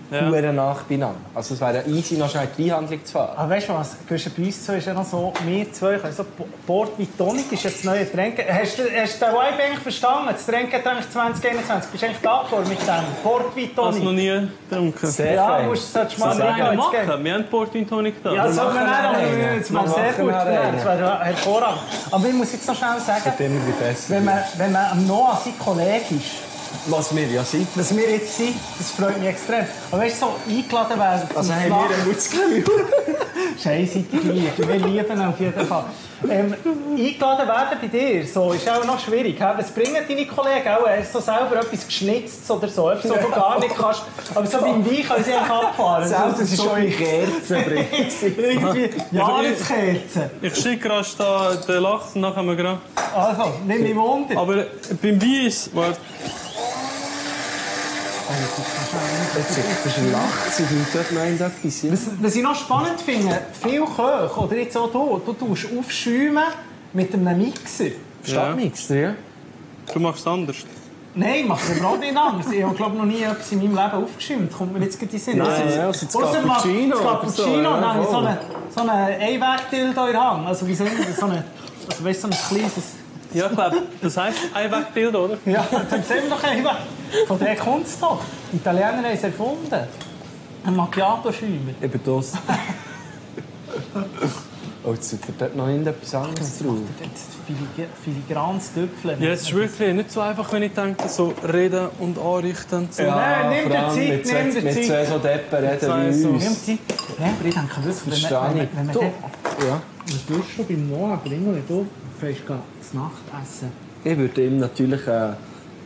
Huren nach beieinander. Also es wäre easy, noch schnell in die Einhandlung zu fahren. Aber weißt du was? Bei uns zwei ist ja noch so, wir zwei können so Port wie Tonic ist jetzt das neue Tränke. Hast du den Vibe eigentlich verstanden? Das Tränke hat eigentlich 2021. Bist du eigentlich d'accord mit dem? Port wie Hast du noch Tonic. nie getrunken? Sehr Ja, fein. solltest du mal Was wir sagen. machen? Wir haben Port Wine Tonic da. Ja, das soll man machen nicht, einen. aber das wäre Wir sehr gut. machen einen. Das wäre hervorragend. Aber ich muss jetzt noch schnell sagen, Wird immer wie besser. wenn man am Noah sein Kollege ist, Was wir ja sind. dass wir jetzt sind, das freut mich extrem. Aber weißt du, so eingeladen werden. Also haben wir einen Mutzgel. Scheiße, wir lieben ihn auf jeden Fall. Eingeladen werden bei dir, so, ist auch noch schwierig. Was bringen deine Kollegen auch? Hast du so selber etwas geschnitzt oder so? Etwas, was du gar nicht kannst. Aber so beim Wein können sie eigentlich abfahren. Selbst das ist schon Kerzen bringt. irgendwie Jahreskerzen. Ich schicke gerade da den Lachs und dann können wir gerade... Also, nimm mich Wunder. Aber beim Wein ist... Warte. Das ist ein Lachs, ich finde dort noch etwas. Ja. Was ich noch spannend finde, viele Köche, oder jetzt auch du tust aufschäumen mit einem Mixer. Stadtmixer, ja. Du machst es anders. Nein, ich mache es überhaupt nicht anders. Ich habe glaube noch nie etwas in meinem Leben aufgeschäumt. Kommt mir jetzt gerade in den Sinn. Also das Ausser Cappuccino. Das Cappuccino, oder dann habe ich voll. so einen Einweg-Dildo in der Hand. Also wie soll ich das? So weißt, so ein kleines... Ja, ich glaube, das heisst Einwegbild, oder? Ja, dann sehen wir doch Einweg. Von der kommt es doch. Die Italiener haben es erfunden. Ein Macchiato-Schäumer. Eben das. Oh, jetzt tut dort noch etwas anderes drauf. Filigranes Töpfeln. Ja, es ist wirklich nicht so einfach, wenn ich denke, so reden und anrichten und so. Nein, nimm vor dir allem Zeit, mit nimm dir Mit Zeit. zwei so Deppen reden Zwei wie so. uns. Nimm Zeit. Ja, aber ich denke wirklich, Verstehe ich. wenn man Du, dort- ja. Was willst du beim Noah bringen, wenn du fährst das Nachtessen? Ich würde ihm natürlich ein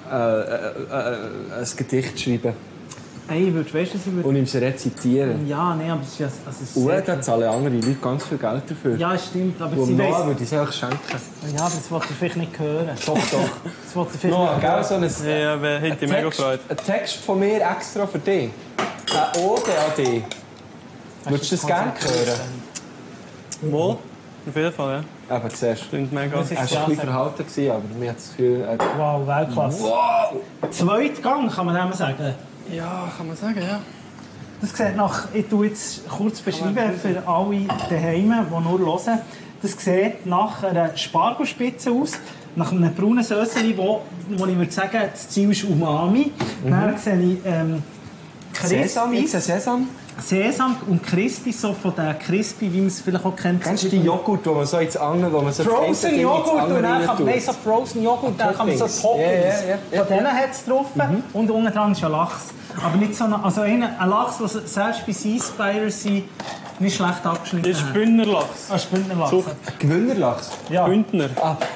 Gedicht schreiben Hey, ich würde, weißt du, was ich würde... und ihm es rezitieren. Ja, nein, aber es ist ja... Also es ist Und sehr- da zahlen andere Leute ganz viel Geld dafür. Ja, es stimmt, aber Und sie Noah weiss... würde ich es euch schenken. Ja, aber das wollte ich vielleicht nicht hören. Doch, doch. Das wollte ich vielleicht Noah, nicht gell, hören. so ein Ja, wer hätte mich mega gefreut. Ein Text von mir extra für dich. Eine Ode an dich. Würdest du das gerne hören? Wohl? Auf jeden Fall, ja. Eben, siehst du. Klingt mega. Das ist- Er war ein bisschen verhalten, aber mir hat das Gefühl... Wow, Weltklasse. Wow! Zweitgang, kann man dem sagen. Ja, kann man sagen, ja. Das sieht nach... Ich tue jetzt kurz beschreiben für alle daheim, die nur hören. Das sieht nach einer Spargelspitze aus, nach einem braunen Söseli, wo ich würde sagen, das Ziel ist Umami. Dann sehe ich Sesam, Crispy, Sesam. Sesam und Crispy, so von der Crispy, wie man es vielleicht auch kennt. Kennst du die Joghurt, wo man so ins Angeln, wo man so Frozen Joghurt und dann kann man man so Frozen Joghurt, dann kann man so Toppings. Toppings. Ja. Von denen hat es drauf und unten dran ist ein Lachs. Aber nicht so also ein Lachs, der selbst bei Seaspiracy nicht schlecht abgeschnitten Das ist hat. Bündnerlachs. Ein Bündnerlachs. Zucht. Gewinnerlachs. Ja. Bündner.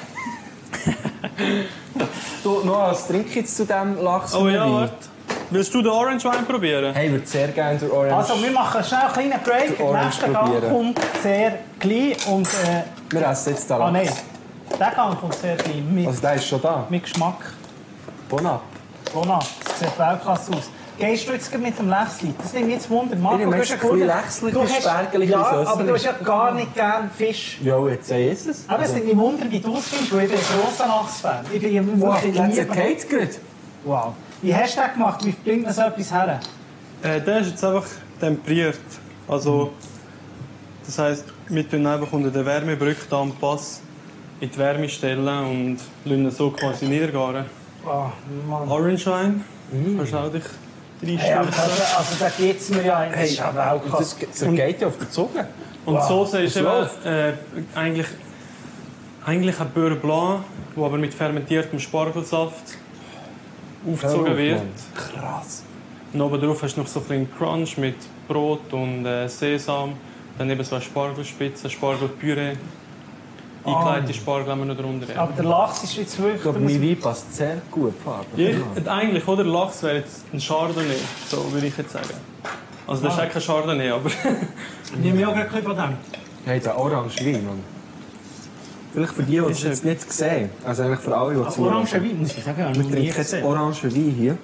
Du, noch als Trink jetzt zu diesem Lachs. Oh ja, Wein. warte. Willst du den Orange Wein probieren? Hey, ich würde sehr gerne durch Orange. Also wir machen schnell einen kleinen Break. Den Der Orange nächste Gang probieren. kommt sehr klein und... Wir essen jetzt den Lachs. Ah nein, der Gang kommt sehr klein. Mit, Also der ist schon da. mit Geschmack. Bon app. Bona, das sieht Weltklasse aus. Gehst du jetzt mit dem Lechsli? Das nimmt mich jetzt Wunder. Marco, Ich nehme du hast jetzt ja ein bisschen gut- Lechsli, du ein bisschen hast- Spergeli, Ja, ein bisschen aber du hast Söseli. ja gar nicht gern Fisch. Ja, jetzt ist es. Aber es nimmt mich Wunder, wie du es findest, weil ich bin ein grosser Lachs-Fan. Ich bin Wow, wirklich jetzt liebe- geht's gut. Wow. Wie hast du das gemacht? Wie bringt das etwas her? Der ist jetzt einfach temperiert. Also, das heisst, wir tun einfach unter der Wärmebrücke da am Pass in die Wärme stellen und lassen ihn so quasi niedergaren. Oh, Mann. Orange Wein. Kannst du auch dich Hey, aber reinstellen. also da geht es mir ja... Das ist ja Weltklasse. Das geht ja auf der Zunge. Und die Soße ist Das eben, läuft. eigentlich ein Beurre Blanc, der aber mit fermentiertem Spargelsaft aufgezogen wird. Krass. Und oben drauf hast du noch so ein bisschen Crunch mit Brot und Sesam. Dann eben so eine Spargelspitze, Spargelpüree. Eingelegte Spargel haben wir noch drunter. Aber der Lachs ist jetzt wirklich... Ich glaube, mein Wein passt sehr gut. Ja, eigentlich, oder? Lachs wäre jetzt ein Chardonnay, so würde ich jetzt sagen. Also das ist auch kein Chardonnay, aber... Ich nehme ja auch gerade ein bisschen von dem. Hey, der Orange Wein, Mann. Vielleicht für die, die es jetzt nicht sehen. Also eigentlich für alle, die zuhören. Orange Wein, muss ich sagen, habe ich Wir noch nie trinken jetzt gesehen. Orange Wein hier.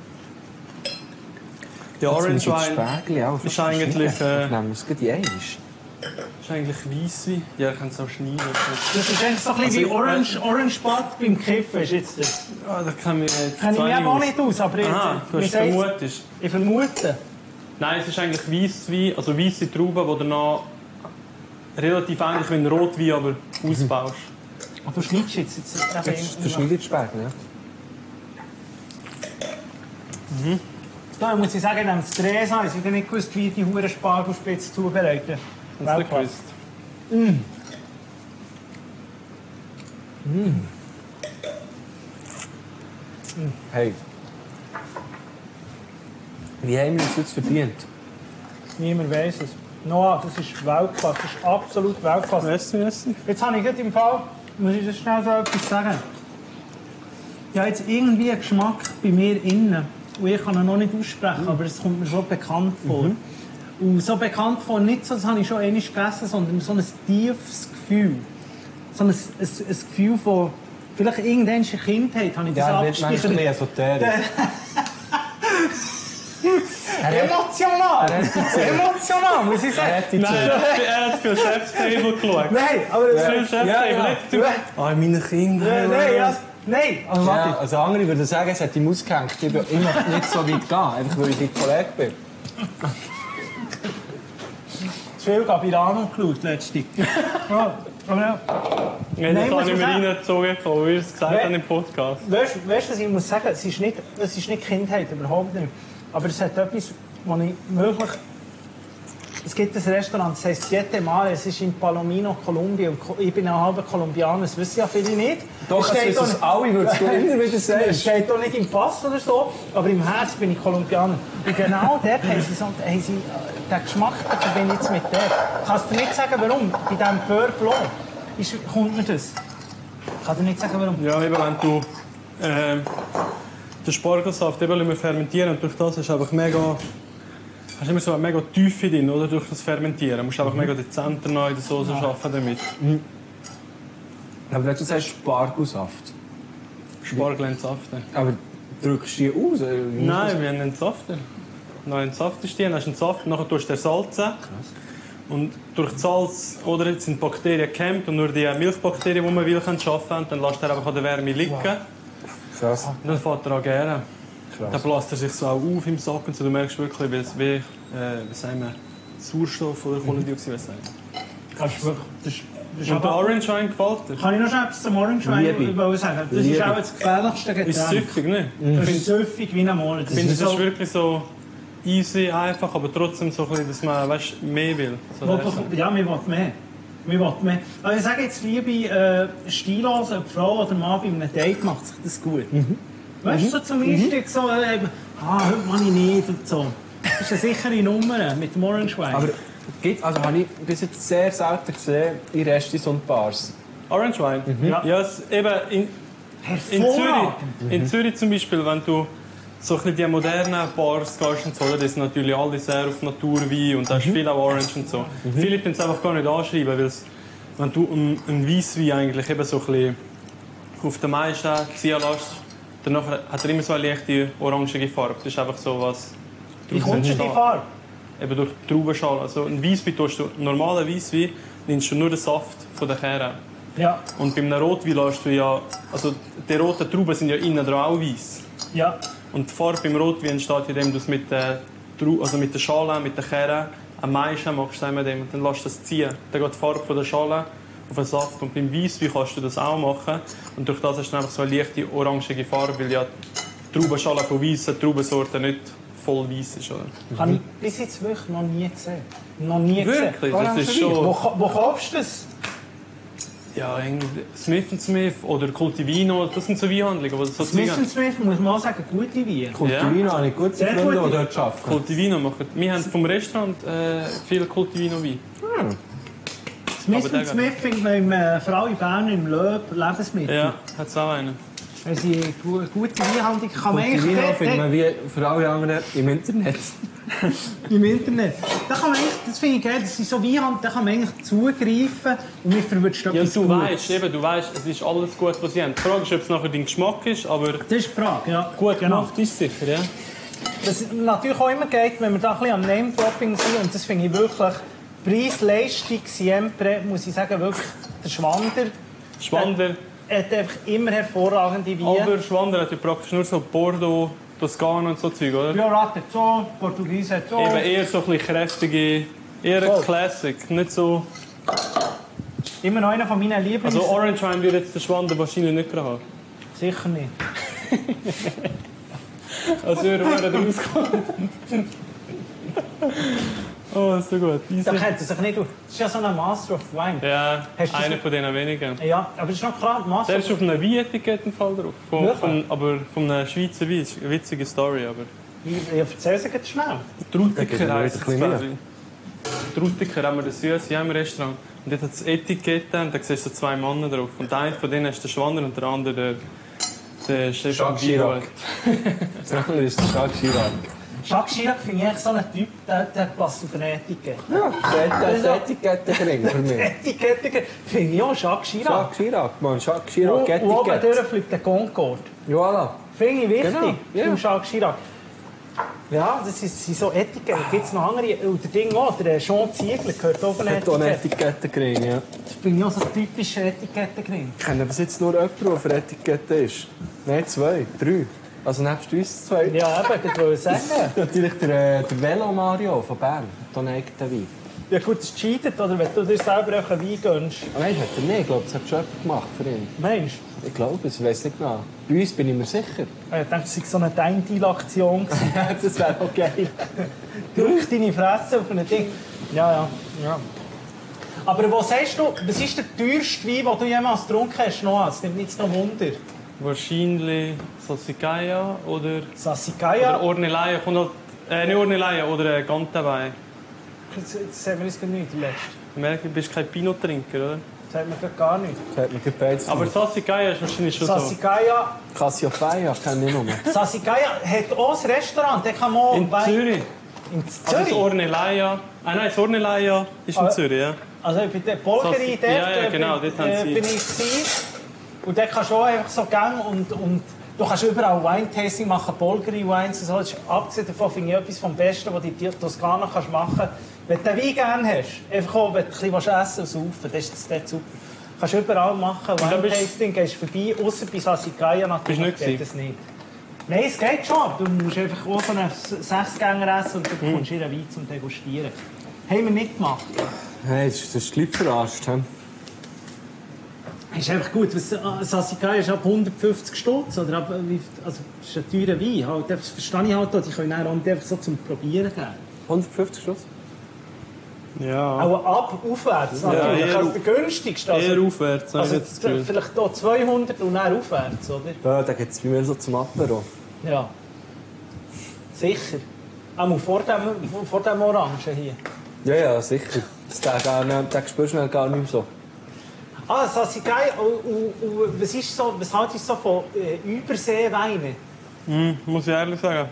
Der Orange Jetzt Wein Spergli auch ist eigentlich, nehmen wir es gleich in einmal. ist eigentlich Weisswein. Ja, ich kann es auch schneiden. Das ist eigentlich so ein bisschen wie Orange Bud beim Kiffen. Ist jetzt das. Ah, da kann ich jetzt Kenne ich mich eben auch nicht aus, aber Aha, du mir hast sagt's- vermutet. Ich vermute. Nein, es ist eigentlich Weisswein, also weisse Trauben, die danach relativ ähnlich wie ein Rotwein, aber ausbaust. Aber du schneidest jetzt Du schneidest Spargel, ja? Da muss ich sagen, neben Teresa habe ich nicht gewusst, wie die Huren Spargelspitze zubereiten. Hast du nicht gewusst? Hey. Wie haben wir uns jetzt verdient? Niemand weiss es. Noah, das ist Weltklasse, das ist absolut Weltklasse. Messi. Jetzt habe ich gerade im Fall, muss ich das schnell so etwas sagen. Ja, jetzt irgendwie einen Geschmack bei mir innen. Und ich kann ihn noch nicht aussprechen, aber es kommt mir so bekannt vor. Und so bekannt vor, nicht so, das habe ich schon einmal gegessen, sondern so ein tiefes Gefühl. So ein Gefühl von, vielleicht irgendwann in der Kindheit habe ich das Ja, wird manchmal ein bisschen esoterisch. Emotional, muss ich sagen. Nein, er hat für Chef's Table geschaut. Nein, aber das Für Chef's Table. Ah, meine Kinder. Nein, also warte. Ja, also andere würden sagen, es hat ihm ausgehängt. Ich will immer nicht so weit gehen, einfach weil ich dein Kollege bin. Zu viel Gabirano geklaut, letztens. Ja, aber ja. Ja, das habe ich mir reingezogen, wie wir es gesagt haben im Podcast. Weißt du, was ich muss sagen? Es ist nicht Kindheit, überhaupt nicht. Aber es hat etwas, was ich wirklich... Es gibt ein Restaurant, das heisst Siete Mare, es ist in Palomino, Kolumbien. Ich bin ein halber Kolumbianer, das wissen ja viele nicht. Doch, das wissen es alle, würdest du immer wieder sagen. Es steht auch nicht im Pass oder so, aber im Herz bin ich Kolumbianer. Und genau dort haben sie den Geschmack, den verbinde ich jetzt mit der. Kannst du nicht sagen, warum? Bei diesem Beurre Blanc kommt mir das. Ich kann dir nicht sagen, warum. Ja, eben, wenn du den Spargelsaft eben fermentieren und durch das hast du einfach mega... Hast immer so eine mega Tiefe drin, oder? Durch das Fermentieren. Du musst einfach mega dezenter noch in der Soße arbeiten damit. Aber wenn du sagst Spargelsaft, Spargel entsaften. aber drückst du die aus? Nein, wir haben einen Safter. Dann entsaftest du die, dann hast du einen Saft, nachher tust du den salzen. Und durch das Salz oder jetzt sind die Bakterien gehemmt und nur die Milchbakterien, die man will, können arbeiten. Dann lässt er einfach an der Wärme liegen. Krass. Und dann fährt er an gären. Krass. Dann bläst er sich so auch auf im Sack und so. Du merkst wirklich, wie sagen wir, Sauerstoff oder Kohlendioxid. Kannst du wirklich... Das ist Und der Orange Wine gefällt dir? Kann ich noch etwas zum Orange Wine sagen? Das ist auch das gefährlichste Getränk. Ist süffig, ne? Das ist süffig wie ein Monat. Ich finde, es ist wirklich so easy, einfach, aber trotzdem so ein bisschen, dass man mehr will. So ja, wir wollen mehr. Also ich sage jetzt, liebe Stilos, ob Frau oder Mann bei einem Date macht sich das gut. Weißt du, so zum Einstieg so, heute mache ich nicht und so. Das ist eine sichere Nummer mit dem Orange Wine. Aber also habe ich bis jetzt sehr selten gesehen in Restis und Bars. Orange Wine? Ja, eben in Zürich zum Beispiel, wenn du so ein bisschen die modernen Bars gehst und so, das sind natürlich alle sehr auf Naturwein und da ist viel auch Orange und so. Viele können es einfach gar nicht anschreiben, weil wenn du einen Weisswein eigentlich eben so ein bisschen auf den meisten ziehen lässt, danach hat er immer so eine leichte orangige Farbe. Das ist einfach so was... Wie kommst du die Farbe? Eben durch die Traubenschale. Also ein Weisswein tust du, normalen Weisswein, nimmst du nur den Saft von der Kerne. Ja. Und beim Rotwein lässt du ja... Also die roten Trauben sind ja innen dran auch weiss. Ja. Und die Farbe beim Rotwein entsteht, indem du es mit der Schale, mit der Kerne, am meisten machst, und dann lässt du es ziehen. Dann geht die Farbe von der Schale auf den Saft. Und beim Weisswein kannst du das auch machen. Und durch das hast du einfach so eine leichte orangige Farbe, weil ja die Traubenschale von weissen Traubensorten nicht voll weiss ist. Oder? Habe ich bis jetzt wirklich noch nie gesehen. Noch nie Wirklich? gesehen. Das ist schon... Wo kaufst du das? Ja, Smith & Smith oder Cultivino, das sind so Weinhandlungen, wo das so Smith & Smith, muss man auch sagen, gute Weine. Cultivino habe ich gute Sehr Freunde, gute. die dort arbeiten. Cultivino machen. Wir haben vom Restaurant viel Cultivino-Wein. Smith & Smith findet man im Frau Berner im Löb Lebensmittel. Ja, hat es auch einen. Also gute Weinhandlung kann man eigentlich Cultivino findet man wie für alle anderen im Internet. im Internet. Da kann man eigentlich, das finde ich geil, das sind so Weinhandlungen, da kann man eigentlich zugreifen und man verwünscht Ja, etwas du Gutes. weißt, es ist alles gut, was sie haben. Die Frage ist, ob es nachher dein Geschmack ist, aber Das ist die Frage, ja. gut gemacht ist es sicher, ja. Was natürlich auch immer geht, wenn wir da ein bisschen am Name-Dropping sind, und das finde ich wirklich Preis-Leistung, siempre, muss ich sagen, wirklich der Schwander. Schwander. Er hat einfach immer hervorragende Weine. Aber Schwander hat ja praktisch nur so Bordeaux, Toskana und so Zeug, oder? Priorat hat so, Portugies hat so. Eben eher so ein bisschen kräftige, eher Voll. Classic, nicht so... Immer noch einer von meinen Lieblings... Also Orange Wine würde jetzt der Schwander wahrscheinlich nicht gerade haben. Sicher nicht. Also würde er rauskommen. Oh, ist so gut. Easy. Da kennt er sich nicht aus. Das ist ja so ein Master of Wine. Ja, Hast du einer das- von denen wenigen. Ja, aber das ist noch klar, Master Der of ist auf einem Wein-Etikett im Fall drauf. Wirklich? Aber von einem Schweizer Wein. Das ist eine witzige Story, aber... Ich erzähle es jetzt schnell. Trutiker heisst es ein bisschen quasi. Trutiker haben wir das Süße im Restaurant. Und dort hat es Etikette und da siehst du 2 Männer drauf. Und einer von denen ist der Schwander und der andere der Stefan Jacques Chirac. Biro. Das ist der Jacques Chirac. Jacques Chirac finde ich echt so ein Typ, der passt auf eine Etikette. Ja, das ist Etikettenkring für mich. Etikette finde ich auch, Jacques Chirac. Jacques Chirac, Mann. Jacques Chirac, Und oben Etikette. durch fliegt der Concorde. Voilà. Finde ich wichtig, Genau, ja. beim Jacques Chirac. Ja, das sind so Etiketten. Gibt es noch andere? Und der Ding auch, der Jean Ziegler gehört auch von Hat auch einen Etikette. Etikettenkring, ja. Das bin ich auch so ein typischer Etikettenkring. Ich kenne bis jetzt nur jemanden, der auf der Etikette ist. Nein, 2, 3. Also nebst uns 2. Ja, eben, ich wollte sagen. Natürlich der Velo Mario von Bern. Hat auch einen eigenen Wein. Ja gut, das cheatet, oder wenn du dir selber auch einen Wein gönnst. Ah, nein, hat er nicht. Ich glaube, das hat schon jemand gemacht für ihn. Meinst Ich glaube es, ich weiß nicht genau. Bei uns bin ich mir sicher. du? Ich dachte, es sei so eine Dein-Deal-Aktion. Das wäre auch geil. Drück deine Fresse auf ein Ding. Ja. Aber was sagst du, was ist der teuerste Wein, den du jemals getrunken hast? Das nimmt nicht noch Wunder. Wahrscheinlich Sassicaia oder Sassicaia? Ornellaia. Kommt halt, nicht Ornellaia, oder Gantawein. Das sagt mir jetzt nicht, der letzte. Ich merke, du bist kein Pinot-Trinker, oder? Das sagt mir gerade gar nicht. Das hat mir gebeizt. Aber Sassicaia ist wahrscheinlich schon so. Sassicaia Cassiopeia kenne ich nur. hat auch ein Restaurant, der kann man In Zürich. In Also das Zürich? Ornellaia. Ah nein, das Ornellaia ist in Zürich, ja. Also bei der Bolgeri, dort, Ja, genau, dort haben sie- bin ich gewesen. Und dort kannst du auch einfach so gehen und du kannst überall Wine-Tasting machen, Bolgeri-Wines und so. Das ist, abgesehen davon finde ich etwas vom Besten, was du in der Toskana kannst machen kannst. Wenn du den Wein gerne hast, einfach auch, wenn du ein bisschen essen und saufen willst, dann ist das dort super. Du kannst überall machen, dann bist- Wine-Tasting, gehst vorbei, außer bei Sassicaia natürlich Bist du nicht geht das nicht. Nein, es geht schon. Du musst einfach auch so einen 6-Gänger essen und dann bekommst du ihren Wein zum Degustieren. Haben wir nicht gemacht. Hey, das ist die Leute verarscht. He? Ist einfach gut. Sassicaia ist ab 150 Stutz. Oder ab, also, das ist ein teurer Wein. Halt, das verstehe ich halt auch. Die können auch nicht einfach so zum Probieren geben. 150 Schuss? Ja. Auch ab, aufwärts natürlich. eher Also der günstigste. Also, Eher aufwärts, habe ich also jetzt das Gefühl. vielleicht hier 200 und dann aufwärts, oder? Ja, da geht es bei mir so zum Apero. Ja. Sicher. Auch vor dem Orangen hier. Ja, sicher. Den spürst du gar nicht mehr so. Ah, Sassicaia. Und was haltest du so von Überseeweinen? Muss ich ehrlich sagen.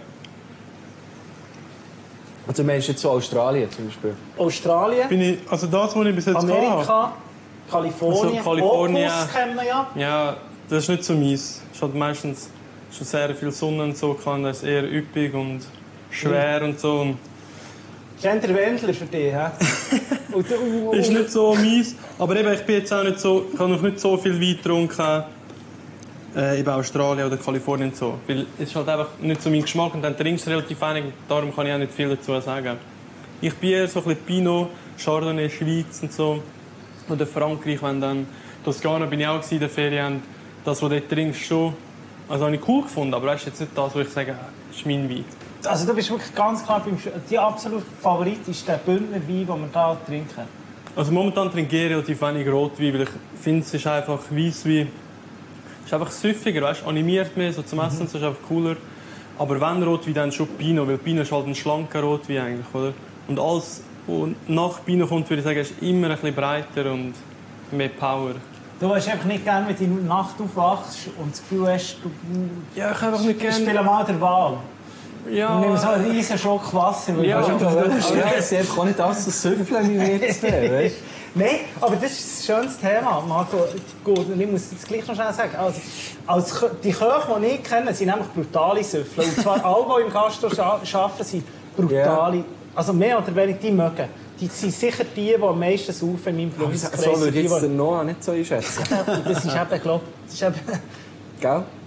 Also, du meinst jetzt so Australien zum Beispiel? Australien, Also das, was ich bis jetzt hatte. Amerika, Kalifornien. Also Kalifornien. Opus kennen wir ja. Ja, das ist nicht so meins. Es hat meistens schon sehr viel Sonne und so, das ist eher üppig und schwer und so. Und Gender Wendler für dich, hä? ist nicht so meins. Aber eben, ich bin jetzt auch nicht so, ich habe noch nicht so viel Wein getrunken. Eben Australien oder Kalifornien und so. Weil es ist halt einfach nicht so mein Geschmack und dann trinkst du relativ wenig. Darum kann ich auch nicht viel dazu sagen. Ich bin eher so ein bisschen Pinot, Chardonnay, Schweiz und so. Oder Frankreich, wenn dann... Toskana bin ich auch in der Ferien. Und das, was du dort trinkst, schon... Also habe ich cool gefunden, aber das ist jetzt nicht das, wo ich sage, das ist mein Wein. Also du bist wirklich ganz klar dein absoluter Favorit ist der Bündner Wein, den wir hier trinken. Also momentan trinke ich relativ wenig Rotwein, weil ich finde, es ist einfach Weisswein. Es ist einfach süffiger, weißt? Animiert mehr, so zum Essen, so ist einfach cooler. Aber wenn Rotwein, dann schon Pinot, weil Pinot ist halt ein schlanker Rotwein eigentlich, oder? Und alles, was nach Pinot kommt, würde ich sagen, ist immer ein bisschen breiter und mehr Power. Du hast einfach nicht gerne, wenn du in der Nacht aufwachst und das Gefühl hast, du Ja, ich habe einfach nicht spielst gerne... mal der Wahl. Ja, Ich nehme so einen riesen Schock Wasser. weil Ja, ich fast- Aber es ist einfach auch nicht alles so süffeln wie wir jetzt weißt? Nein, aber das ist ein schönes Thema, Marco. Gut, und ich muss jetzt gleich noch schnell sagen. Die Köche, die ich kenne, sind nämlich brutale Süffler. Und zwar alle, die im Gastro arbeiten, sind brutale. Also mehr oder weniger, die mögen. Die sind sicher die am meisten saufen in meinem Freundeskreis. So würde ich Die, jetzt den Noah nicht so einschätzen. das ist eben, glaube ich, Gell?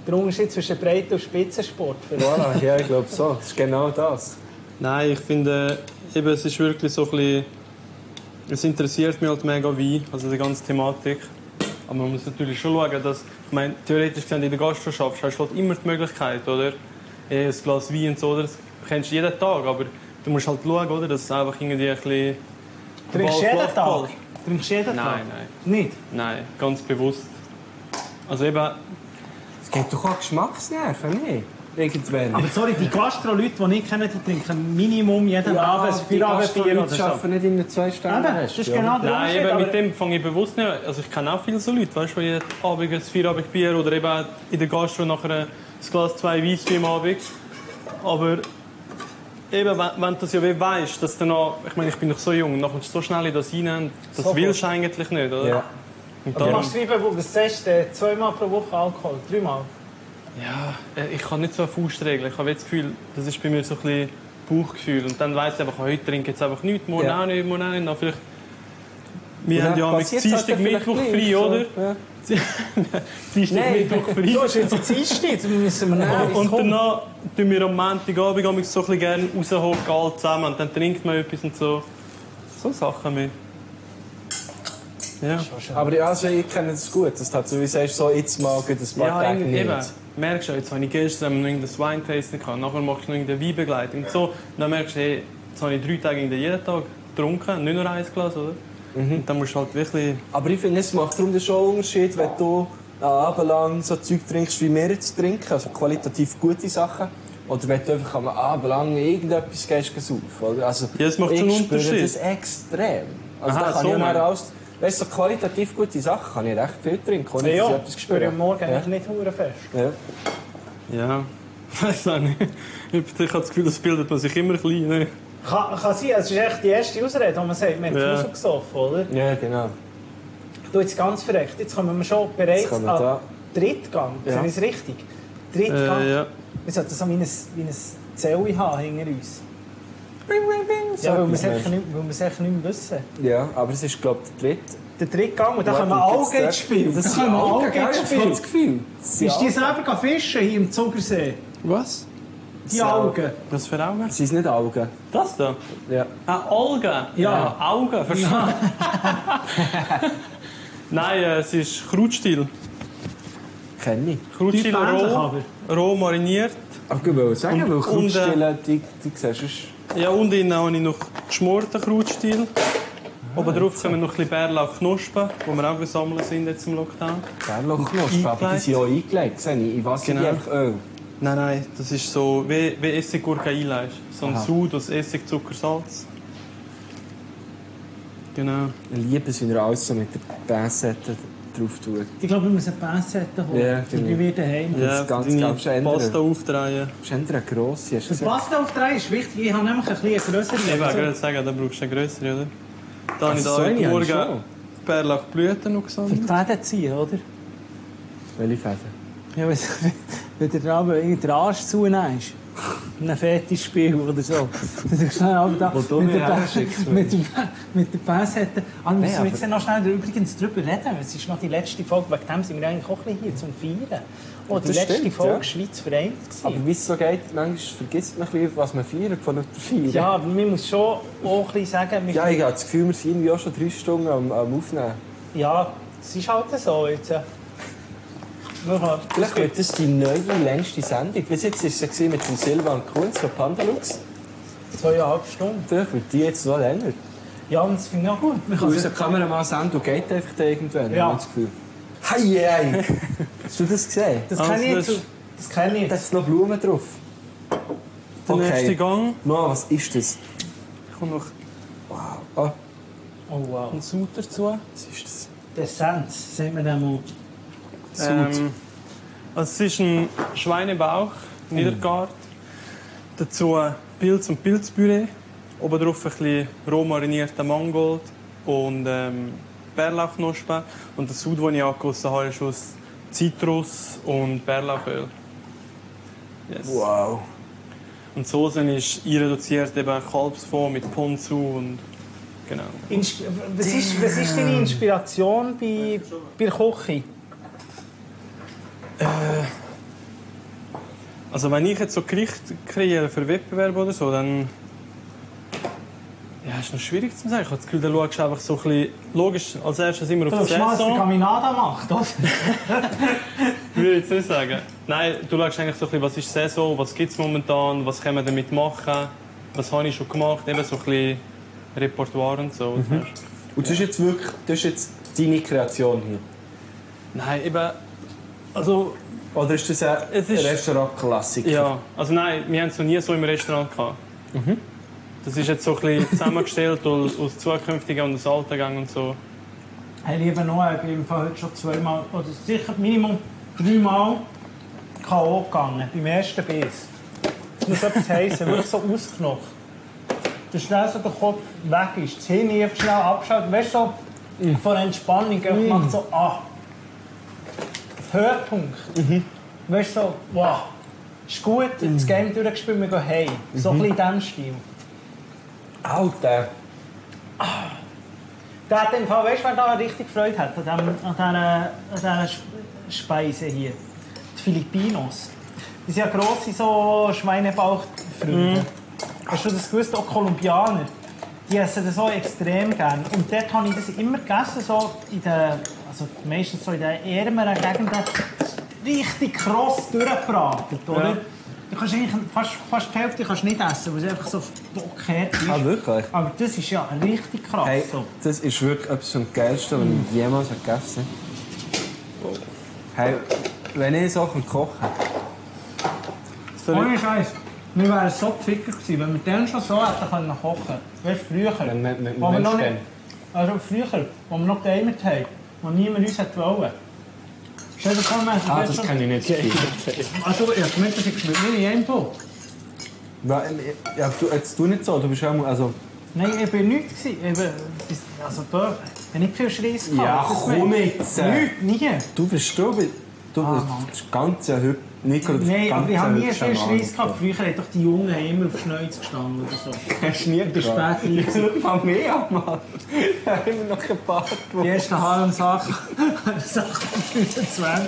Der Unterschied zwischen Breite- und Spitzensport. Voilà, ja, ich glaube so. Das ist genau das. Nein, ich finde, eben, es ist wirklich so ein bisschen, es interessiert mich halt mega Wein, also die ganze Thematik. Aber man muss natürlich schon schauen, dass, ich meine, theoretisch gesehen in der Gastro hast du halt immer die Möglichkeit, oder? Ein Glas Wein und so, oder? Das kennst du jeden Tag, aber du musst halt schauen, oder? Dass es einfach irgendwie ein bisschen... Trinkst du jeden Tag? Trinkst du jeden Tag? Nein. Nicht? Nein, ganz bewusst. Also eben... Es geht doch auch Geschmacksnerven, nicht? Irgendwann. Aber sorry, die Gastro-Leute, die ich kenne, die trinken Minimum jeden Abend ein Feierabendbier oder so. arbeiten nicht in einem 2-Sterne. Das ist genau der Nein, Unterschied. eben, Aber mit dem fange ich bewusst nicht an. Also ich kenne auch viele so Leute, weißt du, die jeden Abend ein Feierabendbier oder eben auch in der Gastro nachher ein Glas 2 Weissbier am Abend. Aber eben, wenn du das ja weißt, dass danach, ich meine, ich bin noch so jung, und dann kommst du so schnell in das rein, das Sofort. willst du eigentlich nicht, oder? Ja. Und du darum, machst wie bewusst, was sagst du, 2-mal pro Woche Alkohol, 3-mal? ja, ich habe nicht so eine Faustregel. Ich habe das Gefühl, das ist bei mir so ein bisschen Bauchgefühl. Und dann weiss ich einfach, heute trinke ich jetzt einfach nichts, morgen Ja. auch nicht, morgen auch nicht. Dann vielleicht, wir Und haben ja am passiert's Dienstag, halt Mittwoch vielleicht frei, gleich, oder? so. Ja. Dienstag, Mittwoch Du frei. hast jetzt Dienstag, dann müssen wir noch Und danach tun wir am Montagabend so ein bisschen gerne raushocken, alle zusammen. Und dann trinkt man etwas und so. So Sachen mehr. Ja. Aber ja, also ich kenne das gut. Das hat so wie sagst, so jetzt mal ein paar Ja, Tage nicht. eben. Merkst du, jetzt habe ich gestern noch irgendein Wine-Tasting gehabt, nachher machst du noch irgendeine Weinbegleitung und so. Und dann merkst du, hey, jetzt habe ich 3 Tage jeden Tag getrunken, nicht nur ein Glas, oder? Und dann musst du halt wirklich... Aber ich finde, es macht darum schon einen Unterschied, wenn du einen Abend lang so Zeug trinkst, wie wir jetzt trinken, also qualitativ gute Sachen, oder wenn du einfach am Abend lang irgendetwas gehst, saufen, oder? Also, Ja, es macht schon einen ich spüre Unterschied. das extrem. Also Aha, da kann so ich dann meinst du? alles... Weißt du, so qualitativ gute Sachen kann ich recht viel trinken, ohne dass ich Ja, etwas ich spüre spüre. am Morgen Ja. eigentlich nicht hure fest. Ja. Ja, ich weiß auch nicht. Ich habe das Gefühl, das bildet man sich immer klein. Ne? Kann sein, es ist echt die erste Ausrede, die man sagt, wir haben Ja. zu Hause gesoffen, oder? Ja, genau. Du, jetzt ganz verreckt, jetzt kommen wir schon bereits kommen wir an da. Drittgang. Ja. Sehe ich es richtig? Drittgang. Ja. Wir sollten so wie ein Zelle haben hinter uns. Bing, bing, bing. Ja, weil wir etwas es echt nicht mehr wissen. Ja, aber es ist, glaube ich, der dritte. Der Drittgang, und da Warte, kommen gibt's Augen da- ins Spiel. Das Da sind kommen Augen, Augen gell? ins Ich habe das Spiel. Gefühl. Das sind Bist du selber fischen hier im Zugersee? Was? Die So. Augen. Was für Augen? Es sind nicht Augen. Das da? Ja. Ah, Augen? Ja. Augen, verstanden? Nein, es ist Krautstil. Kenne ich. Krautstil Typ ähnlich, roh, roh mariniert. Ach, ich will sagen, weil Und- Krautstille, die siehst du. Ja, und innen habe ich noch geschmorten Krautstil. Oben drauf kommen noch ein bisschen Bärlauchknospen, die wir auch gesammelt sind jetzt im Lockdown. Bärlauchknospen, aber die Eingelegt. sind ja auch eingelegt. Sehe ich. In was sind die Genau. einfach Öl? Nein, das ist so wie Essiggurke einlegst. So ein Aha. Sud aus Essig, Zucker, Salz. Genau. Ich liebe es, wenn er alles so mit der Pinzette drauf tut. Ich glaube, wir müssen Pinzette holen. Ja, für finde die ich. wir daheim. Das Ja, ganz deine ganz ändern. Pasta aufdrehen. Das ist eher eine grosse, hast du Der gesagt? Pasta auf 3 ist wichtig. Ich habe nämlich ein bisschen eine grössere. Ich wollte gerade sagen, da brauchst du eine grössere, oder? Da habe ich Also da so eine heute habe ich Morgen schon. Bärlauchblüten noch Für gesammelt. die Fäden ziehen, oder? Welche Fäden? Ja, wenn du den Abend den Arsch zunimmst. In einem Fetischspiel oder so. Dann sagst du schnell aber da Wo du mit mir der herschickst, mit der Pinzette. Ah, müssen wir aber- jetzt noch schnell übrigens drüber reden. Es ist noch die letzte Folge. Wegen dem sind wir eigentlich auch ein bisschen hier zum Feiern. Oh, die Das letzte stimmt, Folge ja. Schweiz vereint. Aber wie es so geht, manchmal vergisst man ein bisschen, was man feiert von der Feier. Ja, aber man muss schon auch ein bisschen sagen, wir Ja, ich habe das Gefühl, wir sind irgendwie auch schon 3 Stunden am Aufnehmen. ja, es ist halt so jetzt. Vielleicht wird das die neue, längste Sendung. Bis jetzt war es ja mit dem Silvan Kunz von Pandalux. 2,5 Stunden. Vielleicht wird die jetzt noch länger. Ja, und das finde ich auch gut. Man kann Unser sich- Kameramann Sendung geht einfach da irgendwann, Ja. habe ich das Gefühl. Hei, hei. Hast du das gesehen? Das Also, kenne ich das- jetzt. Das kenne ich Da jetzt. ist noch Blumen drauf. Der nächste Gang. No, was ist das? Kommt noch Wow. Ah, Oh wow. ein Sud dazu. was ist das? Der Essenz, sehen wir den mal. Also es ist ein Schweinebauch, niedergart. Dazu Pilz und Pilzpüree. Oben drauf ein bisschen roh marinierter Mangold und Bärlauchknospen. Und der Sud, den ich angegossen habe, ist aus Zitrus und Bärlauchöl. Yes. Wow. Und die Soße ist einreduziert, eben Kalbsfond mit Ponzu und genau. Was ist deine Inspiration bei der Küche? Also wenn ich jetzt so Gericht kreiere für Wettbewerbe oder so, dann... Ja, ist noch schwierig zu sagen. Ich habe das Gefühl, da schaust du einfach so ein bisschen... Logisch, als erstes immer auf die Du was der Saison. Caminada macht, oder? Würde ich jetzt nicht sagen. Nein, du schaust eigentlich so ein bisschen, was ist die Saison, was gibt es momentan, was können wir damit machen, was habe ich schon gemacht, eben so ein bisschen Repertoire und so. Und das ist jetzt wirklich deine Kreation hier? Nein, eben... Also... Oder ist das ein Restaurant-Klassiker? Ja, also nein, wir haben es noch nie so im Restaurant gehabt. Das ist jetzt so ein bisschen zusammengestellt aus zukünftigen und aus alten Gängen und so. Hey, lieber Noah, ich bin im Fall heute schon 2-mal, oder sicher Minimum 3-mal K.O. gegangen, beim ersten Biss. Das muss etwas heissen, wirklich so ausgeknopft. Du schnell so der Kopf weg ist, das Hirn einfach schnell abschalten. Weißt du, so von Entspannung macht so Höhepunkt. Weißt du, so, wow, ist gut, das Game durchgespielt, wir gehen heim. So ein bisschen in diesem Stil. Alter! Der hat im Fall, weißt du, wer da richtig Freude hat an dieser Speise hier? Die Filipinos. Die sind ja grosse so Schweinebauchfreunde. Hast du das gewusst? Auch Kolumbianer. Die essen das so extrem gerne. Und dort habe ich das immer gegessen, so in den, also meistens so in den ärmeren Gegenden, richtig kross durchgebraten, oder? Ja. Du kannst eigentlich fast die Hälfte kannst nicht essen, weil es einfach so bockhart ist. Ah, wirklich? Aber das ist ja richtig krass. Hey, So. das ist wirklich etwas vom Geilsten, was ich jemals gegessen habe. Hey, wenn ich so kochen kann. Ohne Scheiß. Wir wären so gefickt gewesen, wenn wir dann schon so hätten können kochen. Weißt du, früher. Wo wir noch nicht, also früher, wo wir noch gegamet haben, wo niemand uns wollte. Stell dir vor, wir haben das schon... kann ich nicht so viel. Also, ich habe gemerkt, dass ich mit mir in einem Boot. Ja, jetzt tu nicht so, du bist auch... Also, Nein, ich war nichts. Also da habe ich nicht viel Schreiss gehabt. ja, Das komm nicht. jetzt! Nichts, nie. Du bist das ganze heute... Nein, aber ich habe nie viel Schreiss gehabt. Früher haben doch die Jungen immer auf Schnäuze gestanden oder so. Hast du nie Spät Schau mal mehr an, Mann. Ich habe immer noch ein paar. Die ersten Harem-Sachen. Sachen von 25.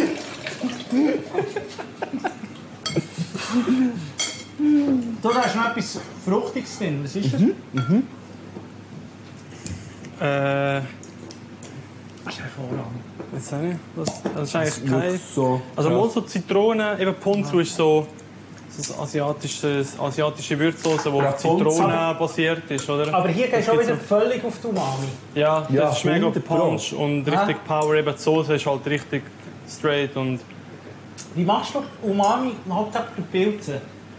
Da hast noch etwas Fruchtiges drin. Was ist das? Das ist hervorragend. Weiß auch nicht. Das ist eigentlich Das kein... so Also mal so Zitronen, eben Ponzu ist so das asiatische Würzsauce, die auf Zitronen basiert ist, oder? Aber hier gehst du auch wieder völlig auf die Umami. Ja, Ja, das ist mega 100 Pro. Punch und richtig Power. Eben die Soße ist halt richtig straight und... Wie machst du Umami hauptsächlich durch Pilze?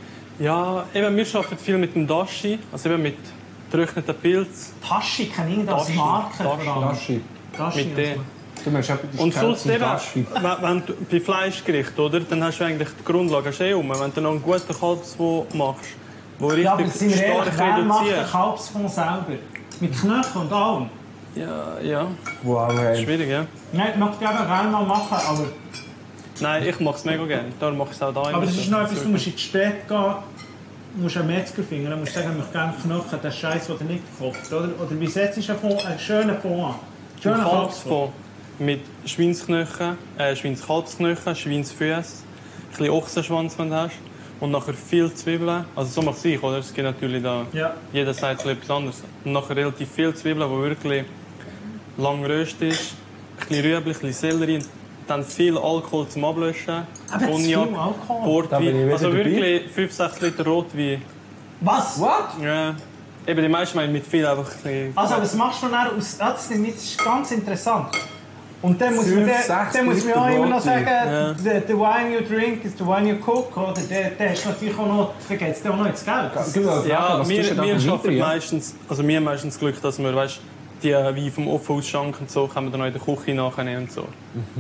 Ja, eben wir arbeiten viel mit dem Dashi, also eben mit getrockneten Pilzen. Tashi kenne ich als Dashi. Marke. Dashi. vor allem. Laschi. Tashi. Mit dem. Du meinst etwas, das Und ist sonst zum eben, Laschi. wenn du bei Fleischgericht, oder, dann hast du eigentlich die Grundlage schon um. Wenn du noch einen guten Kalbsfond machst, der richtig Ja, aber sind wir ehrlich, stark wer macht den reduziert. Kalbsfond selber? Mit Knöcheln und allem? Ja, Wow, hey. schwierig, ja. Nein, ich möchte gerne mal machen, aber... Nein, ich mache es mega gerne. Darum mache ich es auch da. Aber das ist noch etwas, du musst in die Städte gehen, du musst einen Metzger finden, dann musst du sagen, ich möchte gerne Knochen, das Scheiß, den du nicht verkauft, oder? Oder wie setzt du einen schönen Fond an? Ein Kalbsfond mit Schweinsknochen, Schweinskalbsknochen, Schweinsfüße, ein bisschen Ochsenschwanz, wenn du hast. Und nachher viel Zwiebeln. Also so mache ich, oder? Es gibt natürlich da... Ja. Jeder sagt etwas anderes. Und nachher relativ viel Zwiebeln, die wirklich lang röst ist. Ein bisschen Rüebli, ein bisschen Sellerie. Dann viel Alkohol zum Ablöschen. Aber zu viel Alkohol? Da bin ich Portwein. wieder Also dabei. wirklich 5-6 Liter Rotwein. Was? What? Ja. Eben, die meisten meinen mit viel einfach ein bisschen... Also, was machst du dann aus... Das ist ganz interessant. Und dann muss man, 5, 6 dann muss man auch immer noch sagen, Ja. the wine you drink is the wine you cook, oder? Der hast natürlich auch noch... Da geht es dir auch noch ins Geld. Ja, wir schaffen schaffen meistens... Also wir haben meistens Glück, dass wir, weißt, die Wein vom Ofen ausschanken und so, können wir dann auch in der Küche nachnehmen und so.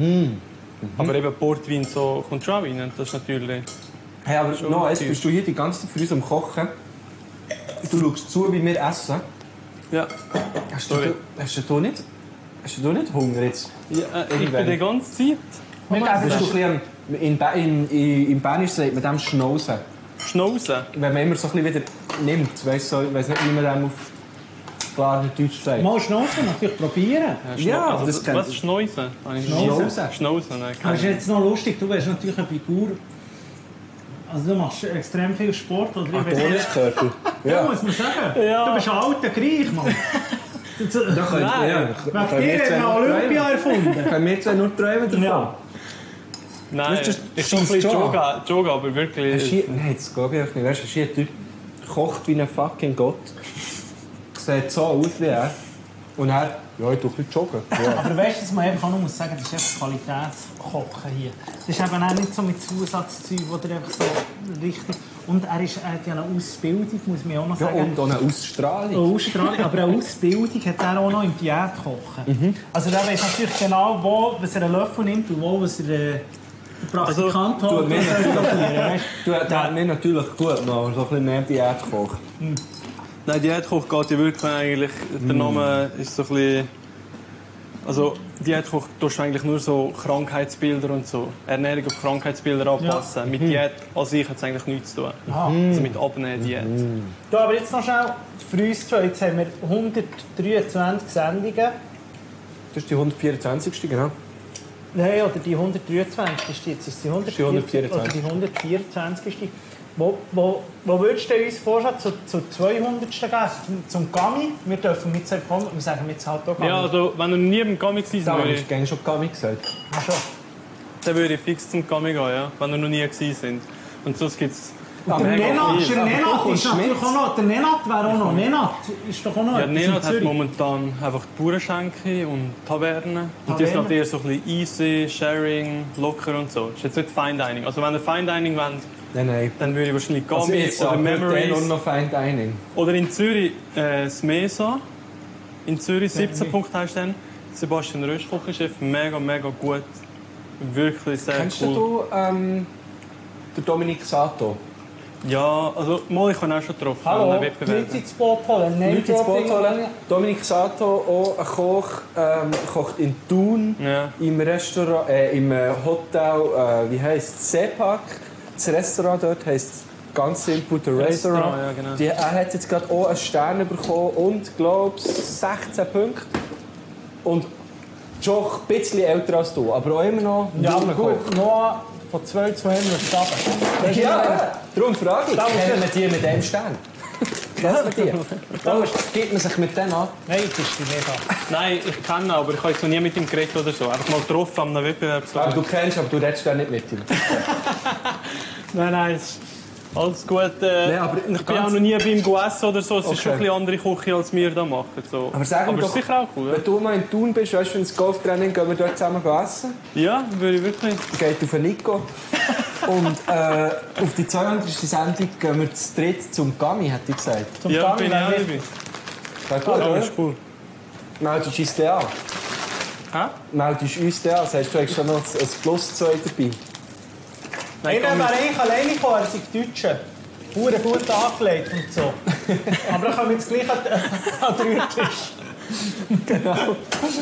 Aber eben Portwein so kommt schon auch rein. Das ist natürlich... Hey, aber Schon no, jetzt tief. bist du hier die ganze Zeit für uns am Kochen. Du schaust zu, wie wir essen. Ja. Hast Sorry. Hast du nicht Hunger jetzt? Ja, ich bin die ganze Zeit... Wir geben Bist du das- ein bisschen im Bernisch sagt man dem Schnauzen. Schnauzen. Wenn man immer so ein bisschen wieder nimmt, weißt du, ich weiß nicht, wie man dem auf klar Deutsch sagt. Mal schnaufen, natürlich probieren. Ja, also, das kennt- was? Schnauzen? Habe ich nie- Schnauzen. Schnauzen, nein. Das ist jetzt noch lustig, du wärst natürlich eine Figur. Also du machst extrem viel Sport, oder? Adoniskörper. Ja, muss man sagen. Ja. Du bist ein alter Griech, Mann. Da können Wegen dir haben wir Olympia erfunden. Können wir zwei nur träumen davon? Ja. Nein, Weißt du, ich bin ein bisschen Joggen, aber wirklich... Nein, das geht einfach nicht. Weißt du, ein Typ kocht wie ein fucking Gott. Sieht so aus wie er. Und er, ja, ich tue ein bisschen joggen. Ja. Aber weißt du, was man einfach auch noch muss sagen, das ist einfach Qualitätskochen hier. Das ist eben auch nicht so mit Zusatzzeug, wo der einfach so richtig... Und er hat ja eine Ausbildung, muss man auch noch sagen. Ja, und auch eine Ausstrahlung. Eine Ausstrahlung, aber eine Ausbildung hat er auch noch im Diätkochen. Also der weiss natürlich genau, was er einen Löffel nimmt und was er der Praktikant hat. Der hat mir natürlich gut noch so ein bisschen mehr Diät gekocht. Nein, Diätkoch geht ja wirklich eigentlich... Der Name ist so ein bisschen... Also, Diätkoch tust du eigentlich nur so Krankheitsbilder und so. Ernährung auf Krankheitsbilder anpassen. Ja. Mit Diät an sich hat es eigentlich nichts zu tun. Also mit Abnehmen, Diät. Du, aber jetzt noch schnell für uns zwei. Jetzt haben wir 123 Sendungen. Das ist die 124. genau. Nein, oder die 123. Jetzt ist die 124. Oder die 124. Wo würdest du uns vorschlagen, zu 200. gehen? Zum Gami? Wir dürfen mit sehr kommen, wir sagen jetzt halt auch Gami. Ja, also wenn du nie im Gami gewesen Da bist, hast du schon Gami gesagt. Ach schon. dann würde ich fix zum Gami gehen, ja, wenn du noch nie gewesen sind. Und sonst gibt es Der Nenad ist natürlich auch noch. Der Nenad wäre auch noch. Nenad ist doch auch noch. Ja, Nenad hat momentan einfach die Bauernschenke und Tavernen. Und die sind halt eher so ein bisschen easy, sharing, locker und so. Das ist jetzt nicht Fine Dining. Also wenn ihr Fine Dining wollt, Nein. dann würde ich wahrscheinlich Also Gami jetzt oder Memories. Memories. Noch Fine Dining. Oder in Zürich das Mesa. In Zürich 17 Punkte heißt dann. Sebastian Rösch, Küchenchef, mega gut. Wirklich sehr Kennst cool. du den Dominik Sato? Ja, also mal, ich habe auch schon getroffen. Hallo, an einem Wettbewerb. Leute ins Boot holen. Leute ins Boot holen. Dominik Sato, auch ein Koch, kocht in Thun, Ja. im Restaurant, im Hotel, wie heisst es? Sepak. Das Restaurant dort heisst ganz simpel The Restaurant. Ja, genau. Er hat jetzt gerade auch einen Stern bekommen und, glaube ich, 16 Punkte. Und schon ein bisschen älter als du, aber auch immer noch ein Ja, aber junger gut, Koch. noch von 12 zu 1 runter. Ja, darum frage ich. Da musst du- Kennen wir die mit dem Stern? Kennen wir die? Da gibt man sich mit denen an. Nein, das ist die nicht an. Nein, ich kenne ihn, aber ich habe jetzt noch nie mit ihm geredet oder so. Einfach mal getroffen an einem Wettbewerb. So. Aber du kennst, aber du redest ja nicht mit ihm. Nein, es ist alles gut. Nein, aber ich bin ganz- auch noch nie bei ihm gegessen oder so. Es ist Okay. schon ein bisschen andere Küche, als wir hier machen. So. Aber sag mir es doch, ist sicher auch cool. wenn du mal in Thun bist, weißt du, wenn das Golftraining gehen wir dort zusammen essen. Ja, würde ich wirklich. Geht auf den Nico. Und auf die 200. Sendung gehen wir zu dritt zum Gami, hätte ich gesagt. Zum Ja, Gami, bin ich wenn auch wir- dabei. Wäre gut, Ja, oder? ist cool. Meldest du uns den an? Hä? Meldest du uns den an? Sagst du, hast schon noch ein Plus 2 dabei? Nein, Einer wäre eigentlich alleine gekommen, er sei Deutscher. Hure gut angelegt und so. Aber dann kommen wir jetzt gleich an den Rührtisch. Genau.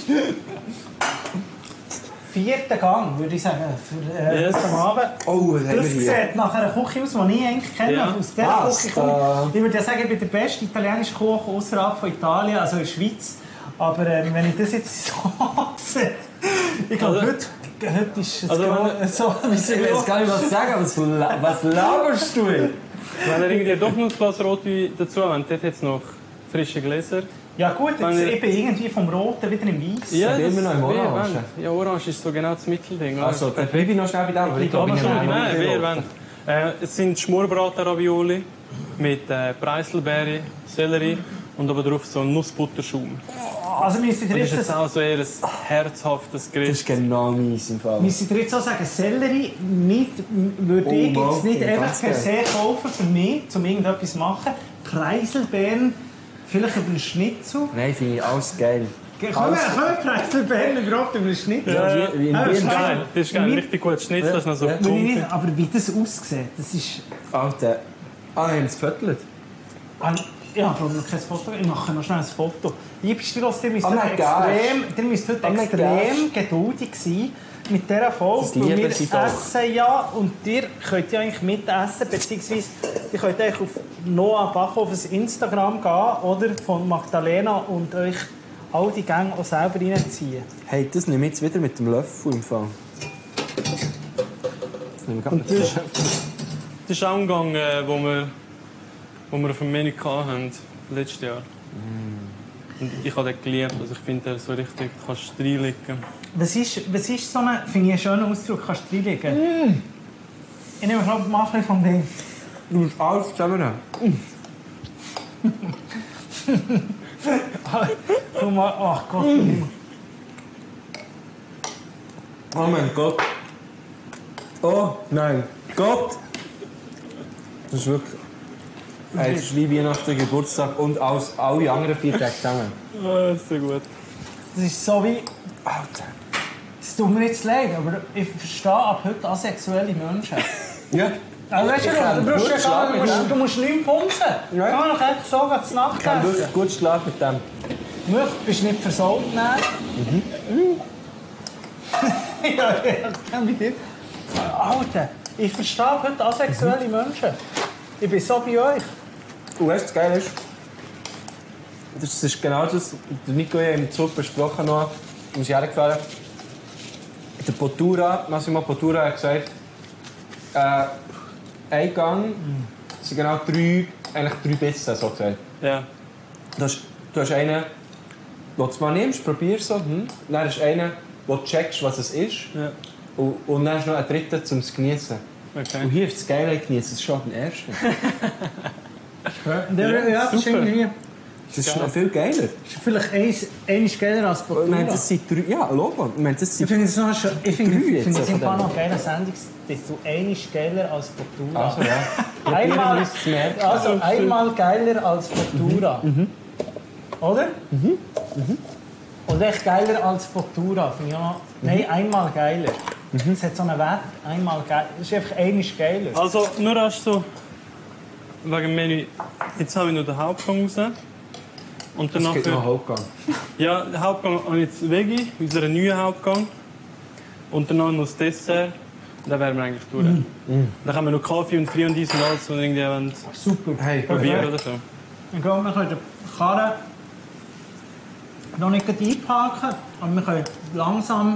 Vierter Gang, würde ich sagen, für Yes. heute Abend. Oh, was haben wir Das hier? sieht nach einer Küche aus, die ich eigentlich kenne. Ja. Aus dieser Pasta. Küche komme ich würde ja sagen, ich bin der beste italienische Koch außerhalb von Italien, also in der Schweiz. Aber wenn ich das jetzt so sehe, ich glaube, Also- heute ist es Also, gerade so, wie Ich weiß gar nicht, was sagen. Was laberst du? Wenn ihr irgendwie doch noch ein Glas Rotwein dazu habt, dort hat es noch frische Gläser. Ja gut, jetzt, Wenn ihr- ich bin irgendwie vom Roten wieder im Weiss. Ja, sind immer noch im wie ihr Orange. wollt. Ja, Orange ist so genau das Mittelding. oder? Also, dann bleibe ich noch schnell bei dem. weil ich glaube, ich Nein, habe noch Nein, nicht wie ihr viel. wollt. Es sind Schmorbraten-Ravioli mit Preiselbeere, Sellerie und oben drauf so ein Nussbutterschaum. Also müsst ihr Das ist jetzt, jetzt auch so eher ein herzhaftes Das Gericht. ist genau meins im Fall. müsst ihr jetzt auch sagen, Sellerie nicht, würde ich Oh, jetzt nicht wow, einfach ganz per se geil. kaufen für mich, um irgendetwas zu machen. Preiselbeeren, vielleicht über einen Schnitzel. Nein, finde ich alles geil. Können Alles- wir Preiselbeeren überhaupt über einen Schnitzel? Ja, wie in Ah, Wien. das ist Geil, das ist geil. Wie- Richtig gutes Schnitzel, das ist noch so Ja. Wenn ich klumpig. nicht, aber wie das aussieht, das ist... Alter. Ah, haben es gefüttert? Ich habe noch kein Foto. Ich mache noch schnell ein Foto. Liebste Ross, ihr müsst Oh heute mein Gott. extrem Oh mein extrem geduldig sein mit dieser Folge. Das weil lieben wir sie doch. essen ja und ihr könnt ja eigentlich mitessen, beziehungsweise ihr könnt eigentlich auf Noah Bachhofers Instagram gehen oder von Magdalena und euch all die Gänge auch selber reinziehen. Hey, das nehme ich jetzt wieder mit dem Löffel im Fall. Das nehme ich gerade mit dem Löffel. Das Das ist auch ein Gang, wo wir auf dem Menü hatten, letztes Jahr. Und ich habe den geliebt. Also ich finde, der so richtig kannst du reinlegen. Was ist so ein, finde ich, einen schönen Ausdruck, kannst du reinlegen? Ich nehme mal ein bisschen vom Ding. Du musst alles zusammennehmen. Guck mal, ach Gott. Oh mein Gott. Oh nein. Gott. Das ist wirklich... Hey, das ist wie Weihnachten, Geburtstag und alle anderen 4 Tage zusammen. Oh, das ist so gut. Das ist so wie... Alter. Es tut mir jetzt leid, aber ich verstehe ab heute asexuelle Menschen. Ja. Also weißt du, du musst nicht pumpen. Ja. Kann man doch einfach so zu Ich kann Nacht essen. wirklich gut schlafen mit dem. Du bist nicht versaut, nein. Ja, ich kann mit dir. Alter, ich verstehe heute asexuelle Menschen. Ich bin so bei euch. Und weißt du, was geil ist? Das ist genau das, der Nico hat im Zug besprochen noch, wir sind hergefahren. Der Potura, Massimo Potura hat gesagt, ein Gang sind genau 3 Bisse, so gesagt. Ja. Du hast einen, den du mal nimmst, probierst so, dann hast du einen, wo du checkst, was es ist. Ja. Und dann hast du noch einen dritten, um es zu genießen. Okay. Und hier ist das Geile genießen, das ist schon der erste. Ja, das ist super. irgendwie... Das ist noch viel geiler. Vielleicht eins geiler als Ich Potura. meine, das sind 3, ja, Logo. Ich meine, das Ich sind finde es noch schön. Ich finde Drei jetzt es im von Fall denen. noch geiler Sendungstitel. Einisch geiler als Potura. Also, ja. Einmal, Probieren wir es zu merken. also einmal geiler als Potura. Oder? Und echt geiler als Potura. Finde ich auch noch. Nein, einmal geiler. Es hat so einen Wert. Einmal geiler. Es ist einfach einisch geiler. Also, nur als so... Wegen dem Menü... Jetzt habe ich noch den Hauptgang raus. Und Es danach... gibt noch einen Hauptgang. Ja, den Hauptgang habe ich jetzt Veggie, unseren neuen Hauptgang. Und danach noch das Dessert. Und dann wären wir eigentlich durch. Dann haben wir noch Kaffee und Friandis und alles, was wir irgendwie wollen Super. Hey, probieren oder so. Ich glaube, wir können den Karren noch nicht gleich einparken, aber wir können langsam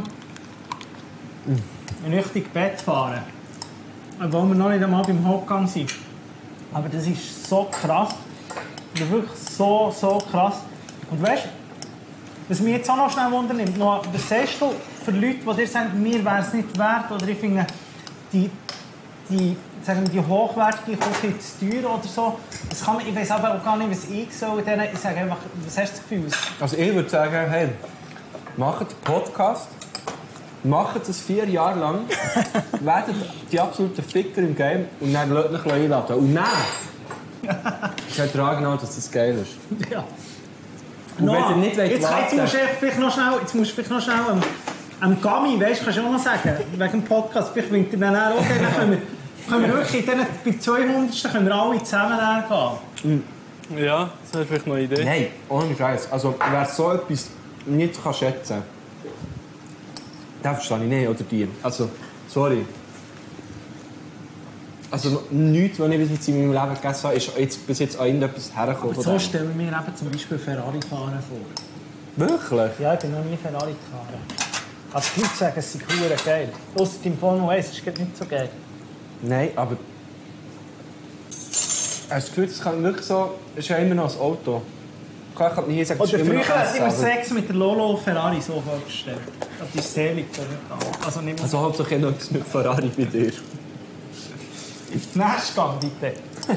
in Richtung Bett fahren. Obwohl wir noch nicht einmal beim Hauptgang sind. Aber das ist so krass. Das ist wirklich so krass. Und weißt du, was mich jetzt auch noch schnell wundernimmt, was sagst du für Leute, die dir sagen, mir wäre es nicht wert, oder ich finde, die hochwertige Küche zu teuer oder so. Das kann man, ich weiß aber auch gar nicht, was ich soll. Ich sage einfach, was hast du das Gefühl? Also ich würde sagen, hey, macht einen Podcast, macht es 4 Jahre lang, werdet die absoluten Ficker im Game und dann lasst euch einladen. Und dann könnt ihr genau, dass das geil ist. Ja. Und wenn ihr nicht jetzt warten musst du vielleicht noch schnell am Gami, weißt, kannst du auch noch sagen, wegen dem Podcast, vielleicht winkt ihr dann auch, okay, dann können wir wirklich, dann, bei 200. können wir alle zusammen gehen. Ja, das wäre vielleicht noch eine Idee. Nein, ohne Scheiß. Also wer so etwas nicht kann schätzen kann, den verstehe ich nicht, oder dir. Also, sorry. Also nichts, was ich bis jetzt in meinem Leben gegessen habe, ist jetzt, bis jetzt an irgendetwas hergekommen. Aber so stellen wir mir eben zum Beispiel Ferrari-Fahren vor. Wirklich? Ja, ich bin noch nie Ferrari gefahren. Also die Leute sagen, es sei verdammt geil. Ausser im Formel 1 ist es nicht so geil. Nein, aber... Hast du das Gefühl, es kann wirklich so... Es ist ja immer noch ein Auto. Ich kann nie sagen, es Oder ist immer früher noch hat immer Essen, aber- Sex mit der Lolo Ferrari so vorgestellt. Aber die ist selig. Also nicht mehr... Also hauptsächlich noch etwas mit Ferrari bei dir. Nächster Gang, bitte.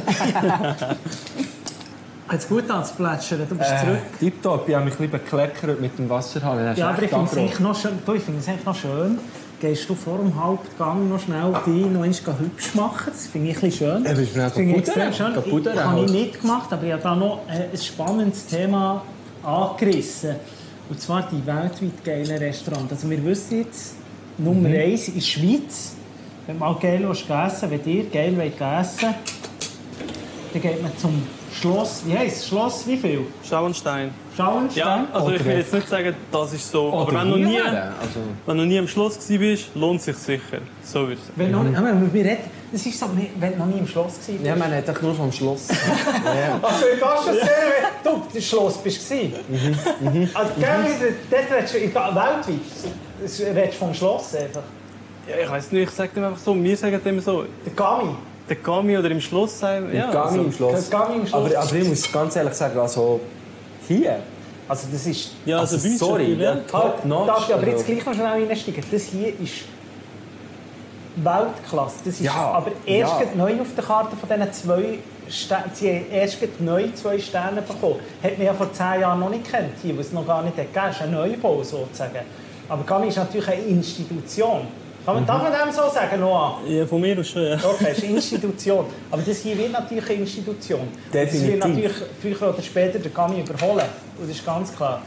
Hat's gut ans Plätschern, du bist zurück. Tipptopp, ich habe mich ein bisschen bekleckert mit dem Wasserhahn. Das ist Ja, aber ich echt finde es angebracht. eigentlich noch schön. Du, ich finde es eigentlich noch schön. Gehst du vor dem Hauptgang noch schnell die noch einmal hübsch machen? Das finde ich ein bisschen schön. Ja, bist du Das finde ich extrem schön. Pudern Das habe ich halt. nicht gemacht, aber ich habe da noch ein spannendes Thema angerissen. Und zwar die weltweit geilen Restaurants. Also wir wissen jetzt, Nummer 1 in der Schweiz. Wenn man mal geil essen, wenn ihr geil essen wollt, dann geht man zum Schloss. Wie heisst es? Schloss wie viel? Schauenstein. Schauenstein? Ja, also ich will jetzt nicht sagen, das ist so. Aber wenn du noch nie am Schloss warst, lohnt es sich sicher. So würde ich sagen. Wenn noch nicht, wir reden, das ist so, wenn du noch nie im Schloss warst. Ja, man hat doch nur vom Schloss. Also ich kann schon sehen, wenn du im Schloss bist. Also dort redest du weltweit. Du redest vom Schloss einfach. Ja, ich weiß nicht, ich sage dem einfach so. Wir sagen dem so. Der Gami. Der Gami oder im Schloss sein. Ja, Gami im Schloss. Das Gami im Schloss. Aber ich muss ganz ehrlich sagen, also hier... Also das ist... ja, also, bei uns sorry, natürlich, ja, ja. top notch. Darf ich aber jetzt also. gleich noch schnell reinsteigen? Das hier ist Weltklasse. Das ist Ja, aber erst ja. gerade neu auf der Karte von diesen 2 Sternen. Sie haben erst gerade neu 2 Sterne bekommen. Hat man ja vor 10 Jahren noch nicht gekannt, hier, was es noch gar nicht gegeben hat. Das ist ein Neubau sozusagen. Aber Gami ist natürlich eine Institution. Darf man dem so sagen, Noah? Ja, von mir aus schon, ja. Okay, es ist eine Institution. Aber das hier wird natürlich eine Institution. Definitiv. Das wird natürlich früher oder später den Gami überholen. Und das ist ganz klar.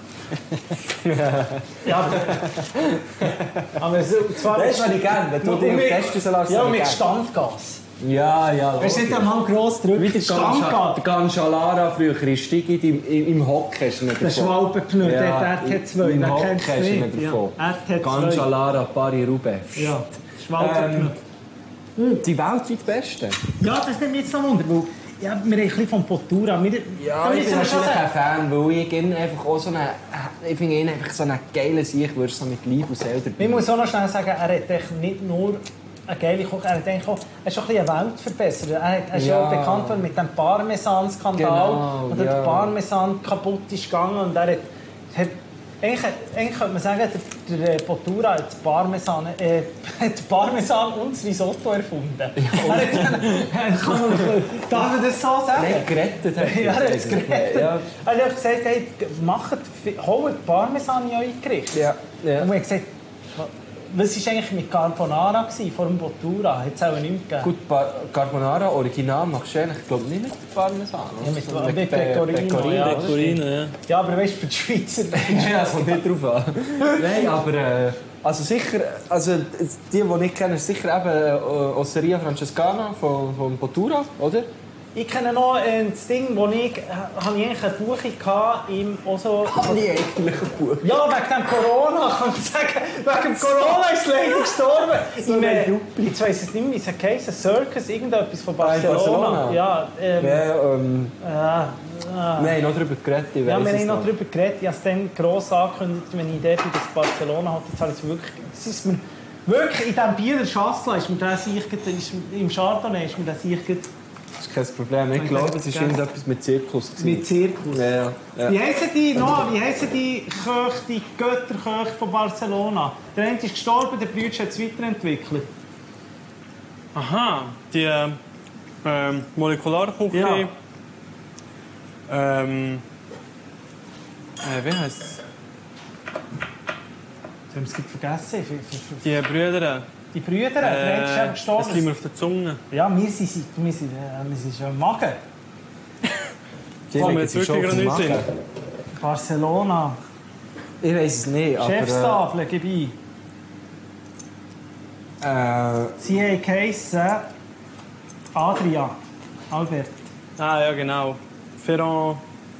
Ja, aber so, zwar Das würde ich gerne, wenn du dich auf testen lässt. ja, mit Standgas. Ja, ja. Wir sind einmal gross drüber. Wie der Ganschalara früher in Stigi im Hockey ist er nicht Der davon. Schwalbenknüll, der RT2. Im Wer Hockey kennt ist es er nicht? nicht davon. Ja, RT2. Ganschalara Paris-Roubaix. Ja, Schwalbenknüll. Die weltweit Beste. Ja, das nimmt mich jetzt noch Wunder, weil ja, wir haben ein bisschen vom Potura. Da Ja, ich müssen bin wir schon natürlich sagen- ein Fan, weil ich ihn einfach auch so einen... Ich finde ihn einfach so einen geilen Sieg, würde so mit Leib und Seele dabei. Ich muss auch noch schnell sagen, er hat echt nicht nur eine geile Koch, er hat eigentlich auch, er ist auch ein bisschen eine Weltverbesserer. Er ist Ja. auch bekannt worden mit dem Parmesan-Skandal, Genau, wo der ja. Parmesan kaputt ist gegangen und er hat eigentlich könnte man sagen, der Potura hat Parmesan und das Risotto erfunden. Darf ich das so sagen? Nein, gerettet hat Ja, er hat es gerettet. Ja, Er hat gesagt, hey, holt Parmesan in euer Gericht. ja. Ja. Und wir haben gesagt, was war eigentlich mit Carbonara vor dem Potura? Hat es auch nicht gegeben. Gut, Carbonara Original machst du eigentlich, glaube ich, nicht mit Parmesan. Ja, mit oder? Pecorino, ja. oder? Pecorino, ja. Ja, aber weißt du, für die Schweizer... Ja, es kommt nicht drauf an. Nein, aber also sicher, also die nicht kennen, ist sicher eben Osteria Francescana von Potura, oder? Ich kenne noch das Ding, wo ich eigentlich eine Buchung hatte, im so... Nie eigentlich ein Buch. Ja, wegen dem Corona, kann man sagen. Wegen dem Corona ist es leider gestorben. Jetzt weiss ich nicht mehr, wie es heisst. Circus, irgendetwas von Barcelona. Barcelona? Ja, Ja, wir haben noch darüber geredet, ich ja, weiss wir es haben noch noch. darüber geredet. Ich habe es dann gross angekündigt, wenn ich dort in das Barcelona hatte. Jetzt habe ich es wirklich... Es ist mir wirklich in diesem Bieler Schassler ist mir das im Chardonnay ist mir das Das ist kein Problem. Ich glaube, es war irgendetwas mit Zirkus. mit Zirkus. Ja, ja. Wie heissen die, Noah, wie heissen die Köche, die Götterköche von Barcelona? Der eine ist gestorben, der Bruder hat es weiterentwickelt. Aha, die Molekularküche. Ja. Wie heisst es? Jetzt haben wir es vergessen. Die Brüder. Die Brüder, der eine ist eben Es liegt gestorben. mir auf der Zunge. Ja, wir sind schon im Magen. Kann mir jetzt wirklich gerade nicht sehen. Barcelona. Ich weiß es nicht, aber... Chefstable, gib ein. Sie haben geheissen Adria. Albert. Ah ja, genau. Ferrand.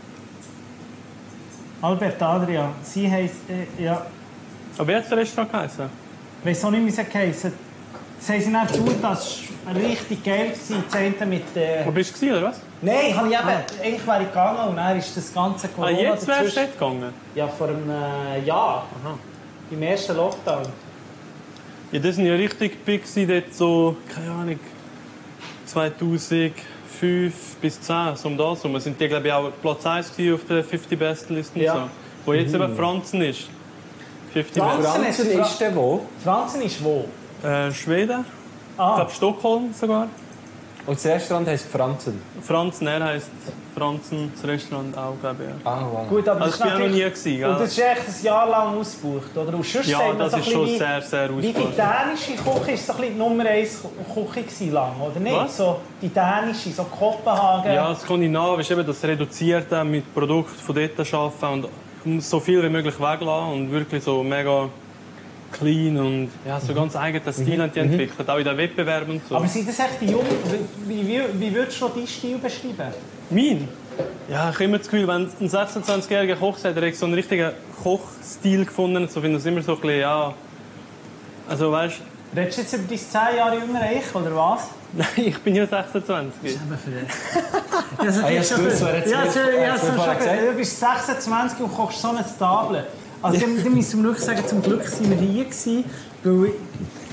Albert Adria. Sie heisst, ja... Aber wie hat das Restaurant geheißen? Ich weiss auch nicht, wie sie geheissen. Das haben sie nicht gut, das war richtig geil. Das eine mit... Wo bist du, oder was? Nein, habe ich eben, eigentlich wäre ich gegangen und dann ist das ganze Ah, Corona jetzt wärst du dazwischen. dort gegangen? Ja, vor einem Jahr. Aha. Im ersten Lockdown. Ja, das sind ja richtig big gewesen, dort so, keine Ahnung, 2005 bis 10, so um das herum. Sind die, glaube ich, auch Platz 1 gewesen auf der 50 Besten Liste und Ja. so. Wo jetzt eben Franzen ist. 50 Franzen Besten. Franzen ist der wo? Franzen ist wo? Schweden. Ich Ah, glaube Stockholm sogar. Und das Restaurant heisst Franzen. Franzen, er heisst Franzen, das Restaurant auch, glaube ich. Ja. Ah, voilà. gut, aber Also ich bin auch noch nie gewesen, Und gell? das ist echt ein Jahr lang ausgebucht, oder? Und sonst Ja, sagt man das so ist ein schon bisschen sehr, sehr wie die ausgebucht. dänische Küche ist so ein bisschen die Nummer 1 Küche gewesen lang, oder nicht? Was? So die dänische, so Kopenhagen. Ja, skandinavisch, eben das Reduzierte mit Produkten von dort arbeiten und so viel wie möglich weglassen und wirklich so mega clean und ja, so ganz eigenen Stil haben die entwickelt, auch in den Wettbewerben und so. Aber sind das echt die Jungen? Wie würdest du deinen Stil beschreiben? Mein? Ja, ich habe immer das Gefühl, wenn ein 26-jähriger Koch sagt, er hat so einen richtigen Kochstil gefunden, so finde ich es immer so ein bisschen, ja... Also weißt Redest du jetzt über dein 10 Jahre jüngere Ich, oder was? nein, ich bin ja 26. Ja, Ah, ja, ist gut, so hat es mir vorher gesagt. Du bist 26 und kochst so eine Tafel. Also, dann müssen wir wirklich sagen, zum Glück waren wir hier gewesen, weil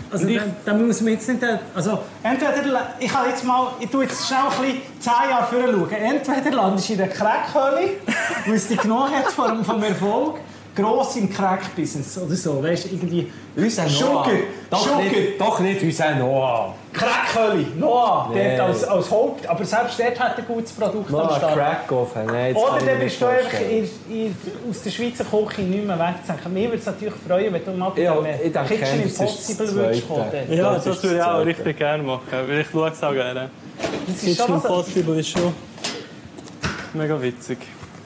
Also dann muss man jetzt nicht... Also entweder... Ich tue jetzt schnell ein bisschen 10 Jahre vorher schauen. Entweder landest du in der Crackhöhle, weil es dich genommen hat vom Erfolg, gross im Crack-Business oder so. Weißt du, irgendwie... Unser Sugar! Doch nicht unser Noah. Crackhöhle! Noah! Nee. Dort als Haupt... Aber selbst dort hat er ein gutes Produkt am Noah Start. Crack-Offen. Nein, Oder dann bist du einfach aus der Schweizer Küche nicht mehr wegzudenken. Mir würde es natürlich freuen, wenn du mal bei dem Kitchen Impossible würdest kommen. Ja, das würde ich auch richtig gerne machen. Weil ich schaue es auch gerne. Das ist Kitchen schon was... Impossible ist schon mega witzig.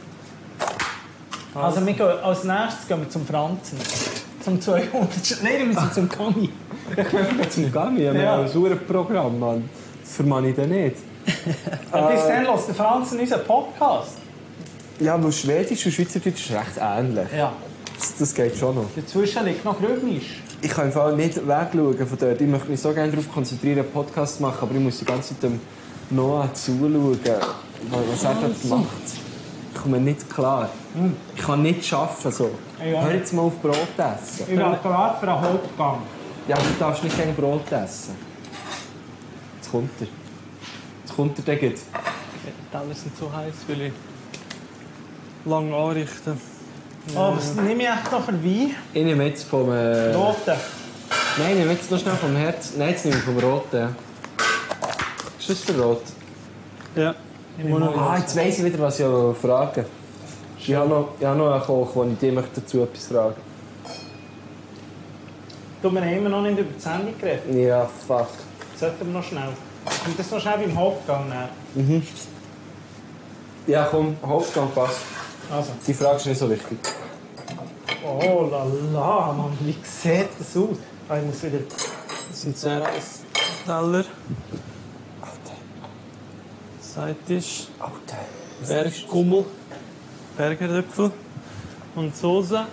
Also wir gehen, als nächstes gehen wir zum Franzen. Zum 200. Nein, wir müssen zum Kami. Zum Gami, wir Ja. haben ein sauberes Programm, Mann. Das vermag ich dann nicht. Aber bis dann hört der Franzen unseren Podcast. Ja, aber Schwedisch und Schweizerdeutsch ist recht ähnlich. Ja. Das geht schon noch. Dazwischen liegt noch Gröbnisch. Ich kann im Fall nicht wegschauen von dort. Ich möchte mich so gerne darauf konzentrieren, einen Podcast zu machen, aber ich muss die ganze Zeit dem Noah zuschauen, was er dort macht. Ich komme nicht klar. Ich kann nicht arbeiten so. Ja. Hör jetzt mal auf Brot essen. Ich bin bereit für einen Hauptgang. Ja, aber du darfst nicht gerne Brot essen. Jetzt kommt er. Jetzt kommt er, der geht. Die Teller sind so heiß, will ich lang anrichten. Oh, was nehme ich echt noch für Wein? Ich nehme jetzt vom... Rote. Nein, ich nehme jetzt noch schnell vom Herz. Nein, jetzt nehme ich vom Roten. Ist das der Rot? Ja. Jetzt weiss ich wieder, was ich fragen wollte. Ich habe noch einen Koch, wo ich dir dazu etwas fragen Wir haben immer noch nicht über die Sendung geredet. möchte. Ja, fuck. Sollten wir noch schnell. Und das noch schnell beim Hauptgang nehmen. Ja, komm, Hauptgang passt. Also. Die Frage ist nicht so wichtig. Oh la la, Mann, wie sieht das aus? Ah, ich muss wieder... Das sind sehr heiße Teller. Seitisch. Alter. Bergkummel. Bergerdöpfel. Und Soße.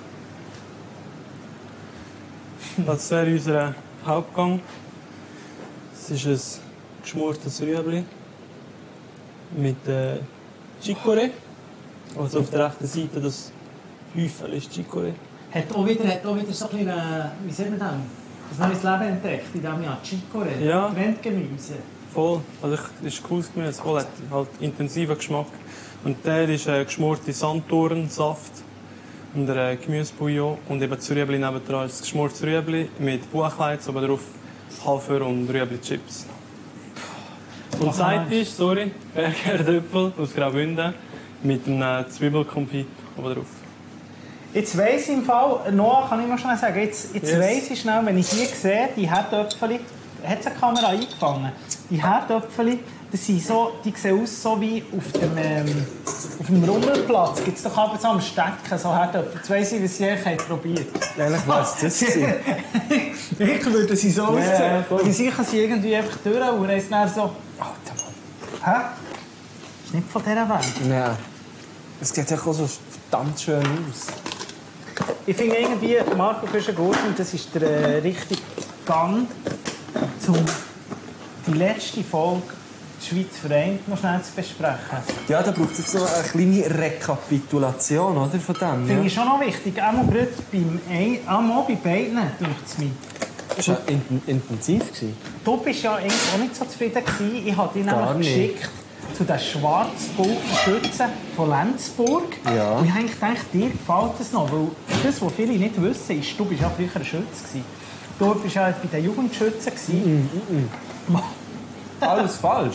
Das wäre unser Hauptgang. Es ist ein geschmortes Rüebli mit Chicorée. Also auf der rechten Seite das Häufel ist Chicorée. Hat auch wieder so ein bisschen, wie sagt man das? Ein neues Leben entdeckt in diesem Jahr. Chicorée. Ja. Trendgemüse. Voll. Also es ist cooles Gemüse. Voll hat halt intensiven Geschmack. Und der ist geschmorte Sanddornsaft und ein Gemüsebouillon. Und eben das Rüebli nebendran ist geschmortes Rüebli mit Buchweiz, oben drauf Hafer und Rüebli-Chips. Und Seitisch, sorry, Bergerdöpfel aus Graubünden mit einem Zwiebelkonfit oben drauf. Jetzt weiss ich im Fall, Noah, kann ich noch schnell sagen, jetzt Yes. weiss ich schnell, wenn ich hier sehe, die Herdöpfel, hat es eine Kamera eingefangen? Die Herdöpfel, die sehen aus so wie auf dem Rummelplatz. Gibt es doch abends am Stecken so Herdöpfel. Jetzt weiss ich, was sie eigentlich probiert. Ehrlich, was das ist? Ich würde sie so aussehen. Ja, voll. Die sichern sie irgendwie einfach durch und dann dann so... Alter Mann. Hä? Das ist nicht von dieser Welt. Nein. Es sieht auch so verdammt schön aus. Ich finde irgendwie, Marco Fischer-Gurten, das ist der richtige Gang, um die letzte Folge «Die Schweiz vereint» noch schnell zu besprechen. Ja, da braucht es jetzt noch eine kleine Rekapitulation, oder, von dem. Finde Ja. ich schon noch wichtig, auch mal bei beiden, denkt es mir. Das war ja intensiv. Du bist ja eigentlich auch nicht so zufrieden gewesen. Ich habe dich Gar nämlich nicht. geschickt zu den Schwarzpulverschützen von Lenzburg. Ja. Und ich habe eigentlich gedacht, dir gefällt das noch. Weil das, was viele nicht wissen, ist, du bist ja früher ein Schütze gewesen. Du warst ja bei den Jugendschützen gewesen. Alles falsch.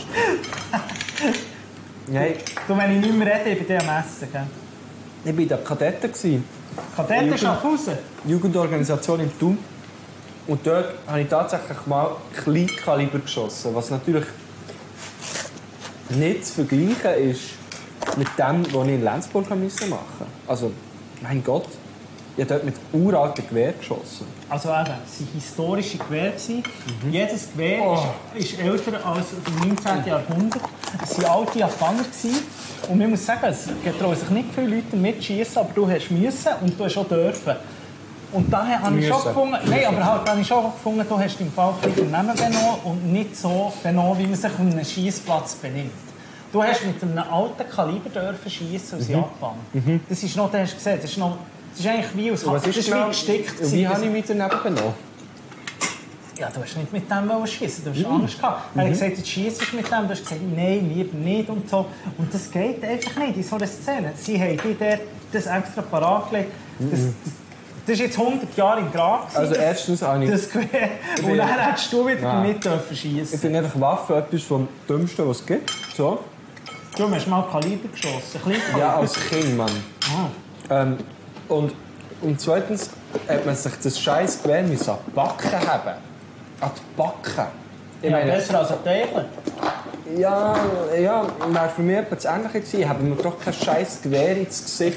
Nein, Du, wenn ich nicht mehr rede, ich bin am Essen. Gell? ich war in der Kadetten. Kadetten Schaffhausen. Jugendorganisation im Thun. Und dort habe ich tatsächlich mal Kleinkaliber geschossen, was natürlich nicht zu vergleichen ist mit dem, was ich in Lenzburg machen musste. Also, mein Gott, ich habe dort mit uralten Gewehr geschossen. Also eben, es waren historische Gewehre. Jedes Gewehr ist älter als im 19. Jahrhundert. Es waren alte Japaner. Und man muss sagen, es getrauen sich nicht viele Leute mitschießen, aber du hast müssen und du hast auch dürfen. Und daher habe ich schon gefunden, nein, aber halt, habe ich schon gefunden, du hast im Fall ein bisschen daneben benommen und nicht so benommen, wie man sich auf einem Schiessplatz benimmt. Du hast mit einem alten Kaliber dürfen schiessen aus Japan. Das ist noch, du hast gesehen, das ist eigentlich wie aus Was das ist wie genau, gestickt. wie habe ich mich daneben benommen? Ja, du hast nicht mit dem schießen, du hast Angst gehabt. Er hat gesagt, jetzt schiessest du mit dem, du hast gesagt, nein, lieber nicht und so. Und das geht einfach nicht in so einer Szene. Sie haben dir dort das extra parat gelegt. Das ist jetzt 100 Jahre im Grab. Also erstens habe ich... Das Gewehr. Und dann hättest du wieder damit schiessen. Ich finde einfach Waffen etwas vom Dümmsten, was es gibt. So. Du hast mal Kaliber geschossen. Ja, als Kind, Mann. Und zweitens hat man sich das scheiß Gewehr an die Backen haben. An die Backen. Ich Ja, meine, besser als ein Teufel. ja, wäre für mich etwas Ähnliches gewesen. Haben wir doch kein scheiß Gewehr ins Gesicht.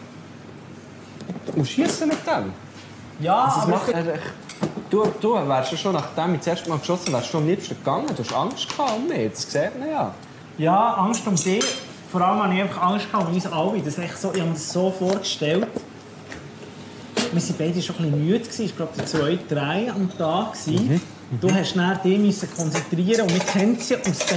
Und schießen mit dem. Ja, Das aber... macht du wärst ja schon, nachdem ich das erste Mal geschossen wärst du am liebsten gegangen. Du hast Angst gehabt um mich, das sieht man ja. Ja, Angst um dich. Vor allem hatte ich einfach Angst um uns alle. Das echt so, ich habe mir das so vorgestellt. Wir waren beide schon ein bisschen müde. Es war, glaube ich, 2, 3 am Tag. Du musst dich konzentrieren. Und wir kennen es ja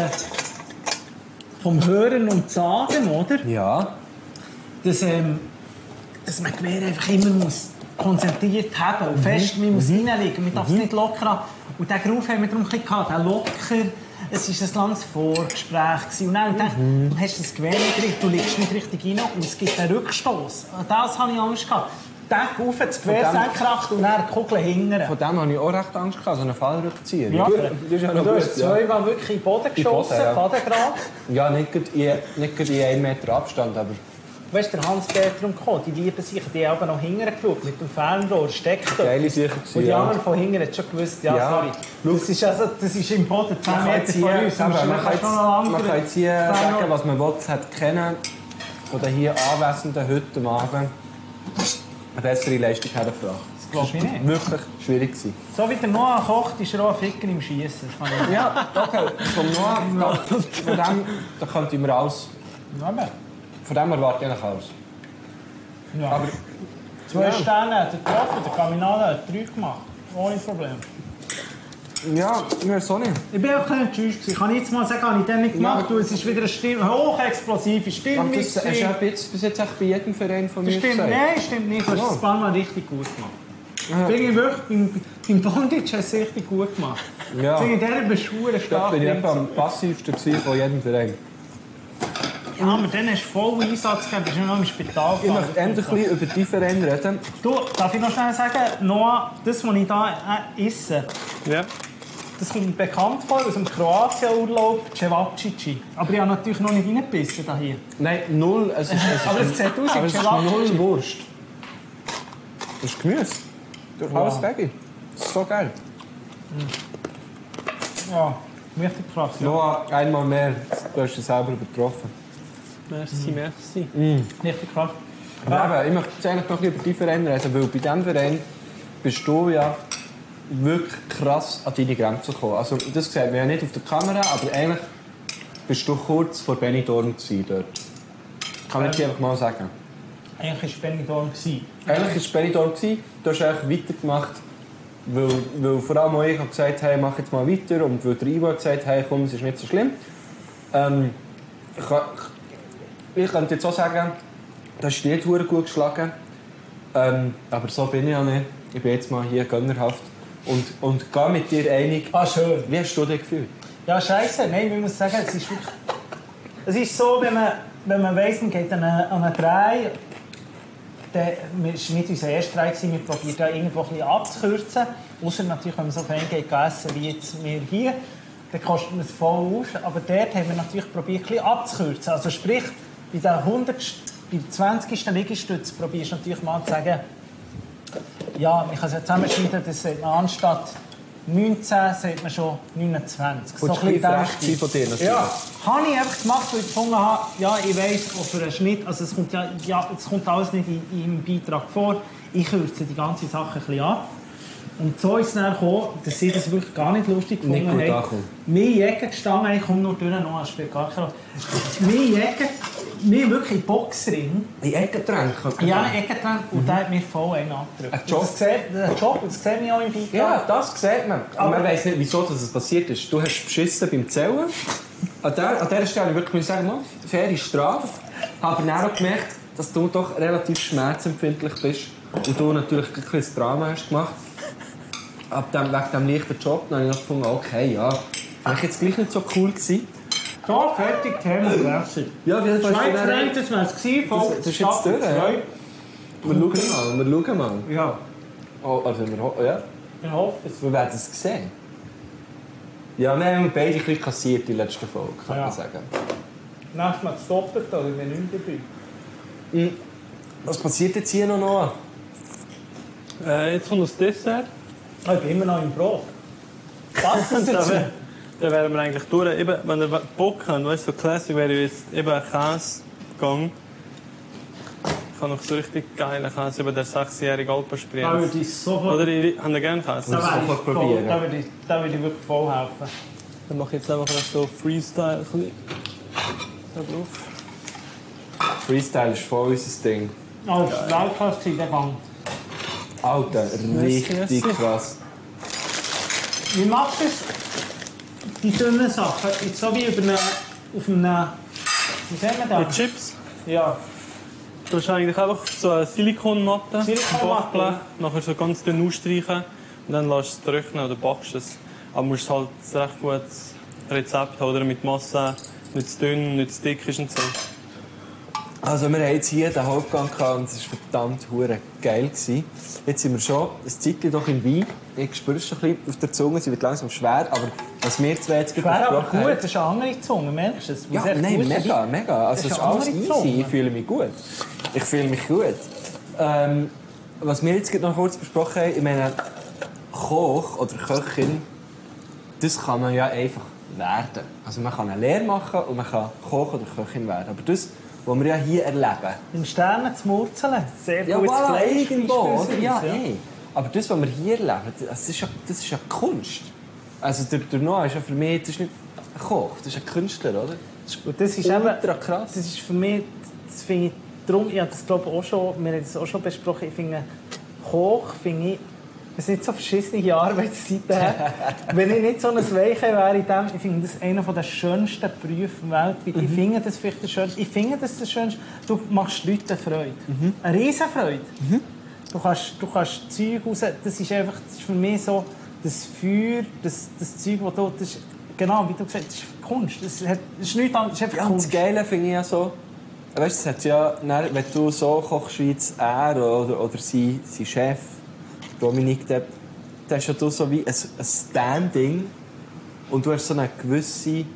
vom Hören und Sagen, oder? Ja. Dass man Gewehr einfach immer konzentriert haben muss. Und fest, man muss reinlegen. Man darf es nicht locker haben. Und diesen Groove haben wir darum ein bisschen gehabt. Den locker. Es war ein langes Vorgespräch. Und dann dachte ich, du hast das Gewehr nicht richtig, du liegst nicht richtig rein und es gibt einen Rückstoß. Das hatte ich Angst gehabt. Deck auf, das Gewehr senkrecht und dann die Kugel hinten. Von dem hatte ich auch recht Angst gehabt, so einen Fallrückzieher. Ja, das ist ja noch du gut, hast zweimal wirklich in den Boden geschossen, ja. Fadengrad. Ja, nicht gerade in 1 Meter Abstand, aber... Weißt du, der Hans-Peter und Co., die lieben sich, die haben noch hinten geschaut, mit dem Fernrohr, steckt dort. Geile sicher gewesen, Und die ja. anderen von hinten haben schon gewusst, ja, Ja. sorry. Das ist im Boden 10 Meter von uns. Man kann jetzt hier sagen, was man will, hat kennen von den hier Anwesenden heute am Abend eine bessere Leistung hergebracht. Das glaube ich nicht. Wirklich schwierig gewesen. So wie der Noah kocht, ist er auch ein Ficker im Schiessen. Ja, okay. Vom Noah, von dem da könnte ich mir alles... Von dem erwarte ich eigentlich alles. Ja. Aber 2 Sterne hat er getroffen, der Kaminale hat 3 gemacht. Ohne Problem. ja, mir so nicht. Ich bin auch ein bisschen enttäuscht. Ich kann jetzt mal sagen, habe ich den nicht gemacht. Ja. Es ist wieder eine hochexplosive Stimmung. Aber das hast du ja bis jetzt echt bei jedem Verein von mir Das stimmt, gesagt. nein, stimmt nicht. Du hast es ein paar Mal richtig gut gemacht. Finde ich wirklich, beim Bondage hast du es richtig gut gemacht. Ja. Finde ich, der Beschwuren Da stark. bin ich etwa am passivsten gewesen von jedem Verein. Ja, aber dann hast du voll Einsatz gegeben, bist du noch im Spital Ich möchte endlich ein bisschen über die Vereine reden. Du, darf ich noch schnell sagen, Noah, das, was ich hier esse, Ja. das kommt mir bekannt vor aus dem Kroatien-Urlaub, Cevacici. Aber ich habe natürlich noch nicht reingebissen hier. Nein, null. Es ist, Aber es sieht aus wie aber es ist Cevacici. null Wurst. Das ist Gemüse. Durchaus veggie. Das ist so geil. Ja, richtig krass. Ja. Noah, einmal mehr. Du hast dich selber übertroffen. Merci, merci. Richtig krass. Aber eben, ich möchte jetzt eigentlich noch über die Vereine reden, weil bei diesem Verein bist du ja wirklich krass an deine Grenzen gekommen. Also, das sieht man ja nicht auf der Kamera, aber eigentlich bist du kurz vor Benidorm dort. Kann ich dir einfach mal sagen. Eigentlich war es Benidorm. Eigentlich war es Benidorm. Du hast eigentlich weitergemacht, weil vor allem auch ich habe gesagt, hey, mach jetzt mal weiter. Und weil der Ivo hat gesagt, hey, komm, es ist nicht so schlimm. Ich könnte jetzt auch sagen, du hast dich nicht verdammt gut geschlagen. Aber so bin ich ja nicht. Ich bin jetzt mal hier gönnerhaft. Und gehe mit dir einig. Ah, schön. Wie hast du dich gefühlt? Ja, scheiße. Nein, ich muss sagen, es ist wirklich... Es ist so, wenn man weiss, man geht an einen Dreh, dann war nicht unser erster Dreh, wir probieren da irgendwo ein bisschen abzukürzen. Ausser natürlich, wenn man so fein geht essen wie jetzt wir hier, dann kostet man es voll auf. Aber dort haben wir natürlich probiert, ein bisschen abzukürzen. Also sprich, bei der 20. Liegestütz probierst du natürlich mal zu sagen, ja, man kann es ja zusammenschneiden, das sagt man anstatt 19, sagt man schon 29. So ein bisschen frech von dir natürlich. Ja, habe ich einfach gemacht, weil ich gefunden habe, ja, ich weiss, auch für einen Schnitt, also es kommt alles nicht im Beitrag vor, ich kürze die ganze Sache ein bisschen ab. Und so ist es dann gekommen, dass sie das wirklich gar nicht lustig gefunden haben. Nicht gut angekommen. Mir Jäger gestanden, ich komme nur durch, noch, es spielt gar keine Rolle. Mir Jäger, mir wirklich Boxring. In Eckentränke? Ja, einen Eckentrend und der hat mir voll einen abgedrückt. Ein Job? Ein Job, das sieht man auch im Beitrag. Ja, das sieht man. Aber man weiss nicht, wieso das passiert ist. Du hast beschissen beim Zählen. An dieser Stelle würde ich sagen, faire Strafe. Aber dann auch gemerkt, dass du doch relativ schmerzempfindlich bist. Und du natürlich ein bisschen Drama hast gemacht. wegen diesem leichten Job habe ich noch gefunden, okay, ja, vielleicht jetzt gleich nicht so cool gewesen. So, fertig, Thema gewechselt. Ja, auf jeden Fall. Schweiz, das wäre es gewesen, Das ist jetzt durch, ja. Wir schauen mal. Ja, Oh, also ja, ich hoffe es. wir werden es sehen. Ja, wir haben beide ein bisschen kassiert in der letzten Folge, kann Ja. man sagen. Nächstes Mal das Doppelte, oder wenn ich dabei. Was passiert jetzt hier noch? Jetzt kommt das Dessert. Ich bin immer noch im Brot. Passt das dazu? Dann wären wir eigentlich durch. Eben, wenn ihr Bock habt, weißt du, so Classic wäre jetzt eben ein Käsegang. Ich habe noch so richtig geilen Käse über den 6-jährigen Da Alpenspringen. würde ich sofort... Oder habt ihr gerne Käse? Ja. sofort probieren. Da würde ich wirklich voll helfen. Dann mache ich jetzt einfach so Freestyle. Ein bisschen. Da drauf. Freestyle ist voll unser Ding. Oh, das war Weltklasse, der Gang. Alter, richtig Merci. krass. Wie machst du es? Die dünnen Sachen, jetzt so wie auf einem... Wie sagen wir Die das? Chips. Ja. Du hast eigentlich einfach so eine Silikonmatte. Silikonmatte. Backblech, nachher so ganz dünn ausstreichen und dann lässt du es trocknen oder backst es. Aber du musst halt ein recht gutes Rezept haben, oder? Mit Masse, nicht zu dünn, nicht zu dick ist und so. Also wir haben jetzt hier den Hauptgang gehabt und es war verdammt hure geil gewesen. Jetzt sind wir schon ein Zeitchen doch im Wein. Ich spüre es schon ein bisschen auf der Zunge, sie wird langsam schwer, aber was wir zwei jetzt gerade Schwer, aber besprochen gut, haben... das ist eine andere Zunge, merkst du es? Ja, nein, mega, mega. Also Das es ist ist alles eine easy, andere Zunge. ich fühle mich gut. Ich fühle mich gut. Was wir jetzt gerade noch kurz besprochen haben, ich meine, Koch oder Köchin, das kann man ja einfach werden. Also man kann eine Lehre machen und man kann Koch oder Köchin werden. Aber das, was wir ja hier erleben... In Sternen zu murzeln, sehr Ja, gutes voilà, Fleisch. irgendwo, oder? beispielsweise, Ja, ey. Aber das, was wir hier erleben, das ist ja Kunst. Also der Noah ist ja für mich, das ist nicht ein Koch, das ist ein Künstler, oder? Das ist Und das ist ultra eben, krass. das ist für mich, das finde ich, darum, ich habe das glaube ich auch schon, wir haben das auch schon besprochen, ich finde, Koch finde ich, es sind nicht so verschissene Arbeitszeiten hat. Wenn ich nicht so ein Weiche wäre in dem, ich finde das einer der schönsten Berufe weltweit. Ich finde das vielleicht das Schönste. Ich finde das Schönste. Du machst Leuten Freude. Eine riesen Freude. Du kannst Zeug raus, das ist einfach, das ist für mich so, das Feuer, das Zeug, das du, das ist, genau, wie du gesagt hast, das ist Kunst. Das ist nichts anderes, das ist einfach Ja, und das Kunst. Geile finde ich ja so, weißt, es hat ja, wenn du so kochst wie jetzt er oder sein Chef, Dominik, der hast ja du so wie ein Standing und du hast so eine gewisse,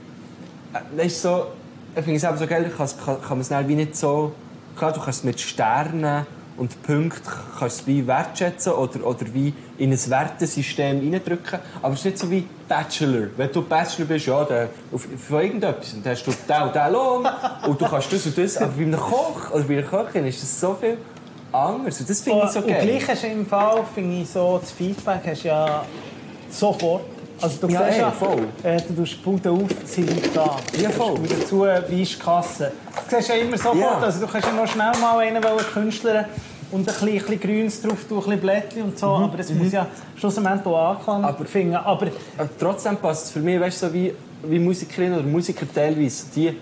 weißt du, so, ich finde es eben so geil, kann man es dann wie nicht so, klar, du kannst es mit Sternen und Punkten kannst du wie wertschätzen oder wie in ein Wertesystem reindrücken, aber es ist nicht so wie Bachelor. Wenn du Bachelor bist, ja, für irgendetwas, dann hast du den und den Lohn und du kannst das und das, aber bei einem Koch oder bei einer Köchin ist das so viel anders und das finde ich so Und geil. gleich hast du im Fall, finde ich, so, das Feedback hast du ja sofort. Also du Ja, siehst ey, ja, voll. du tust die Bude auf, sie liegt da. Ja, voll. Du tust dazu, wie ist die Kasse. Du siehst ja immer sofort, Ja. also du kannst ja noch schnell mal einen Künstler und ein bisschen Grünes drauf tun, ein bisschen Blättchen und so, aber es muss ja schlussendlich auch Anklang finden. Aber Aber trotzdem passt es für mich, weißt du, so wie Musikerinnen oder Musiker teilweise,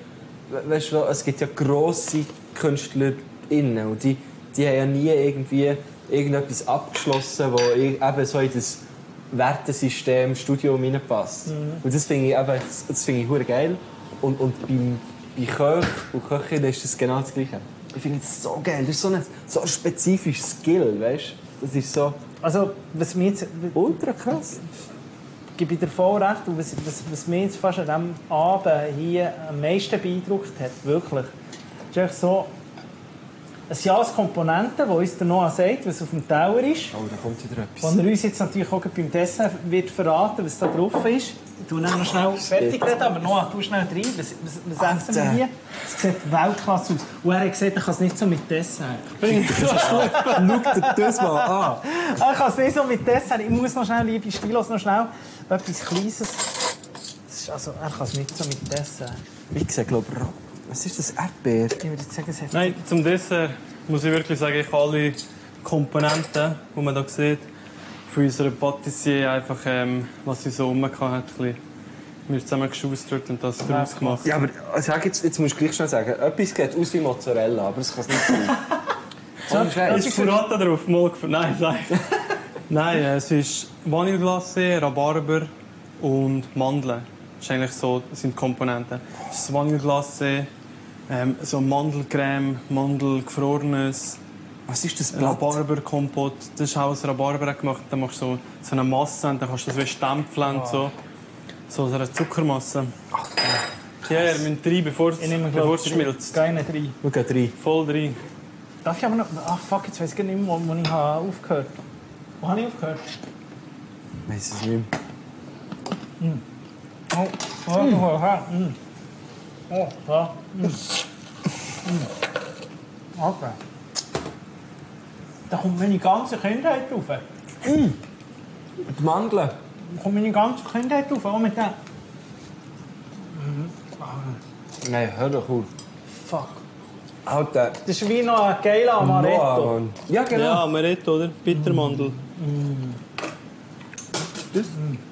weißt du, es gibt ja grosse KünstlerInnen und die haben ja nie irgendwie irgendetwas abgeschlossen, wo eben so in das Wertesystem Studium hineinpasst. Und das finde ich eben, das finde ich verdammt geil. Und bei Köchen und Köchinnen ist das genau das Gleiche. Ich finde es so geil, das ist so ein spezifisches Skill, weißt du? Das ist so also, was mir jetzt, ultra krass. gebe ich dir voll recht, und was mich jetzt fast an diesem Abend hier am meisten beeindruckt hat, wirklich, ist einfach so, es sind alles Komponenten, die uns der Noah sagt, was auf dem Teller ist. Oh, da kommt wieder etwas. Und er uns jetzt natürlich auch beim Dessert wird verraten, was da drauf ist. Ich tue dann noch schnell fertig reden, aber Noah, tu schnell rein. Was essen wir hier? Es sieht Weltklasse aus. Und er hat gesagt, er kann es nicht so mit Dessert. Schau dir das mal an. Er kann es nicht so mit Dessert. Ich muss noch schnell, liebe Stilos, noch schnell etwas Kleines. Das ist also, er kann es nicht so mit Dessert. Ich sehe, glaube ich, was ist das? Erdbeer? Ich würde sagen, es hat... Nein, zum Dessert muss ich wirklich sagen, ich habe alle Komponenten, die man hier sieht, für unsere Patissier einfach, was sie so rum hat, wir zusammen geschustert und das daraus gemacht. Ja, aber sag jetzt musst du gleich schnell sagen, etwas sieht aus wie Mozzarella, aber das kann es nicht sein. Ohne Da Scheiß. ist Burrata drauf, mal Nein, nein. Nein, es ist Vanilleglace, Rhabarber und Mandeln. Das sind eigentlich so sind die Komponenten. Es ist Vanilleglace, so Mandelcreme, Mandelgefrorenes, Was ist das Blatt? Rhabarberkompott. Das ist auch aus Rhabarber gemacht. Dann machst du so eine Masse und dann kannst du das wie stempeln und so. So eine Zuckermasse. Ja, wir müssen rein, bevor es schmilzt. Keine 3. Wir gehen rein. Voll rein. Darf ich aber noch... Ach fuck, jetzt weiss ich gar nicht mehr, wo ich aufgehört habe. Wo habe ich aufgehört? Ich weiss es nicht mehr. Oh, ja. Okay. Da kommt meine ganze Kindheit rauf. Die Mandeln. Da kommt meine ganze Kindheit rauf, auch mit dem... Nein, hör doch auf. Fuck. Alter. Das ist wie noch ein geiler Amaretto. Mann. Ja, genau. Ja, Amaretto, oder? Bittermandel. Das?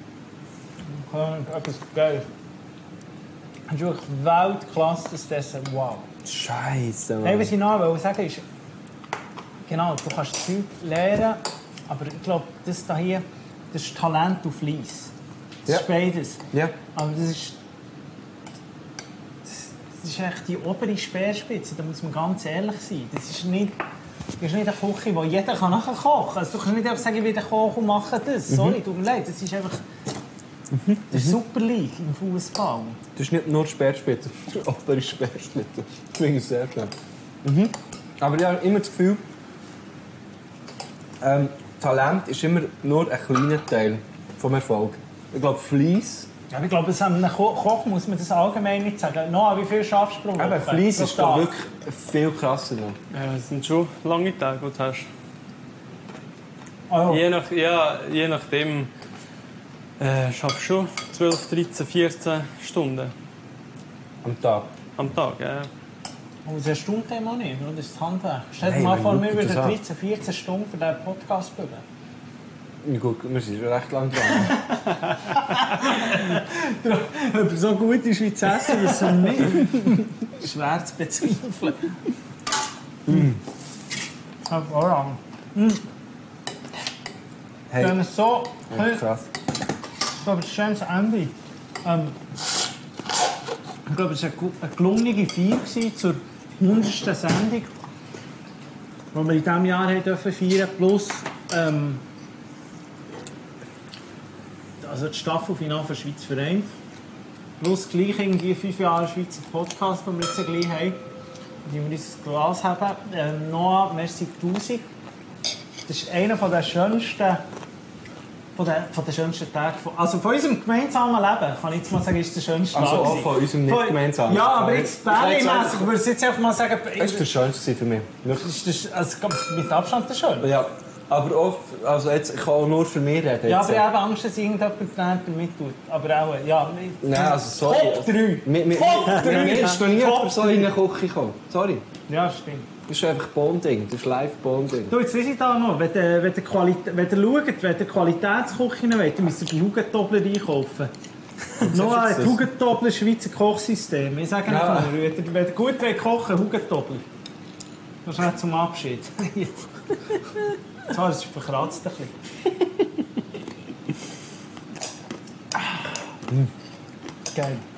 Etwas Geiles. Das ist wirklich Weltklasse, das Dessert. Wow. Scheiße, Mann. Nein, was ich noch sagen ist, genau, du kannst Zeug lernen, aber ich glaube, das hier, das ist Talent und Fleiss. Das Ja. ist beides. Ja. Aber das ist echt die obere Speerspitze, da muss man ganz ehrlich sein. Das ist nicht eine Küche, die jeder nachher kochen kann. Also, du kannst nicht einfach sagen, ich will kochen und mache das. Sorry, tut mir leid, das ist einfach... Das ist Super League im Fußball. Das ist nicht nur Speerspitze, das ist obere Speerspitze. Das finde ich sehr schön. Aber ich habe immer das Gefühl, Talent ist immer nur ein kleiner Teil vom Erfolg. Ich glaube, Fleiss... Ja, ich glaube, einem Koch muss man das allgemein nicht sagen. Noah, wie viel schaffst du pro Woche? Eben, Fleiss ist Pro Tag? wirklich viel krasser. Noch. Es sind schon lange Tage, die du hast. Oh. Je nachdem schaffst du schon 12, 13, 14 Stunden Am Tag. am Tag. Ja. Aber das stimmt dem auch nicht, oder? Das ist das Handwerk. Stell dir Nein, mal wenn vor, du wir würden das 13, 14 Stunden für diesen Podcast bügeln. Ja, gut, wir sind schon recht lang dran. Ob er so gut ist wie zu essen, das so nicht. Schwer zu bezweifeln. Aber Hey, wenn es so... ja, krass. Ich glaube, es ist ein schönes Ende. Ich glaube, es war eine gelungene Feier zur 100. Sendung, die wir in diesem Jahr feiern durften. Plus also die Staffelfinale für Schweiz vereint. Plus gleich irgendwie 5 Jahre Schweizer Podcast, den wir jetzt gleich haben, die wir ins Glas haben. Noah, merci 1000. Das ist einer der schönsten... Von den schönsten Tagen. Also von unserem gemeinsamen Leben, kann ich jetzt mal sagen, ist der schönste Also Tag. auch von unserem nicht gemeinsamen. Ja, aber jetzt Bärli-mässig würde ich jetzt einfach mal sagen... Das war das Schönste für mich. Wirklich. Ist das also mit Abstand der Schönste? Ja, aber auch, also jetzt, ich kann auch nur für mich reden. Ja, jetzt. aber ich habe Angst, dass irgendjemand damit tut. Aber auch, ja... Nein, also sorry. Top 3! Mir ist noch nie jemand so in eine Küche gekommen. Sorry. Ja, stimmt. Das ist einfach Bonding. Das ist Live-Bonding. Du, jetzt weiss ich da noch, wenn ihr Qualitätsküche wollt, dann müsst ihr die Hugentobler einkaufen. Noch ein Hugentobler Schweizer Kochsystem. Ich sage Ja. einfach nur, wenn ihr gut kochen wollt, Hugentobler. Das ist nicht zum Abschied. Das ist verkratzt ein bisschen. Geil.